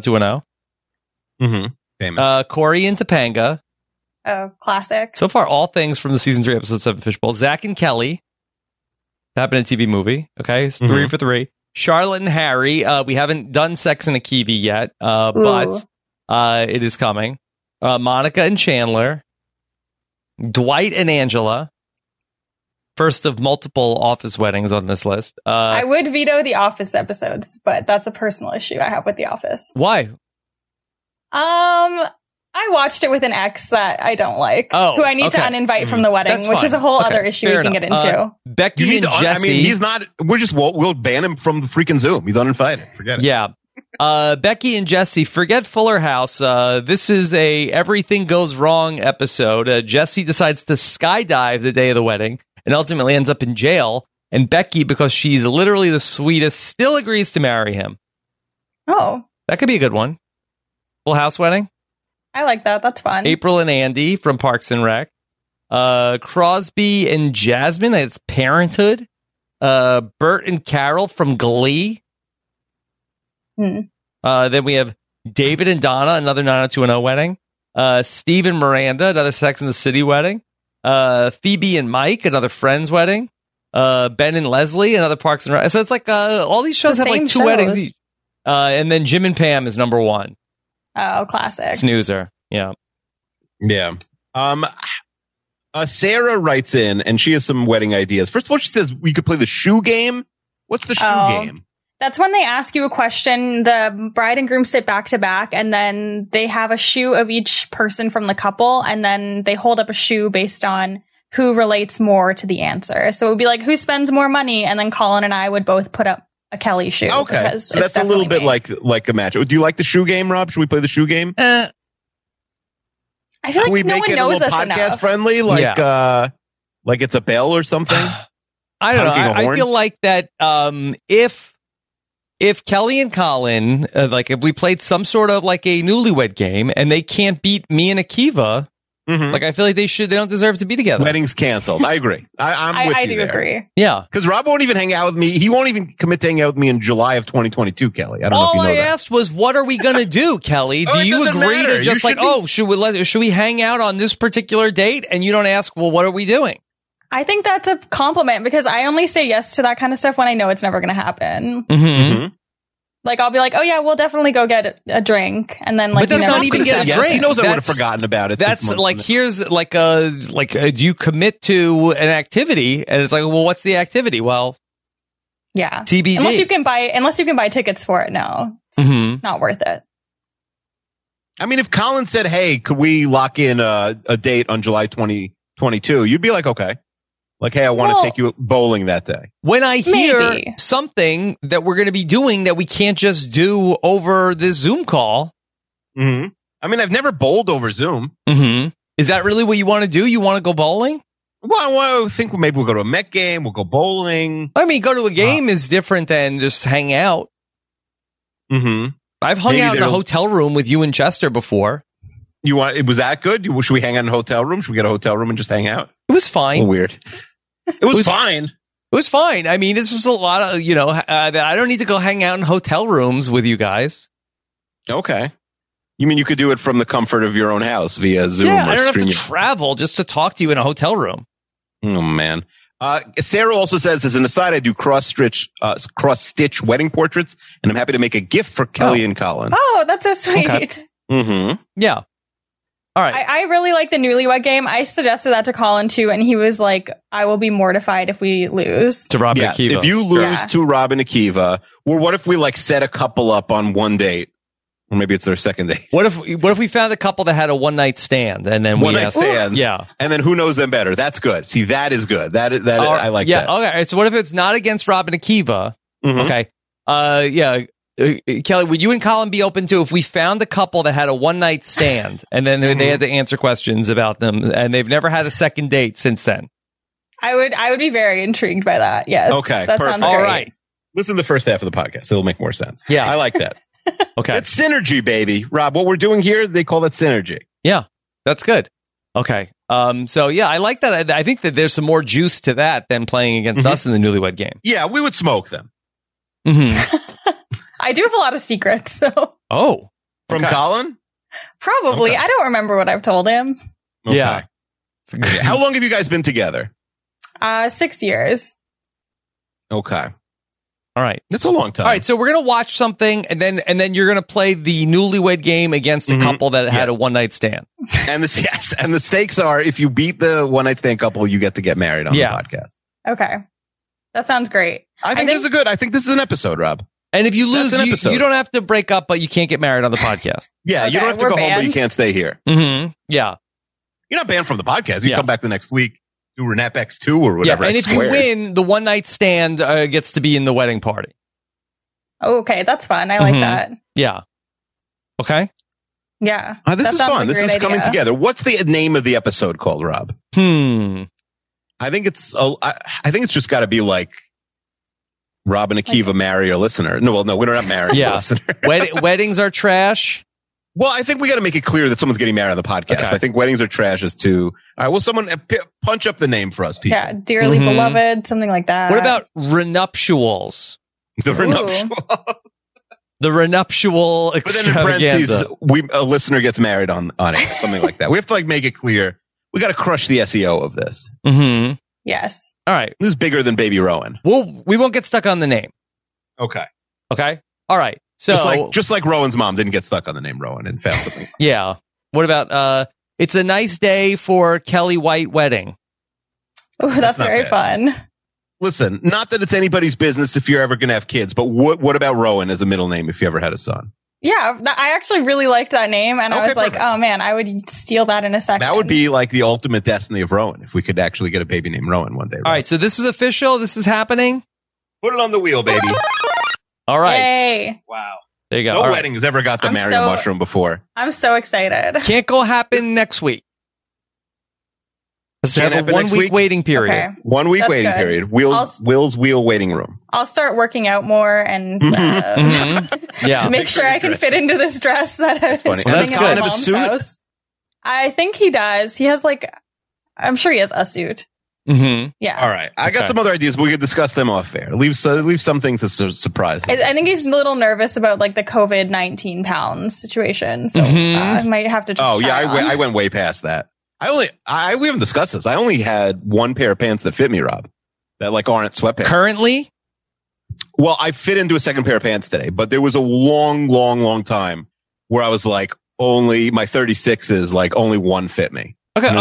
90210. Famous. Corey and Topanga. Oh, classic. So far, all things from the season 3, episode 7 Fishbowl. Zach and Kelly. Happened in TV movie. Okay, it's 3 for 3. Charlotte and Harry. We haven't done Sex and Akiva yet, but it is coming. Monica and Chandler. Dwight and Angela. First of multiple Office weddings on this list. I would veto the Office episodes, but that's a personal issue I have with the Office. Why? I watched it with an ex that I don't like, who I need to uninvite from the wedding, which is a whole other issue we can get into. Becky and Jesse. I mean, he's not. We'll ban him from the freaking Zoom. He's uninvited. Forget it. Yeah. Becky and Jesse, forget Fuller House. This is a everything goes wrong episode. Jesse decides to skydive the day of the wedding and ultimately ends up in jail. And Becky, because she's literally the sweetest, still agrees to marry him. Oh. That could be a good one. Full House wedding. I like that. That's fun. April and Andy from Parks and Rec. Crosby and Jasmine. It's Parenthood. Bert and Carol from Glee. Then we have David and Donna, another 90210 wedding. Steve and Miranda, another Sex and the City wedding. Phoebe and Mike, another Friends wedding. Ben and Leslie, another Parks and Rec. So it's like all these shows have like 2 weddings each. And then Jim and Pam is number 1. Oh, classic. Snoozer. Yeah. Yeah. Sarah writes in and she has some wedding ideas. First of all, she says we could play the shoe game. What's the shoe game? That's when they ask you a question. The bride and groom sit back to back, and then they have a shoe of each person from the couple, and then they hold up a shoe based on who relates more to the answer. So it would be like, who spends more money? And then Colin and I would both put up a Kelly shoe. Okay. So that's a little bit like a match. Do you like the shoe game, Rob? Should we play the shoe game? I feel like no one knows us enough. Podcast friendly, like it's a bell or something. I don't know. I feel like that if Kelly and Colin, like if we played some sort of like a newlywed game and they can't beat me and Akiva, like I feel like they don't deserve to be together. Wedding's canceled. I agree. I'm with you. I do agree. Yeah. Because Rob won't even hang out with me. He won't even commit to hang out with me in July of 2022, Kelly. I don't know if you know that. All I asked was, what are we going to do, Kelly? Do you agree to just should we hang out on this particular date? And you don't ask, well, what are we doing? I think that's a compliment because I only say yes to that kind of stuff when I know it's never going to happen. Like, I'll be like, oh, yeah, we'll definitely go get a drink. And then, like, but that's not even get a drink. He knows I would have forgotten about it. That's like, here's like do you commit to an activity? And it's like, well, what's the activity? Well, yeah. TBD. Unless you can buy tickets for it. No, it's not worth it. I mean, if Colin said, hey, could we lock in a date on July 2022? You'd be like, okay. Like, hey, I want to take you bowling that day. When I hear something that we're going to be doing that we can't just do over this Zoom call. Mm-hmm. I mean, I've never bowled over Zoom. Mm-hmm. Is that really what you want to do? You want to go bowling? Well, I think maybe we'll go to a Met game. We'll go bowling. I mean, go to a game is different than just hang out. Mm-hmm. I've hung out in a hotel room with you and Chester before. Was that good? Should we hang out in a hotel room? Should we get a hotel room and just hang out? It was fine. Weird. It was fine. It was fine. I mean, it's just a lot of, that I don't need to go hang out in hotel rooms with you guys. Okay. You mean you could do it from the comfort of your own house via Zoom? Yeah, I don't have to travel just to talk to you in a hotel room. Oh, man. Sarah also says, as an aside, I do cross-stitch wedding portraits, and I'm happy to make a gift for Kelly and Colin. Oh, that's so sweet. Okay. Mm-hmm. Yeah. All right. I really like the Newlywed Game. I suggested that to Colin, too, and he was like, I will be mortified if we lose. To Robin Akiva. If you lose to Robin Akiva, or what if we set a couple up on one date? Or maybe it's their second date. What if we found a couple that had a one-night stand and then one night stand? Yeah. And then who knows them better? That's good. See, that is good. I like that. Yeah. Okay. So what if it's not against Robin Akiva? Mm-hmm. Okay. Kelly, would you and Colin be open to if we found a couple that had a one-night stand and then they had to answer questions about them and they've never had a second date since then? I would be very intrigued by that. Yes. Okay. That perfect. sounds great. All right. Listen to the first half of the podcast. It'll make more sense. Yeah. I like that. Okay. It's synergy, baby. Rob, what we're doing here, they call that synergy. Yeah. That's good. Okay. So yeah, I like that. I think that there's some more juice to that than playing against us in the Newlywed Game. Yeah, we would smoke them. Mm-hmm. I do have a lot of secrets, so. Oh. From Colin? Probably. Okay. I don't remember what I've told him. Okay. Yeah. How long have you guys been together? 6 years. Okay. All right. That's a long time. All right. So we're going to watch something and then you're going to play the Newlywed Game against a couple that had a one-night stand. And the stakes are if you beat the one-night stand couple, you get to get married on the podcast. Okay. That sounds great. I think this is an episode, Rob. And if you lose, you don't have to break up, but you can't get married on the podcast. Yeah, you don't have to go home, but you can't stay here. Mm-hmm. Yeah. You're not banned from the podcast. You come back the next week, do Renap X2 or whatever. Yeah, and if you win, the one night stand gets to be in the wedding party. Okay, that's fun. I like that. Yeah. Okay. Yeah. This is fun. This is coming together. What's the name of the episode called, Rob? I think it's just got to be like Rob and Akiva marry a listener. No, we don't have marry a listener. Weddings are trash. Well, I think we got to make it clear that someone's getting married on the podcast. Okay. I think weddings are trash is too. All right. Well, someone punch up the name for us, people. Yeah. Dearly beloved, something like that. What about renuptials? The renuptial. The renuptial extravaganza. But then in parentheses, a listener gets married on it, something like that. We have to make it clear. We got to crush the SEO of this. Mm-hmm. Yes. All right. This is bigger than Baby Rowan. We won't get stuck on the name. Okay. Okay. All right. So just like Rowan's mom didn't get stuck on the name Rowan and found something. Yeah. What about it's a nice day for Kelly White wedding. Oh, that's very fun. Listen, not that it's anybody's business if you're ever going to have kids, but what about Rowan as a middle name if you ever had a son? Yeah, I actually really liked that name, and I was like, oh man, I would steal that in a second. That would be like the ultimate destiny of Rowan if we could actually get a baby named Rowan one day. Rowan. All right, so this is official. This is happening. Put it on the wheel, baby. All right. Yay. Wow. There you go. No wedding has ever got the Mario mushroom before. I'm so excited. Can't go happen next week. Let's have a 1 week waiting period. Okay. 1 week waiting period. Will's wheel waiting room. I'll start working out more and make sure I can fit into this dress that I was sitting at my mom's house. I think he does. He has I'm sure he has a suit. Mm-hmm. Yeah. All right. I got some other ideas, but we could discuss them off air. Leave some things as a surprise. I think he's a little nervous about the COVID-19 pounds situation. So I might have to just I went way past that. we haven't discussed this. I only had one pair of pants that fit me, Rob, that aren't sweatpants. Currently? Well, I fit into a second pair of pants today, but there was a long time where I was only my 36s, only one fit me. Okay,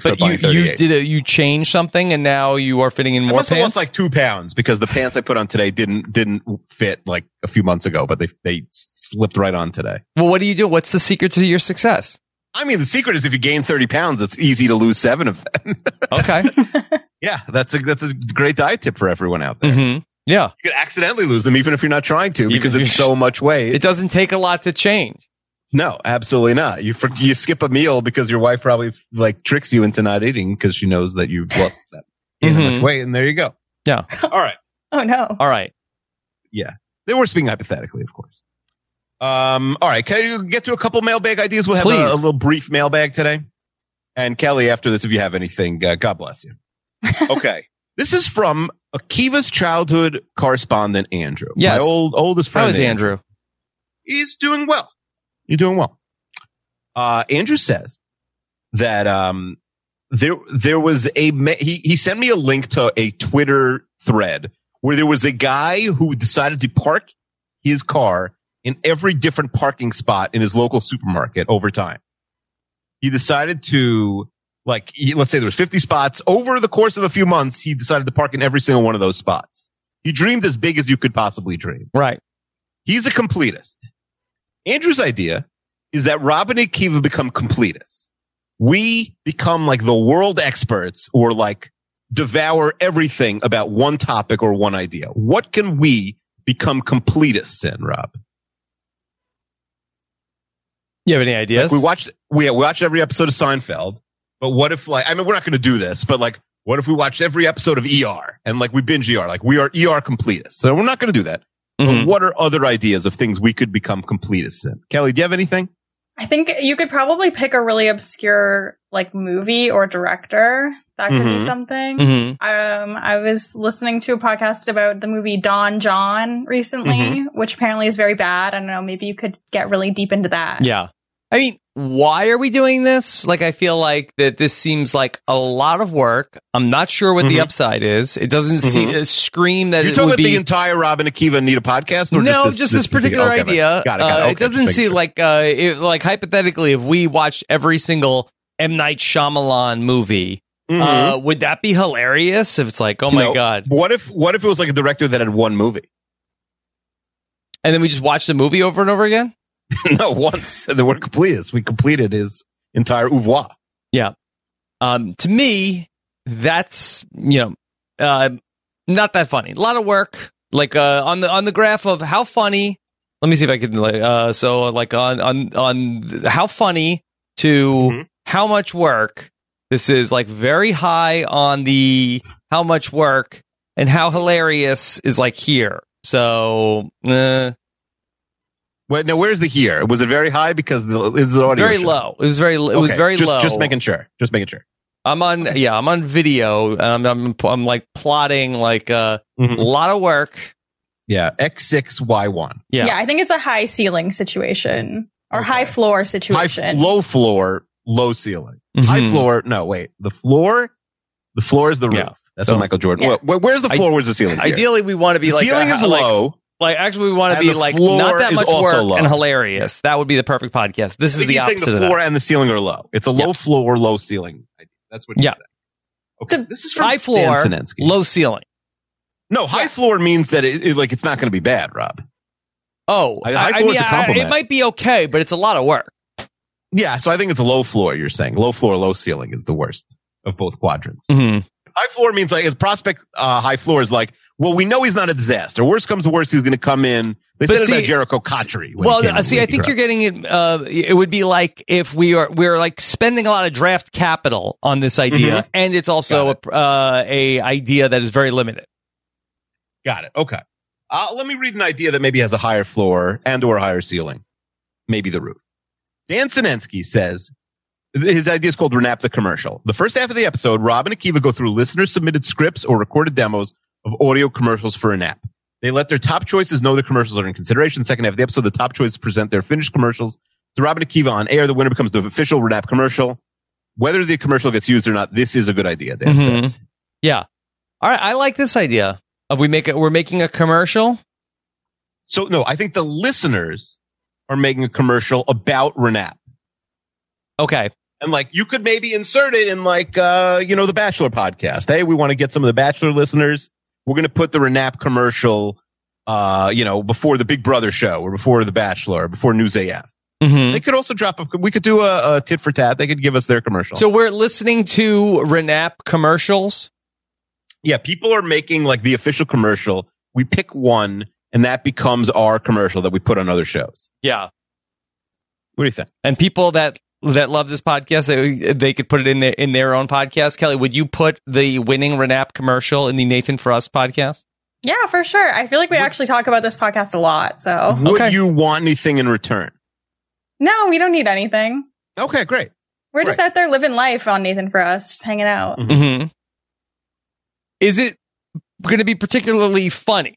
you changed something and now you are fitting in more pants? I lost 2 pounds because the pants I put on today didn't fit a few months ago, but they slipped right on today. Well, what do you do? What's the secret to your success? I mean, the secret is if you gain 30 pounds, it's easy to lose 7 of them. Okay. Yeah, that's a great diet tip for everyone out there. Mm-hmm. Yeah. You could accidentally lose them even if you're not trying to because it's so much weight. It doesn't take a lot to change. No, absolutely not. You skip a meal because your wife probably like tricks you into not eating because she knows that you've lost that much weight, and there you go. Yeah. All right. Oh no. All right. Yeah. They were speaking hypothetically, of course. All right. Can you get to a couple mailbag ideas? We'll have a little brief mailbag today. And Kelly, after this, if you have anything, God bless you. Okay. This is from Akiva's childhood correspondent, Andrew. Yes. My oldest friend. How is Andrew? He's doing well. You're doing well. Andrew says that there was he sent me a link to a Twitter thread where there was a guy who decided to park his car in every different parking spot in his local supermarket over time. He decided to, let's say there was 50 spots. Over the course of a few months, he decided to park in every single one of those spots. He dreamed as big as you could possibly dream. Right. He's a completist. Andrew's idea is that Rob and Akiva become completists. We become like the world experts or like devour everything about one topic or one idea. What can we become completists in, Rob? You have any ideas? We watched every episode of Seinfeld, but what if we're not going to do this, but what if we watched every episode of ER and we binge ER? We are ER completists. So we're not going to do that. Mm-hmm. But what are other ideas of things we could become completists in? Kelly, do you have anything? I think you could probably pick a really obscure movie or director. That could be something. Mm-hmm. I was listening to a podcast about the movie Don John recently, which apparently is very bad. I don't know. Maybe you could get really deep into that. Yeah. I mean, why are we doing this? I feel like that this seems like a lot of work. I'm not sure what the upside is. It doesn't scream that You're it talking would about be the entire Rob and Akiva need a podcast? Or no, just this particular idea. Got it. Okay, it doesn't seem like hypothetically, if we watched every single M. Night Shyamalan movie, would that be hilarious? If it's oh my God. What if it was like a director that had one movie? And then we just watched the movie over and over again? No, once. And then we're completists. We completed his entire oeuvre. Yeah. To me, that's, not that funny. A lot of work. On the graph of how funny. Let me see if I can, on how funny to how much work. This is very high on the how much work, and how hilarious is here. So, Wait, now where's the here? Was it very high because is the audio very show? Low? It was very low. Just making sure. I'm on video and I'm plotting a lot of work. Yeah, X6Y1. Yeah, I think it's a high ceiling situation or high floor situation. Low floor, low ceiling. High floor. No, wait. The floor is the roof. Yeah. That's what Michael Jordan. Yeah. Where's the floor? Where's the ceiling? Ideally, we want to be the ceiling is low. Actually, we want to be not that much work low. And hilarious. That would be the perfect podcast. This is the opposite of that. The floor and the ceiling are low. It's a low floor, low ceiling. That's what you're saying. Okay. This is from high floor, low ceiling. No, high floor means that it's not going to be bad, Rob. Oh, high floor is a compliment. It might be okay, but it's a lot of work. Yeah, so I think it's a low floor, you're saying. Low floor, low ceiling is the worst of both quadrants. Mm-hmm. High floor means as prospect high floor is well, we know he's not a disaster. Worst comes to worst, he's going to come in. They said it about Jericho Cotchery. I think you're getting it. It would be if we're spending a lot of draft capital on this idea, and it's also a idea that is very limited. Got it. Okay. Let me read an idea that maybe has a higher floor and or higher ceiling. Maybe the roof. Dan Sinensky says, his idea is called Renap the Commercial. The first half of the episode, Rob and Akiva go through listener-submitted scripts or recorded demos of audio commercials for Renap. They let their top choices know the commercials are in consideration. Second half of the episode, the top choices present their finished commercials to Rob and Akiva on air. The winner becomes the official Renap commercial. Whether the commercial gets used or not, this is a good idea, Dan says. Yeah. All right, I like this idea of we're making a commercial. So, no, I think the listeners are making a commercial about Renap. Okay. And you could maybe insert it in the Bachelor podcast. Hey, we want to get some of the Bachelor listeners. We're going to put the Renap commercial, before the Big Brother show or before the Bachelor, or before News AF. They could also we could do a tit for tat. They could give us their commercial. So we're listening to Renap commercials. Yeah, people are making like the official commercial. We pick one, and that becomes our commercial that we put on other shows. Yeah. What do you think? And people that love this podcast, they could put it in their own podcast. Kelly, would you put the winning Renap commercial in the Nathan Frost podcast? Yeah, for sure. I feel like we actually talk about this podcast a lot. So would you want anything in return? No, we don't need anything. Okay, great. We're just out there living life on Nathan Frost, just hanging out. Mm-hmm. Is it going to be particularly funny?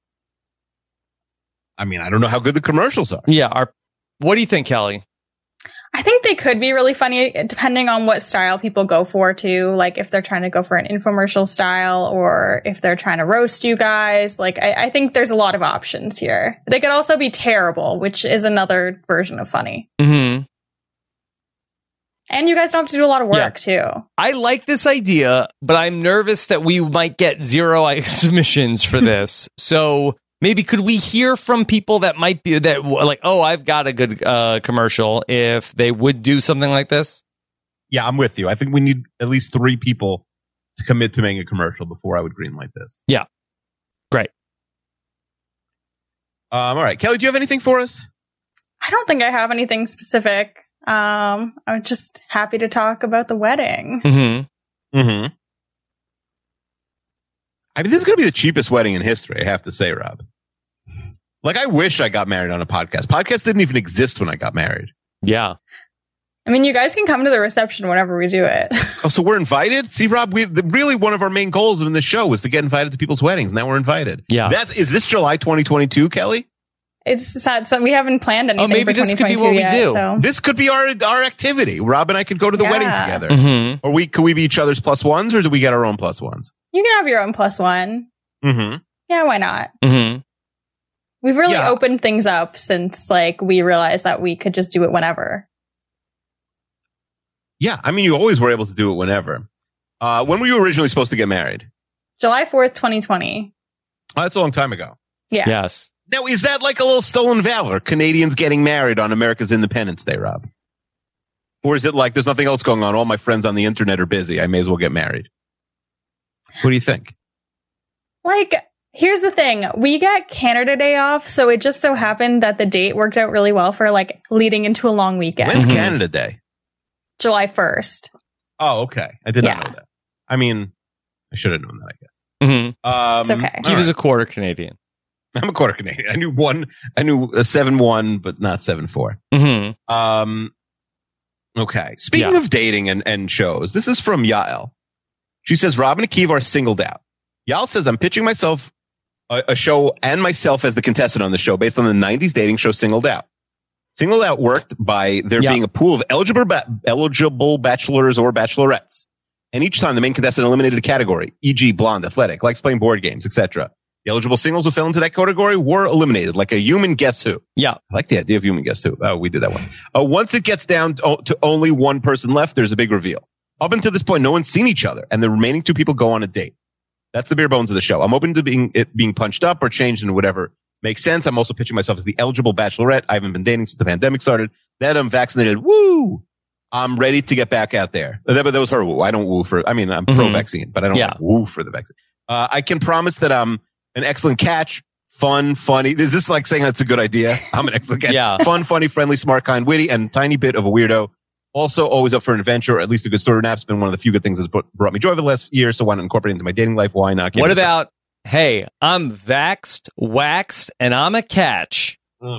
I mean, I don't know how good the commercials are. Yeah. What do you think, Kelly? I think they could be really funny depending on what style people go for too. Like if they're trying to go for an infomercial style or if they're trying to roast you guys. Like I think there's a lot of options here. They could also be terrible, which is another version of funny. Mm-hmm. And you guys don't have to do a lot of work too. I like this idea, but I'm nervous that we might get 0 submissions for this. So maybe could we hear from people that might be that like, oh, I've got a good commercial if they would do something like this? Yeah, I'm with you. I think we need at least 3 people to commit to making a commercial before I would greenlight this. Yeah. Great. All right. Kelly, do you have anything for us? I don't think I have anything specific. I'm just happy to talk about the wedding. Mm-hmm. Mm-hmm. I mean, this is going to be the cheapest wedding in history, I have to say, Rob. Like, I wish I got married on a podcast. Podcasts didn't even exist when I got married. Yeah. I mean, you guys can come to the reception whenever we do it. Oh, so we're invited? See, Rob, really one of our main goals in this show was to get invited to people's weddings. Now we're invited. Yeah. Is this July 2022, Kelly? It's sad. So we haven't planned anything. Maybe for this could be what yet, we do. So. This could be our activity. Rob and I could go to the wedding together. Mm-hmm. Or could we be each other's plus ones, or do we get our own plus ones? You can have your own plus one. Mm-hmm. Yeah, why not? Mm-hmm. We've really opened things up since like we realized that we could just do it whenever. Yeah, I mean, you always were able to do it whenever. When were you originally supposed to get married? July 4th, 2020. Oh, that's a long time ago. Yeah. Yes. Now, is that like a little stolen valor? Canadians getting married on America's Independence Day, Rob? Or is it like there's nothing else going on? All my friends on the internet are busy. I may as well get married. What do you think? Like, here's the thing. We get Canada Day off, so it just so happened that the date worked out really well for like leading into a long weekend. When's Canada Day? July 1st. Oh, okay. I did not know that. I mean, I should have known that, I guess. Mm-hmm. It's okay. He was a quarter Canadian. I'm a quarter Canadian. I knew a 7-1, but not 7-4. Mm-hmm. Okay. Speaking of dating and shows, this is from Yael. She says, Rob and Akiva are singled out. Yael says, I'm pitching myself a show and myself as the contestant on the show based on the 90s dating show Singled Out. Singled Out worked by there being a pool of eligible bachelors or bachelorettes. And each time the main contestant eliminated a category, e.g. blonde, athletic, likes playing board games, etc. The eligible singles who fell into that category were eliminated, like a human Guess Who. Yeah. I like the idea of human Guess Who. Oh, we did that once. It gets down to only one person left, there's a big reveal. Up until this point, no one's seen each other, and the remaining 2 people go on a date. That's the bare bones of the show. I'm open to being punched up or changed into whatever makes sense. I'm also pitching myself as the eligible bachelorette. I haven't been dating since the pandemic started. That I'm vaccinated. Woo! I'm ready to get back out there. But that was her woo. I don't woo I'm pro-vaccine, but I don't like woo for the vaccine. I can promise that I'm an excellent catch. Fun, funny. Is this like saying that's a good idea? I'm an excellent catch. Yeah. Fun, funny, friendly, smart, kind, witty, and tiny bit of a weirdo. Also, always up for an adventure, or at least a good story. Nap's been one of the few good things that's brought me joy over the last year, so why not incorporate it into my dating life? Why not? What about, hey, I'm vaxxed, waxed, and I'm a catch? Oh.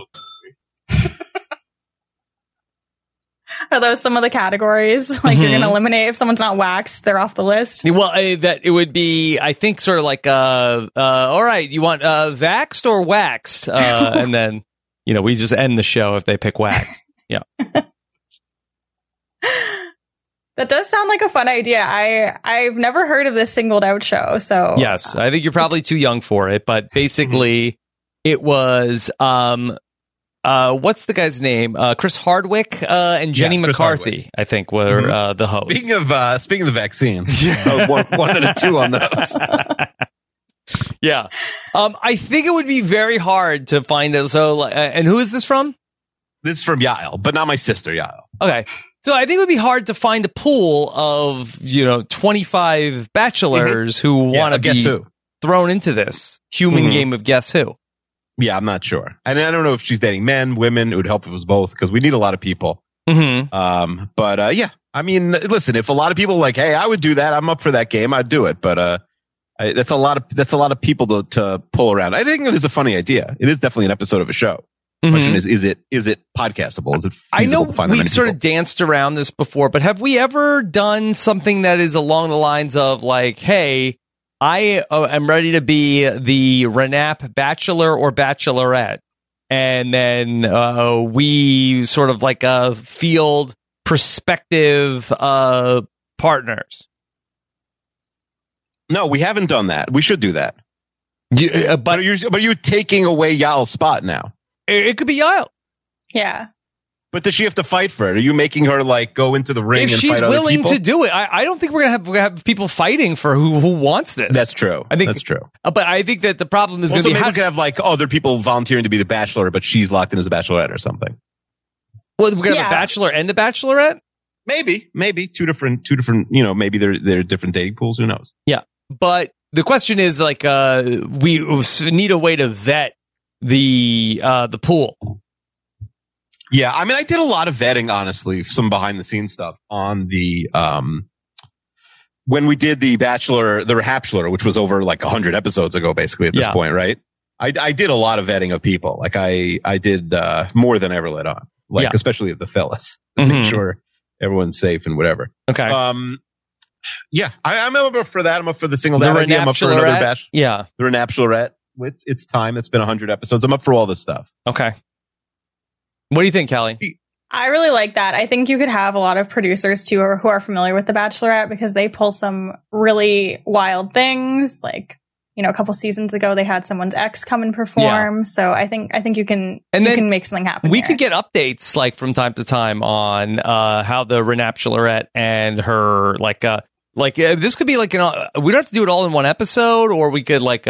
Are those some of the categories? Like you're going to eliminate if someone's not waxed, they're off the list? Well, that it would be, I think, sort of like, all right, you want vaxxed or waxed? And then, we just end the show if they pick waxed. Yeah. That does sound like a fun idea. I've never heard of this Singled Out show, so yes, I think you're probably too young for it. But basically, it was what's the guy's name? Chris Hardwick and Jenny McCarthy, I think, were the hosts. Speaking of the vaccine, I was one out of 2 on those. Yeah, I think it would be very hard to find it. So, and who is this from? This is from Yael, but not my sister, Yael. Okay. So I think it would be hard to find a pool of, 25 bachelors who want to be thrown into this human game of Guess Who. Yeah, I'm not sure. And I don't know if she's dating men, women. It would help if it was both because we need a lot of people. But yeah, I mean, listen, if a lot of people are like, hey, I would do that. I'm up for that game. I'd do it. But that's a lot of people to pull around. I think it is a funny idea. It is definitely an episode of a show. The question is it podcastable? Is it feasible I know to find we've sort of danced around this before, but have we ever done something that is along the lines of like, hey, I am ready to be the Renap bachelor or bachelorette, and then we sort of like field prospective partners? No, we haven't done that. We should do that. But you're taking away Yael's spot now. It could be Yael. Yeah. But does she have to fight for it? Are you making her like go into the ring and fight other people? If she's willing to do it, I don't think we're gonna have people fighting for who wants this. That's true. I think that's true. But I think that the problem is going to be maybe we could have like other people volunteering to be the bachelor, but she's locked in as a bachelorette or something. Well, we're gonna have a bachelor and a bachelorette. Maybe two different. Maybe they're different dating pools. Who knows? Yeah, but the question is like we need a way to vet the pool. Yeah, I mean, I did a lot of vetting, honestly, some behind the scenes stuff on the when we did the Raptular, which was over like 100 episodes ago, basically at this point, right? I did a lot of vetting of people. Like I did more than I ever let on, like especially of the fellas, to make sure everyone's safe and whatever. Okay. Yeah, I'm up for that. I'm up for the single dad idea. I'm up for another batch. Yeah, the Rapturette. It's time. It's been 100 episodes. I'm up for all this stuff. Okay. What do you think, Callie? I really like that. I think you could have a lot of producers too who are familiar with The Bachelorette because they pull some really wild things. Like, a couple seasons ago, they had someone's ex come and perform. So I think you can make something happen. We could get updates like from time to time on how the Rapturette and her this could be like we don't have to do it all in one episode, or we could like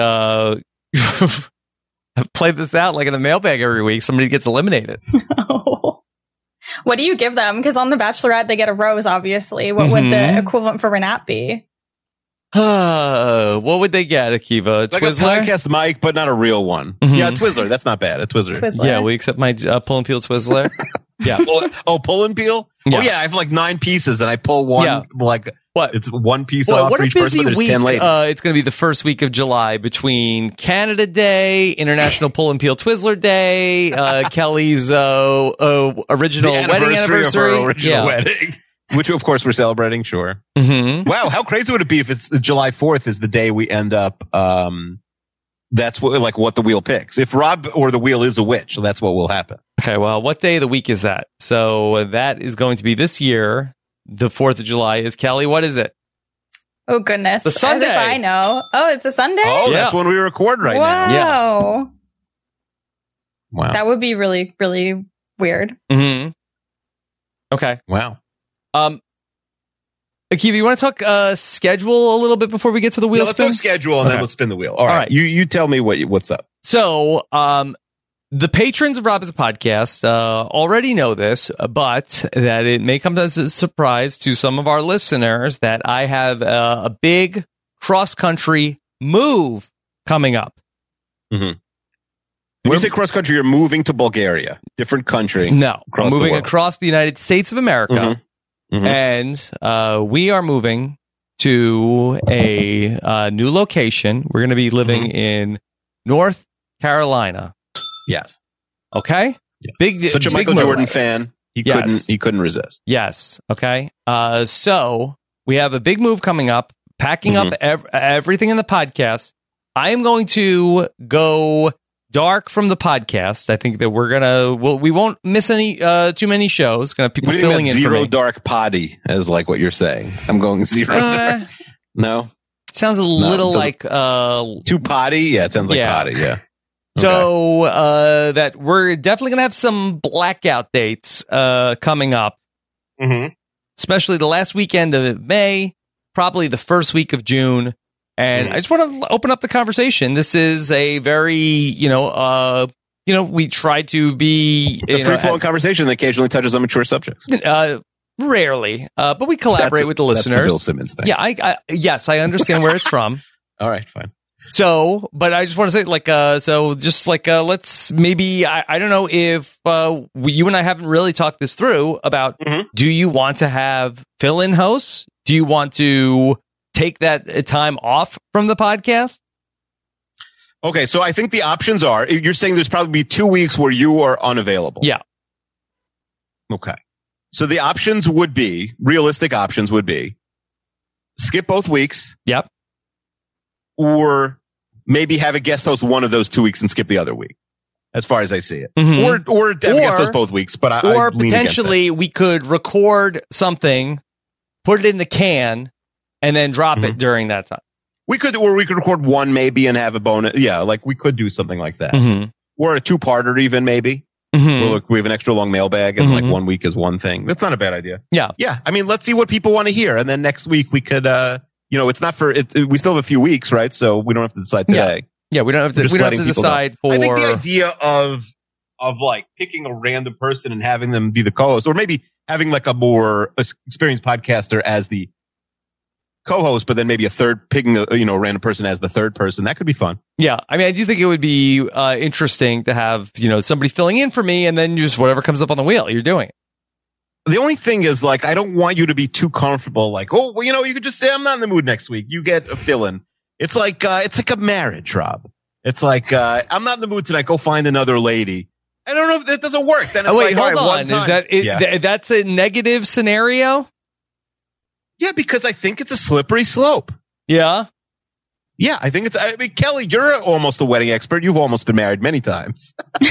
play this out like in the mailbag every week. Somebody gets eliminated. What do you give them? Because on The Bachelorette, they get a rose, obviously. What would the equivalent for Renap be? What would they get, Akiva? Like Twizzler? A podcast mic, but not a real one. Yeah, a Twizzler. That's not bad. A Twizzler. Yeah, we accept my pull and peel Twizzler. Yeah. Pull and peel? Yeah. Oh, yeah. I have like 9 pieces and I pull one, it's one piece off for each person, but there's 10 ladies. It's going to be the first week of July between Canada Day, International Pull and Peel Twizzler Day, Kelly's original wedding anniversary. Of her original wedding. Which, of course, we're celebrating, sure. Mm-hmm. Wow, how crazy would it be if it's July 4th is the day we end up, that's what the wheel picks. If Rob or the wheel is a witch, that's what will happen. Okay, well, what day of the week is that? So that is going to be this year. The 4th of July is, Kelly, what is it? Oh, goodness. The Sunday. As if I know. Oh, it's a Sunday? Oh, that's when we record right now. Yeah. Wow. That would be really, really weird. Mm-hmm. Okay. Wow. Akiva, you want to talk schedule a little bit before we get to the wheel spin? Let's talk schedule and then let's spin the wheel. All right. You tell me what's up. So, the patrons of Rob Has a Podcast already know this, but that it may come as a surprise to some of our listeners that I have a big cross-country move coming up. Mm-hmm. When you say cross-country, you're moving to Bulgaria, different country. No, I'm moving across the United States of America. Mm-hmm. Mm-hmm. And we are moving to a new location. We're going to be living in North Carolina. Yes. Okay. Yeah. Such a Michael Jordan fan. He couldn't resist. Yes. Okay. So we have a big move coming up, packing up everything in the podcast. I am going to go dark from the podcast. I think that we won't miss any too many shows. Gonna have people filling in zero for me. Dark potty is like what you're saying. I'm going zero dark. No, it sounds a little like too potty. Yeah, it sounds like potty. Yeah. So that we're definitely gonna have some blackout dates coming up, especially the last weekend of May, probably the first week of June. And I just want to open up the conversation. This is a very, we try to be a free-flowing conversation that occasionally touches on mature subjects. Rarely, but we collaborate with the listeners. That's the Bill Simmons thing. Yeah, yes, I understand where it's from. All right, fine. So, but I just want to say, let's maybe, I don't know if you and I haven't really talked this through about, do you want to have fill-in hosts? Do you want to take that time off from the podcast? Okay, so I think the options are, you're saying there's probably 2 weeks where you are unavailable. Yeah. Okay. So the options would be, realistic options would be, skip both weeks. Yep. Or maybe have a guest host one of those 2 weeks and skip the other week, as far as I see it. Or have a guest host both weeks. But or potentially we could record something, put it in the can, and then drop it during that time. We could record one maybe and have a bonus. Yeah, like we could do something like that. Or a 2-parter even maybe. Well, look, we have an extra long mailbag and like 1 week is one thing. That's not a bad idea. Yeah. Yeah. I mean, let's see what people want to hear. And then next week we could, it's not for it. We still have a few weeks, right? So we don't have to decide today. Yeah. We don't have to decide for. I think the idea of like picking a random person and having them be the co-host, or maybe having like a more experienced podcaster as the co-host, but then maybe picking a random person as the third person. That could be fun. Yeah. I mean, I do think it would be interesting to have, somebody filling in for me and then just whatever comes up on the wheel, you're doing it. The only thing is, like, I don't want you to be too comfortable. Like, oh, well, you could just say, I'm not in the mood next week. You get a fill-in. It's like a marriage, Rob. It's like, I'm not in the mood tonight. Go find another lady. I don't know if that doesn't work. Then it's wait, hold on. Is that's a negative scenario? Yeah, because I think it's a slippery slope. Yeah. Yeah, I think Kelly, you're almost a wedding expert. You've almost been married many times.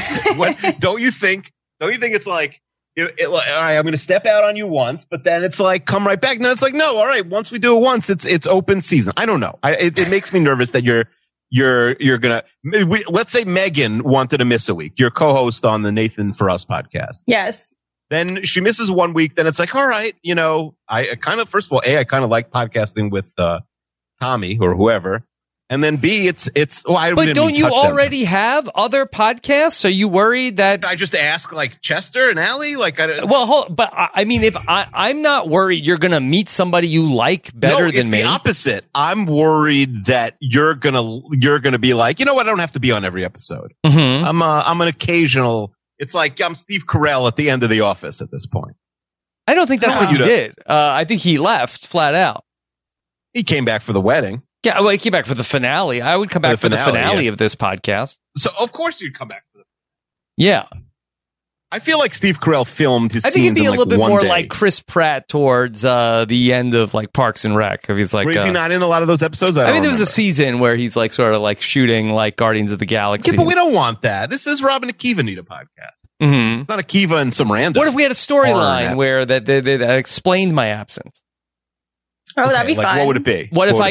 Don't you think it's like, all right, I'm going to step out on you once, but then it's like, come right back. No, it's like, no, all right, once we do it once, it's open season. I don't know. It makes me nervous that you're going to, let's say Megan wanted to miss a week. Your co-host on the Nathan For Us podcast. Yes. Then she misses 1 week. Then it's like, all right, I kind of, first of all, I kind of like podcasting with Tommy or whoever. And then B, it's. But don't you already have other podcasts? Are you worried that I just ask like Chester and Allie? Like, but I mean, if I'm not worried, you're gonna meet somebody you like better than me. The opposite. I'm worried that you're gonna be like, you know what? I don't have to be on every episode. I'm an occasional. It's like I'm Steve Carell at the end of The Office at this point. I don't think that's what you did. I think he left flat out. He came back for the wedding. Yeah, well, he came back for the finale. I would come back for the finale of this podcast. So, of course, you'd come back for the Yeah. I feel like Steve Carell filmed his scenes. I think it'd be a little bit more day. like Chris Pratt towards the end of like Parks and Rec. If he's like, is he not in a lot of those episodes? I mean, there was a season where he's like sort of like shooting like Guardians of the Galaxy. Yeah, but we don't want that. This is Rob and Akiva need a podcast. It's not Akiva and some random. What if we had a storyline where that explained my absence? Oh, that'd be fun. What would it be? What if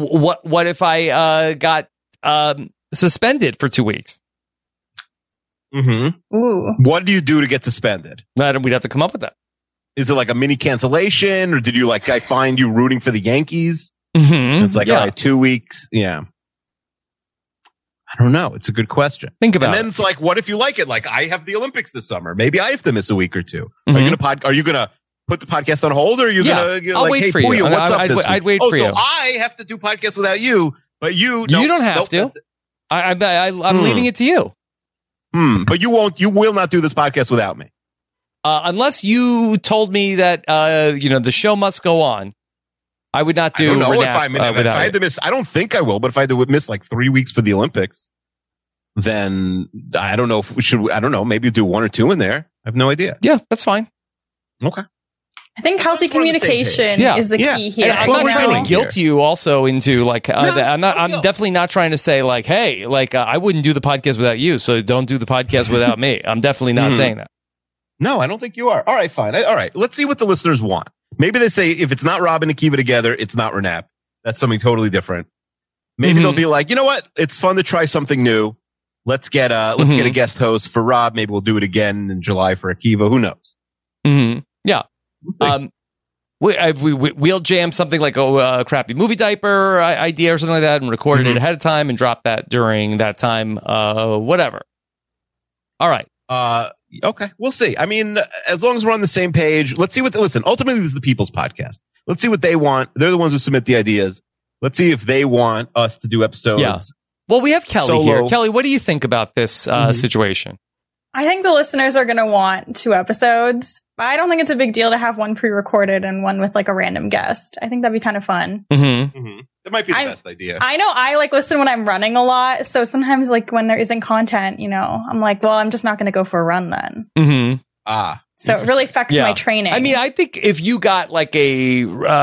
I got suspended for 2 weeks? Ooh. What do you do to get suspended? We'd have to come up with that. Is it like a mini cancellation, or did you like I find you rooting for the Yankees? It's like, all right, 2 weeks. Yeah. I don't know. It's a good question. Think about it. And then it's like, what if you like it? Like, I have the Olympics this summer. Maybe I have to miss a week or two. Are you gonna put the podcast on hold, or are you gonna I'll like, wait hey, for you. what's up this week? I'd wait for you. So I have to do podcasts without you, but you don't have to. I'm leaving it to you. But you won't. You will not do this podcast without me, unless you told me that the show must go on. I would not do. I don't know if I had to miss. I don't think I will, but if I had to miss like 3 weeks for the Olympics, then I don't know if we should. I don't know. Maybe do 1 or 2 in there. I have no idea. Yeah, that's fine. Okay. I think healthy communication is the key here. I'm not trying to guilt you also into like, I'm definitely not trying to say like, hey, like I wouldn't do the podcast without you. So don't do the podcast without me. I'm definitely not saying that. No, I don't think you are. All right, fine. All right. Let's see what the listeners want. Maybe they say if it's not Rob and Akiva together, it's not Renap. That's something totally different. Maybe they'll be like, you know what? It's fun to try something new. Let's get a guest host for Rob. Maybe we'll do it again in July for Akiva. Who knows? Yeah. We'll jam something like a crappy movie diaper idea or something like that and recorded it ahead of time and drop that during that time. Whatever. All right. Okay, we'll see. I mean, as long as we're on the same page, let's see listen, ultimately this is the people's podcast. Let's see what they want. They're the ones who submit the ideas. Let's see if they want us to do episodes. Yeah. Well, we have Kelly here. Kelly, what do you think about this situation? I think the listeners are going to want 2 episodes. I don't think it's a big deal to have one pre-recorded and one with like a random guest. I think that'd be kind of fun. That might be the best idea. I know I like listen when I'm running a lot. So sometimes like when there isn't content, I'm like, well, I'm just not going to go for a run then. So it really affects my training. I mean, I think if you got like a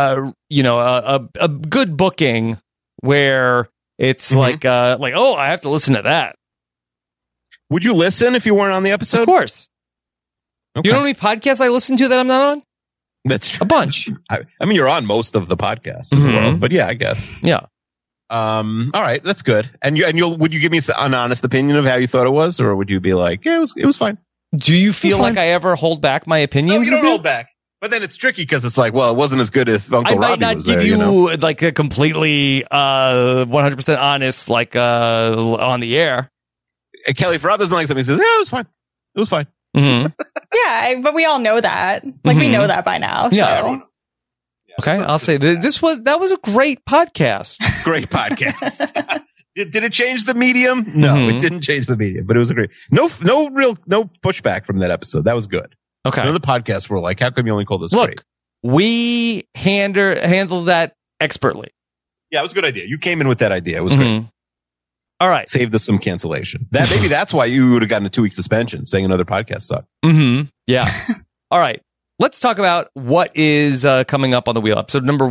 good booking where it's like, oh, I have to listen to that. Would you listen if you weren't on the episode? Of course. Okay. You know how many podcasts I listen to that I'm not on? That's true. A bunch. I mean, you're on most of the podcasts in the world, but yeah, I guess. Yeah. All right, that's good. And would you give me an honest opinion of how you thought it was, or would you be like, yeah, it was fine? Do you feel like I ever hold back my opinions? No, you don't hold back. But then it's tricky because it's like, well, it wasn't as good if Uncle Robbie was there. I might not give you like a completely 100% honest, like on the air. Kelly, if Rob doesn't like something, he says, yeah, it was fine. It was fine. Yeah, but we all know that. Like we know that by now. Yeah. So. Okay, I'll say that was a great podcast. Great podcast. Did it change the medium? No, it didn't change the medium, but it was a great. No pushback from that episode. That was good. Okay. None of the podcasts were like, how come you only called this great? We handled that expertly. Yeah, it was a good idea. You came in with that idea. It was great. All right. Saved us some cancellation. Maybe that's why you would have gotten a 2-week suspension saying another podcast sucked. Yeah. All right. Let's talk about what is coming up on the wheel. Episode number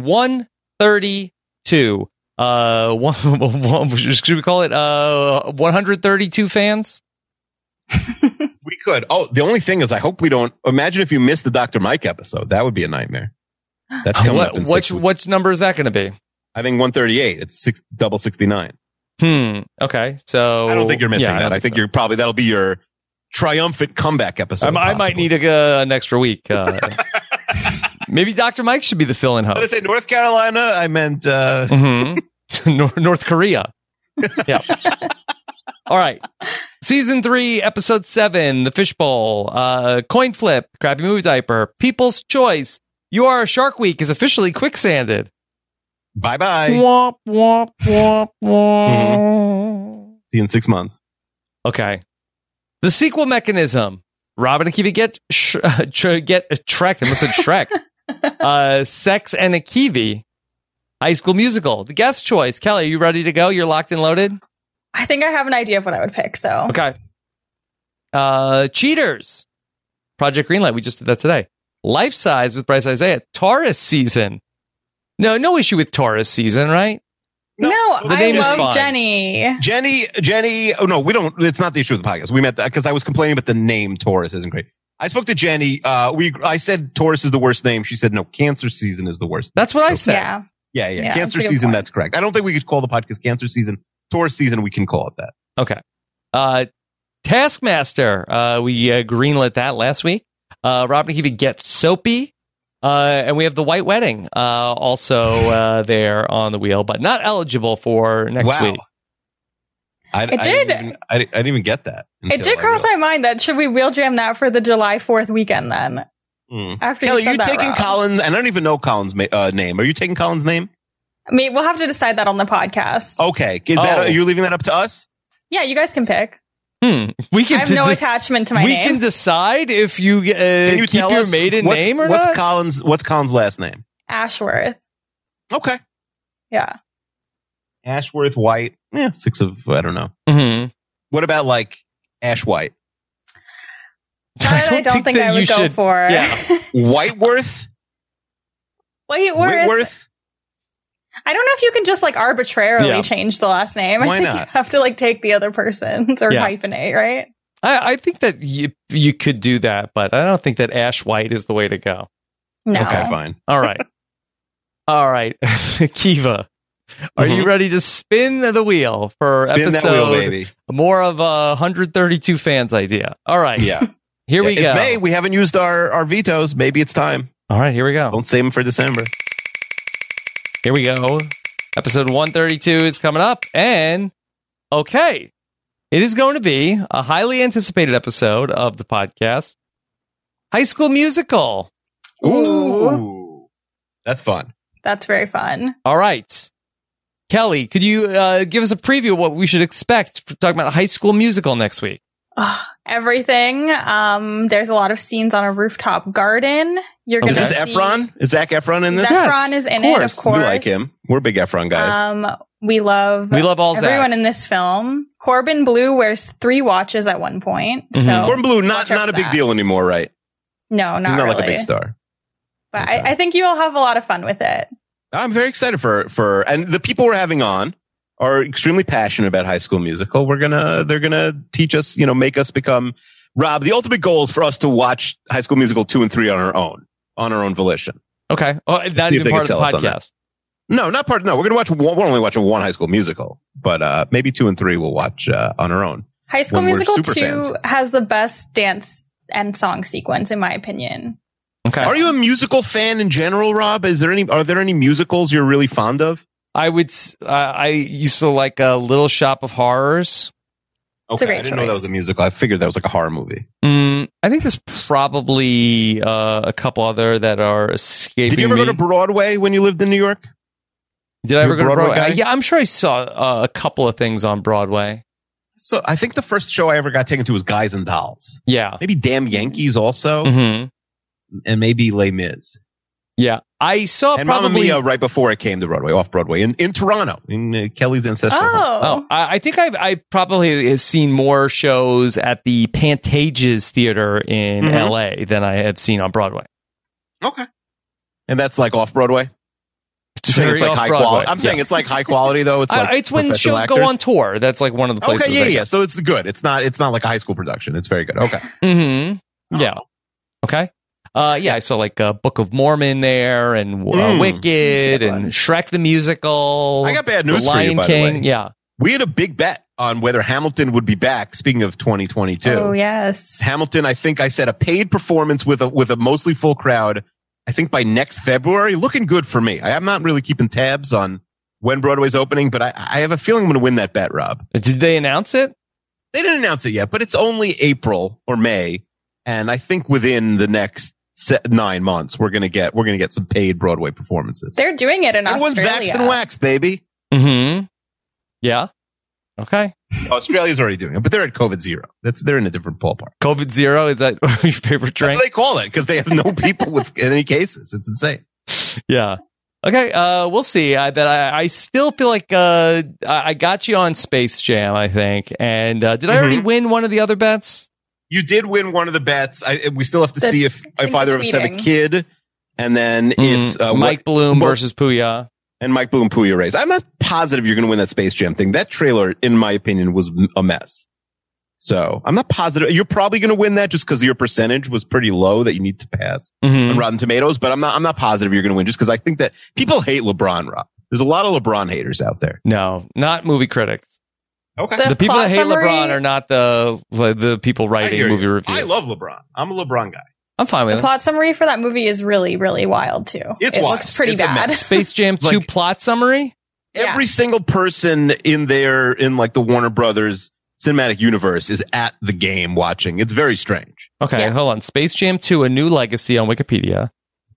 132. Should we call it 132 fans? We could. Oh, the only thing is I hope we don't. Imagine if you missed the Dr. Mike episode. That would be a nightmare. That's coming up in 6 weeks. Which number is that going to be? I think 138. It's double 69. Okay. So I don't think you're missing that. I think you're probably that'll be your triumphant comeback episode. I might need an extra week. Maybe Dr. Mike should be the fill-in host. Did I say North Carolina? I meant North Korea. Yeah. All right. Season 3, episode 7, The Fishbowl, Coin Flip, Crappy Movie Diaper, People's Choice, You Are a Shark Week is officially quicksanded. Bye-bye. Womp, womp, womp, womp. See you in 6 months. Okay. The sequel mechanism. Robin and Akiva get Shrek. I must have said Shrek. Sex and Akiva. High School Musical. The guest choice. Kelly, are you ready to go? You're locked and loaded? I think I have an idea of what I would pick, so. Okay. Cheaters. Project Greenlight. We just did that today. Life Size with Bryce Isaiah. Taurus Season. No issue with Taurus Season, right? No, I love Jenny. Jenny. Oh no, we don't. It's not the issue with the podcast. We met that because I was complaining about the name Taurus isn't great. I spoke to Jenny. I said Taurus is the worst name. She said no, Cancer Season is the worst. That's what I said. Yeah. Cancer Season. That's correct. I don't think we could call the podcast Cancer Season. Taurus Season. We can call it that. Okay. Taskmaster. We greenlit that last week. Robin and Akiva get Soapy. And we have the White Wedding also there on the wheel, but not eligible for next week. I didn't even get that. It did cross my mind that should we wheel jam that for the July 4th weekend then? After Kelly, you said that, taking Rob. Collins, and I don't even know Collins' name. Are you taking Collins' name? I mean, we'll have to decide that on the podcast. Okay. Are you leaving that up to us? Yeah, you guys can pick. We can I have no attachment to my name. We can decide if you, can you keep your maiden name or not. What's Collins' last name? Ashworth. Okay. Yeah. Ashworth White. Yeah, 6 of, I don't know. What about like Ash White? I don't think I would go for. Yeah. Whiteworth? Whitworth? I don't know if you can just like arbitrarily change the last name. Why I think not? you have to like take the other person's or hyphenate, right? I think that you could do that, but I don't think that Ash White is the way to go. No. Okay, fine. All right. Akiva, are you ready to spin the wheel for spin episode? That wheel, baby. More of a 132 fans idea. All right. Yeah. Here we go. It's May. We haven't used our vetoes. Maybe it's time. All right. Here we go. Don't save them for December. Here we go. Episode 132 is coming up. And, okay, It is going to be a highly anticipated episode of the podcast, High School Musical. Ooh. That's fun. That's very fun. All right. Kelly, could you give us a preview of what we should expect for talking about High School Musical next week? Everything. There's a lot of scenes on a rooftop garden. You're going to Is this Efron? Is Zac Efron in this? Efron is in it, of course. We like him. We're big Efron guys. We love all everyone Zacs in this film. Corbin Bleu wears 3 watches at one point. Mm-hmm. So Corbin Bleu, not a big deal anymore, right? No, not He's not really. like a big star. But okay. I think you'll have a lot of fun with it. I'm very excited for and the people we're having on are extremely passionate about High School Musical. They're gonna teach us, make us become. Rob, the ultimate goal is for us to watch High School Musical 2 and 3 on our own volition. Okay, that is part of the podcast. No, not part. No, we're gonna watch. We're only watching one High School Musical, but maybe 2 and 3 we'll watch on our own. High School Musical 2 has the best dance and song sequence, in my opinion. Okay. Are you a musical fan in general, Rob? Are there any musicals you're really fond of? I used to like Little Shop of Horrors. Okay, I didn't know that was a musical. I figured that was like a horror movie. I think there's probably a couple other that are escaping. Did you ever go to Broadway when you lived in New York? Did I ever go to Broadway? Yeah, I'm sure I saw a couple of things on Broadway. So I think the first show I ever got taken to was Guys and Dolls. Yeah. Maybe Damn Yankees also. Mm-hmm. And maybe Les Mis. Yeah. I saw and probably... Mamma Mia right before it came to Broadway, off Broadway, in Toronto, in Kelly's ancestral home. I think I probably have seen more shows at the Pantages Theater in LA than I have seen on Broadway. Okay. And that's like off Broadway? It's very like off high Broadway. quality. I'm saying it's like high quality though. It's like it's when shows go on tour. That's like one of the places. Okay, yeah. So it's good. It's not like a high school production. It's very good. Okay. Mm-hmm. Yeah. Okay. I saw like Book of Mormon there, and Wicked, and Shrek the Musical. I got bad news for you, by King. the way. Yeah. We had a big bet on whether Hamilton would be back. Speaking of 2022. Oh, yes. Hamilton, I think I said a paid performance with a mostly full crowd. I think by next February, looking good for me. I'm not really keeping tabs on when Broadway's opening, but I have a feeling I'm going to win that bet, Rob. Did they announce it? They didn't announce it yet, but it's only April or May. And I think within the next 9 months, we're gonna get some paid Broadway performances. They're doing it in Australia. Everyone's vaxxed and waxed, baby. Mm-hmm. Yeah. Okay. Australia's already doing it, but they're at COVID zero. They're in a different ballpark. COVID zero, is that your favorite drink? That's what they call it because they have no people with any cases. It's insane. Yeah. Okay. We'll see. I still feel like I got you on Space Jam, I think. And did I already win one of the other bets? You did win one of the bets. We still have to see if either of us have a kid, and then if Mike Bloom versus Puya. And Mike Bloom Puya race. I'm not positive you're going to win that Space Jam thing. That trailer, in my opinion, was a mess. So I'm not positive. You're probably going to win that just because your percentage was pretty low that you need to pass on Rotten Tomatoes. But I'm not positive you're going to win just because I think that people hate LeBron, Rob. There's a lot of LeBron haters out there. No, not movie critics. Okay. The people that hate LeBron are not the people writing movie reviews. I love LeBron. I'm a LeBron guy. I'm fine with it. The plot summary for that movie is really, really wild too. It looks pretty bad. Space Jam 2 plot summary? Every single person in like the Warner Brothers cinematic universe is at the game watching. It's very strange. Okay, hold on. Space Jam 2: A New Legacy on Wikipedia.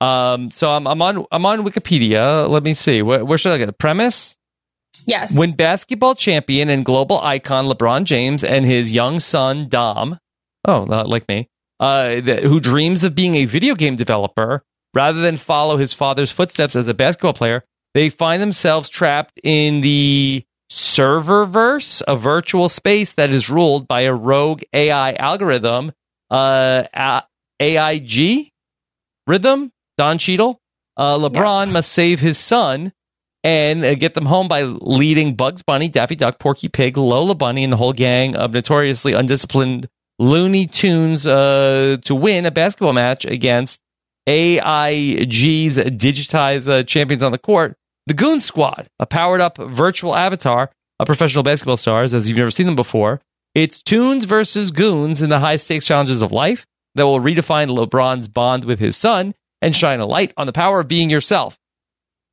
So I'm on Wikipedia. Let me see. Where should I get the premise? Yes. When basketball champion and global icon LeBron James and his young son Dom, like me, who dreams of being a video game developer rather than follow his father's footsteps as a basketball player, they find themselves trapped in the Serververse, a virtual space that is ruled by a rogue AI algorithm, AIG Rhythm, Don Cheadle. LeBron must save his son and get them home by leading Bugs Bunny, Daffy Duck, Porky Pig, Lola Bunny, and the whole gang of notoriously undisciplined Looney Tunes to win a basketball match against AIG's digitized champions on the court, the Goon Squad, a powered-up virtual avatar of professional basketball stars, as you've never seen them before. It's Tunes versus Goons in the high-stakes challenges of life that will redefine LeBron's bond with his son and shine a light on the power of being yourself.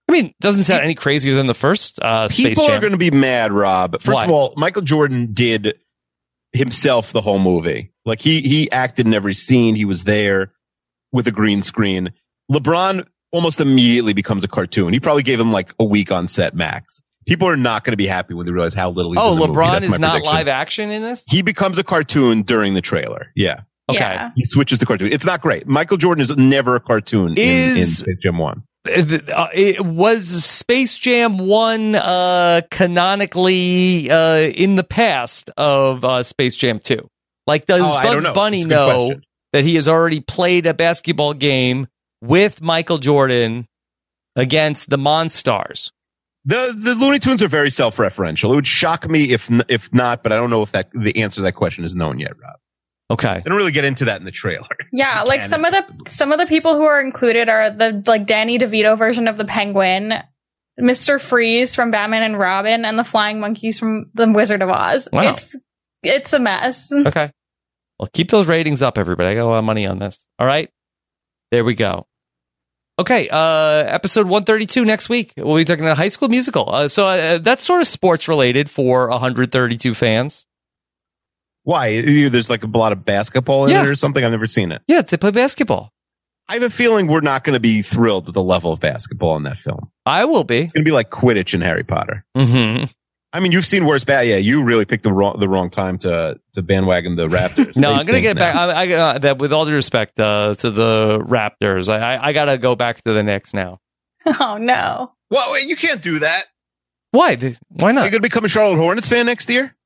I mean, doesn't sound any crazier than the first Space People Jam. are going to be mad, Rob. First Why? of all, Michael Jordan did himself the whole movie. Like he acted in every scene. He was there with a green screen. LeBron almost immediately becomes a cartoon. He probably gave him like a week on set max. People are not going to be happy when they realize how little he's in the movie. LeBron That's is my not prediction. live action in this? He becomes a cartoon during the trailer. Yeah. Okay. Yeah. He switches to cartoon. It's not great. Michael Jordan is never a cartoon in Space Jam 1. It was Space Jam 1 canonically in the past of Space Jam 2? Like, does Bugs Bunny know that he has already played a basketball game with Michael Jordan against the Monstars? The Looney Tunes are very self-referential. It would shock me if not, but I don't know if the answer to that question is known yet, Rob. Okay. They don't really get into that in the trailer. Yeah, like some of the people who are included are the like Danny DeVito version of the Penguin, Mr. Freeze from Batman and Robin, and the Flying Monkeys from The Wizard of Oz. Wow. It's a mess. Okay. Well, keep those ratings up, everybody. I got a lot of money on this. All right. There we go. Okay. Episode 132 next week. We'll be talking about High School Musical. So that's sort of sports related for 132 fans. Why? There's like a lot of basketball in it or something? I've never seen it. Yeah, they play basketball. I have a feeling we're not going to be thrilled with the level of basketball in that film. I will be. It's going to be like Quidditch in Harry Potter. Mm-hmm. I mean, you've seen worse. Yeah, you really picked the wrong time to bandwagon the Raptors. No, I'm going to get back. I that with all due respect to the Raptors, I got to go back to the Knicks now. Oh no! Well, wait, you can't do that. Why? Why not? Are you going to become a Charlotte Hornets fan next year?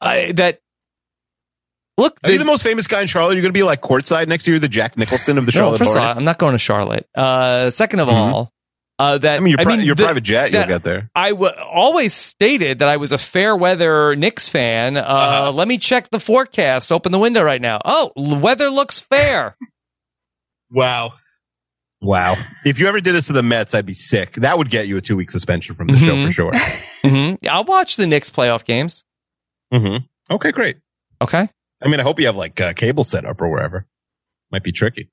Look, are you the most famous guy in Charlotte? You're going to be like courtside next year, the Jack Nicholson of the Charlotte Hornets? First Hornets? of all, I'm not going to Charlotte. Second of all, your private jet, you'll get there. I always stated that I was a fair weather Knicks fan. Let me check the forecast. Open the window right now. Oh, weather looks fair. Wow. If you ever did this to the Mets, I'd be sick. That would get you a 2-week suspension from the show for sure. Mm-hmm. I'll watch the Knicks playoff games. Mm-hmm. Okay, great. Okay. I mean, I hope you have like cable set up or wherever. Might be tricky.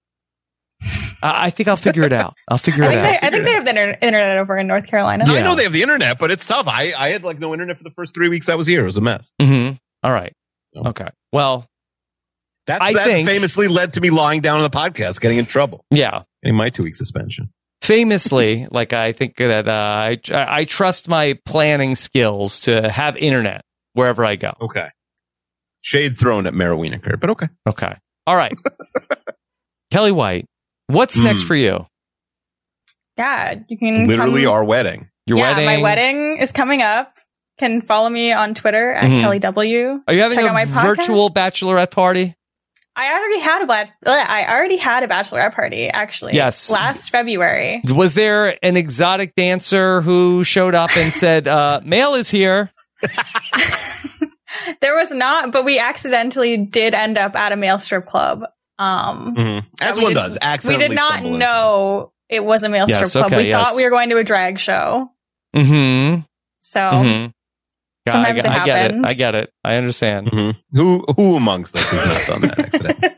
I think I'll figure it out. I think they have the internet over in North Carolina. Yeah. I know they have the internet, but it's tough. I had like no internet for the first 3 weeks I was here. It was a mess. Mm-hmm. All right. Okay. Well, that famously led to me lying down on the podcast, getting in trouble. Yeah. Getting my 2-week suspension. Famously, like I think that I trust my planning skills to have internet wherever I go. Okay. Shade thrown at Mara Wienerker, but okay. Okay. All right. Kelly White, what's next for you? Yeah, you can literally our wedding. Your wedding. My wedding is coming up. Can follow me on Twitter at Kelly W. Are you having a virtual bachelorette party? I already had a bachelorette party, actually. Yes. Last February. Was there an exotic dancer who showed up and said, "Mail is here"? There was not, but we accidentally did end up at a male strip club. As one does. Accidentally. We did not know it was a male strip club. We thought we were going to a drag show. Mm-hmm. So sometimes it happens. I get it. I understand. Mm-hmm. Who amongst us has not done that accident?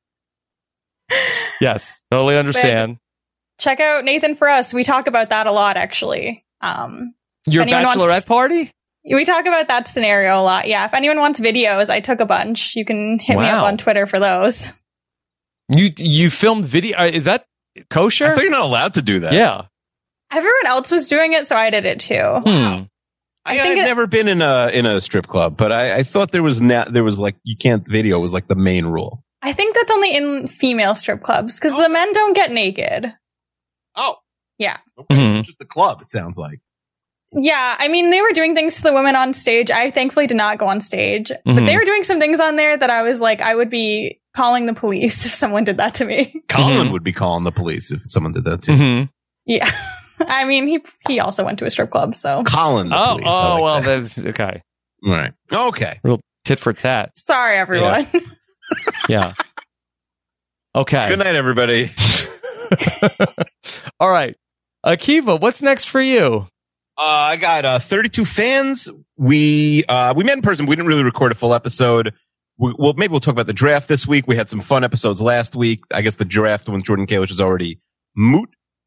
Yes, totally understand. But check out Nathan for Us. We talk about that a lot, actually. Your bachelorette party? We talk about that scenario a lot. Yeah. If anyone wants videos, I took a bunch. You can hit me up on Twitter for those. You filmed video? Is that kosher? I thought you're not allowed to do that. Yeah. Everyone else was doing it, so I did it too. Wow. I've never been in a strip club, but I thought there was like you can't video was like the main rule. I think that's only in female strip clubs because the men don't get naked. Oh. Yeah. Okay, so just the club, it sounds like. Yeah, I mean, they were doing things to the women on stage. I thankfully did not go on stage, but they were doing some things on there that I was like, I would be calling the police if someone did that to me. Colin would be calling the police if someone did that to you. Yeah. I mean, he also went to a strip club, so. Colin the police. Oh, well, that's okay. All right. Okay. Real tit for tat. Sorry, everyone. Yeah. Okay. Good night, everybody. All right. Akiva, what's next for you? I got 32 fans. We met in person. We didn't really record a full episode. Maybe we'll talk about the draft this week. We had some fun episodes last week. I guess the draft with Jordan Kalish is already moot.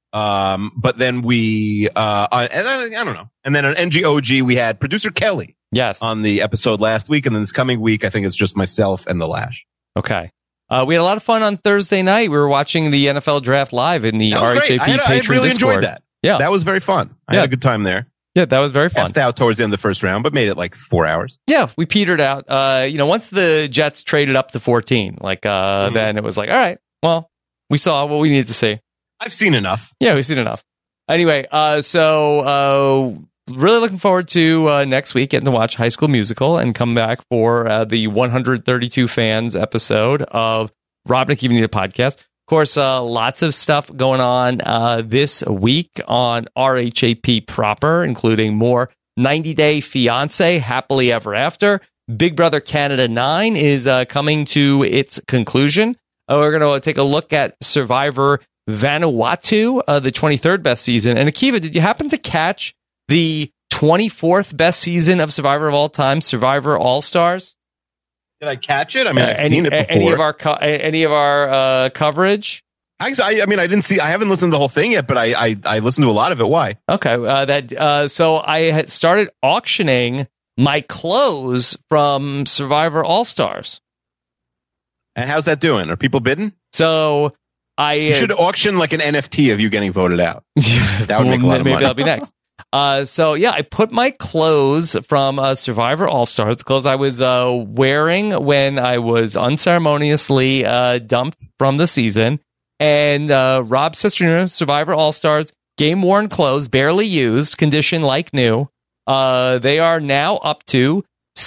But then we, and then, I don't know. And then on NGOG, we had producer Kelly. Yes. On the episode last week. And then this coming week, I think it's just myself and the Lash. Okay. We had a lot of fun on Thursday night. We were watching the NFL draft live in the RHAP Patreon I really Discord. enjoyed that. Yeah. That was very fun. I had a good time there. Yeah, that was very fun. Passed out towards the end of the first round, but made it like 4 hours. Yeah, we petered out. Once the Jets traded up to 14, then it was like, all right, well, we saw what we needed to see. I've seen enough. Yeah, we've seen enough. Anyway, so really looking forward to next week getting to watch High School Musical and come back for the 132 fans episode of Rob and Akiva Need a Podcast. Of course, lots of stuff going on this week on RHAP proper, including more 90 Day Fiancé, Happily Ever After. Big Brother Canada 9 is coming to its conclusion. We're going to take a look at Survivor Vanuatu, the 23rd best season. And Akiva, did you happen to catch the 24th best season of Survivor of all time, Survivor All-Stars? Did I catch it? I mean, I've seen it before. Any of our coverage? I didn't see. I haven't listened to the whole thing yet, but I listened to a lot of it. Why? Okay, so I had started auctioning my clothes from Survivor All Stars. And how's that doing? Are people bidding? So you should auction like an NFT of you getting voted out. That would make a lot of money. Maybe that'll be next. I put my clothes from Survivor All-Stars, the clothes I was wearing when I was unceremoniously dumped from the season, and Rob Cesternino, Survivor All-Stars, game-worn clothes, barely used, condition like new. They are now up to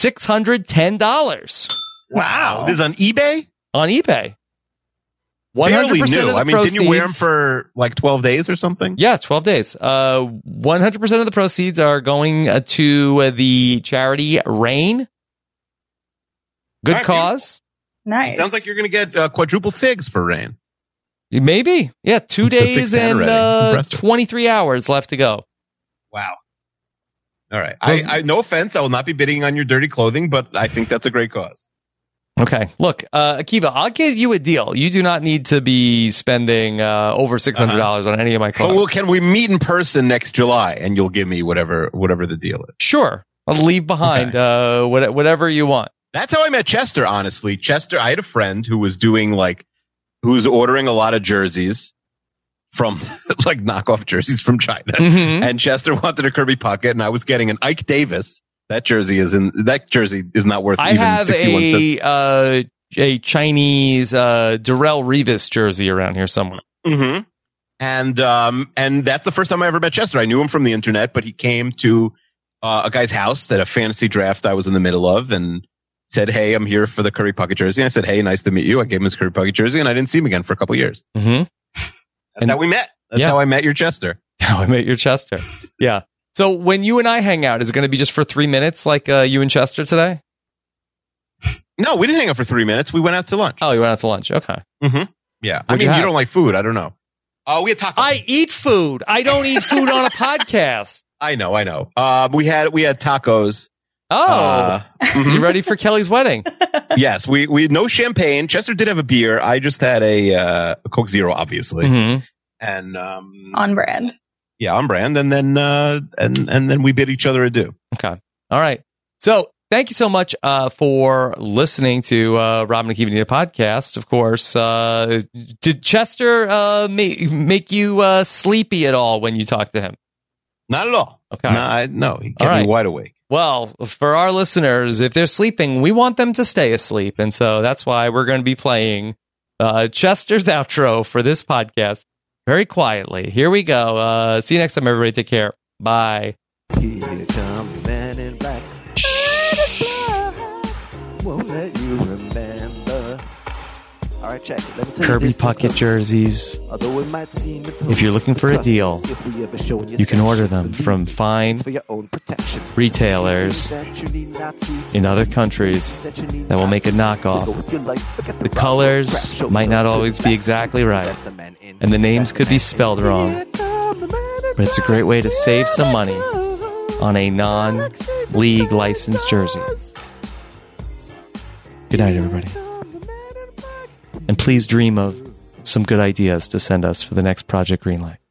$610. Wow. This is on eBay? On eBay. 100% Barely new. I mean, didn't you wear them for like 12 days or something? Yeah, 12 days. 100% of the proceeds are going to the charity RAIN. Good cause. Nice. Sounds like you're going to get quadruple figs for RAIN. Maybe. Yeah, 2 days and 23 hours left to go. Wow. All right. I no offense. I will not be bidding on your dirty clothing, but I think that's a great cause. Okay. Look, Akiva, I'll give you a deal. You do not need to be spending over $600 on any of my clothes. Oh, well, can we meet in person next July and you'll give me whatever the deal is? Sure. I'll leave behind whatever you want. That's how I met Chester, honestly. Chester, I had a friend who was who's ordering a lot of jerseys from like knockoff jerseys from China. Mm-hmm. And Chester wanted a Kirby Puckett and I was getting an Ike Davis. That jersey is not worth even 61 cents. I have a Chinese Darrelle Revis jersey around here somewhere. Mm-hmm. And that's the first time I ever met Chester. I knew him from the internet, but he came to a guy's house at a fantasy draft I was in the middle of and said, "Hey, I'm here for the Kirby Puckett jersey." And I said, "Hey, nice to meet you." I gave him his Kirby Puckett jersey and I didn't see him again for a couple of years. Mm-hmm. That's how we met. That's how I met your Chester. How I met your Chester. Yeah. So when you and I hang out, is it going to be just for 3 minutes like you and Chester today? No, we didn't hang out for 3 minutes. We went out to lunch. Oh, you went out to lunch. Okay. Mm-hmm. Yeah. I mean, you don't like food. I don't know. Oh, we had tacos. I eat food. I don't eat food on a podcast. I know. We had tacos. Oh, you ready for Kelly's wedding? Yes. We had no champagne. Chester did have a beer. I just had a Coke Zero, obviously. Mm-hmm. And on brand. Yeah, on brand, and then and then we bid each other adieu. Okay, all right. So thank you so much for listening to Rob and Akiva Need a Podcast. Of course, did Chester make you sleepy at all when you talked to him? Not at all. Okay, no, he kept me wide awake. Well, for our listeners, if they're sleeping, we want them to stay asleep, and so that's why we're going to be playing Chester's outro for this podcast. Very quietly. Here we go. See you next time, everybody. Take care. Bye. Here comes the man in black. Won't let you remember. All right, check it. Let me tell Kirby you this Puckett jerseys. Although it might seem if you're looking for a deal, you can order them from fine retailers in other countries that will make a knockoff. The colors might not always be exactly right, and the names could be spelled wrong, but it's a great way to save some money on a non-league licensed jersey. Good night, everybody. And please dream of some good ideas to send us for the next Project Greenlight.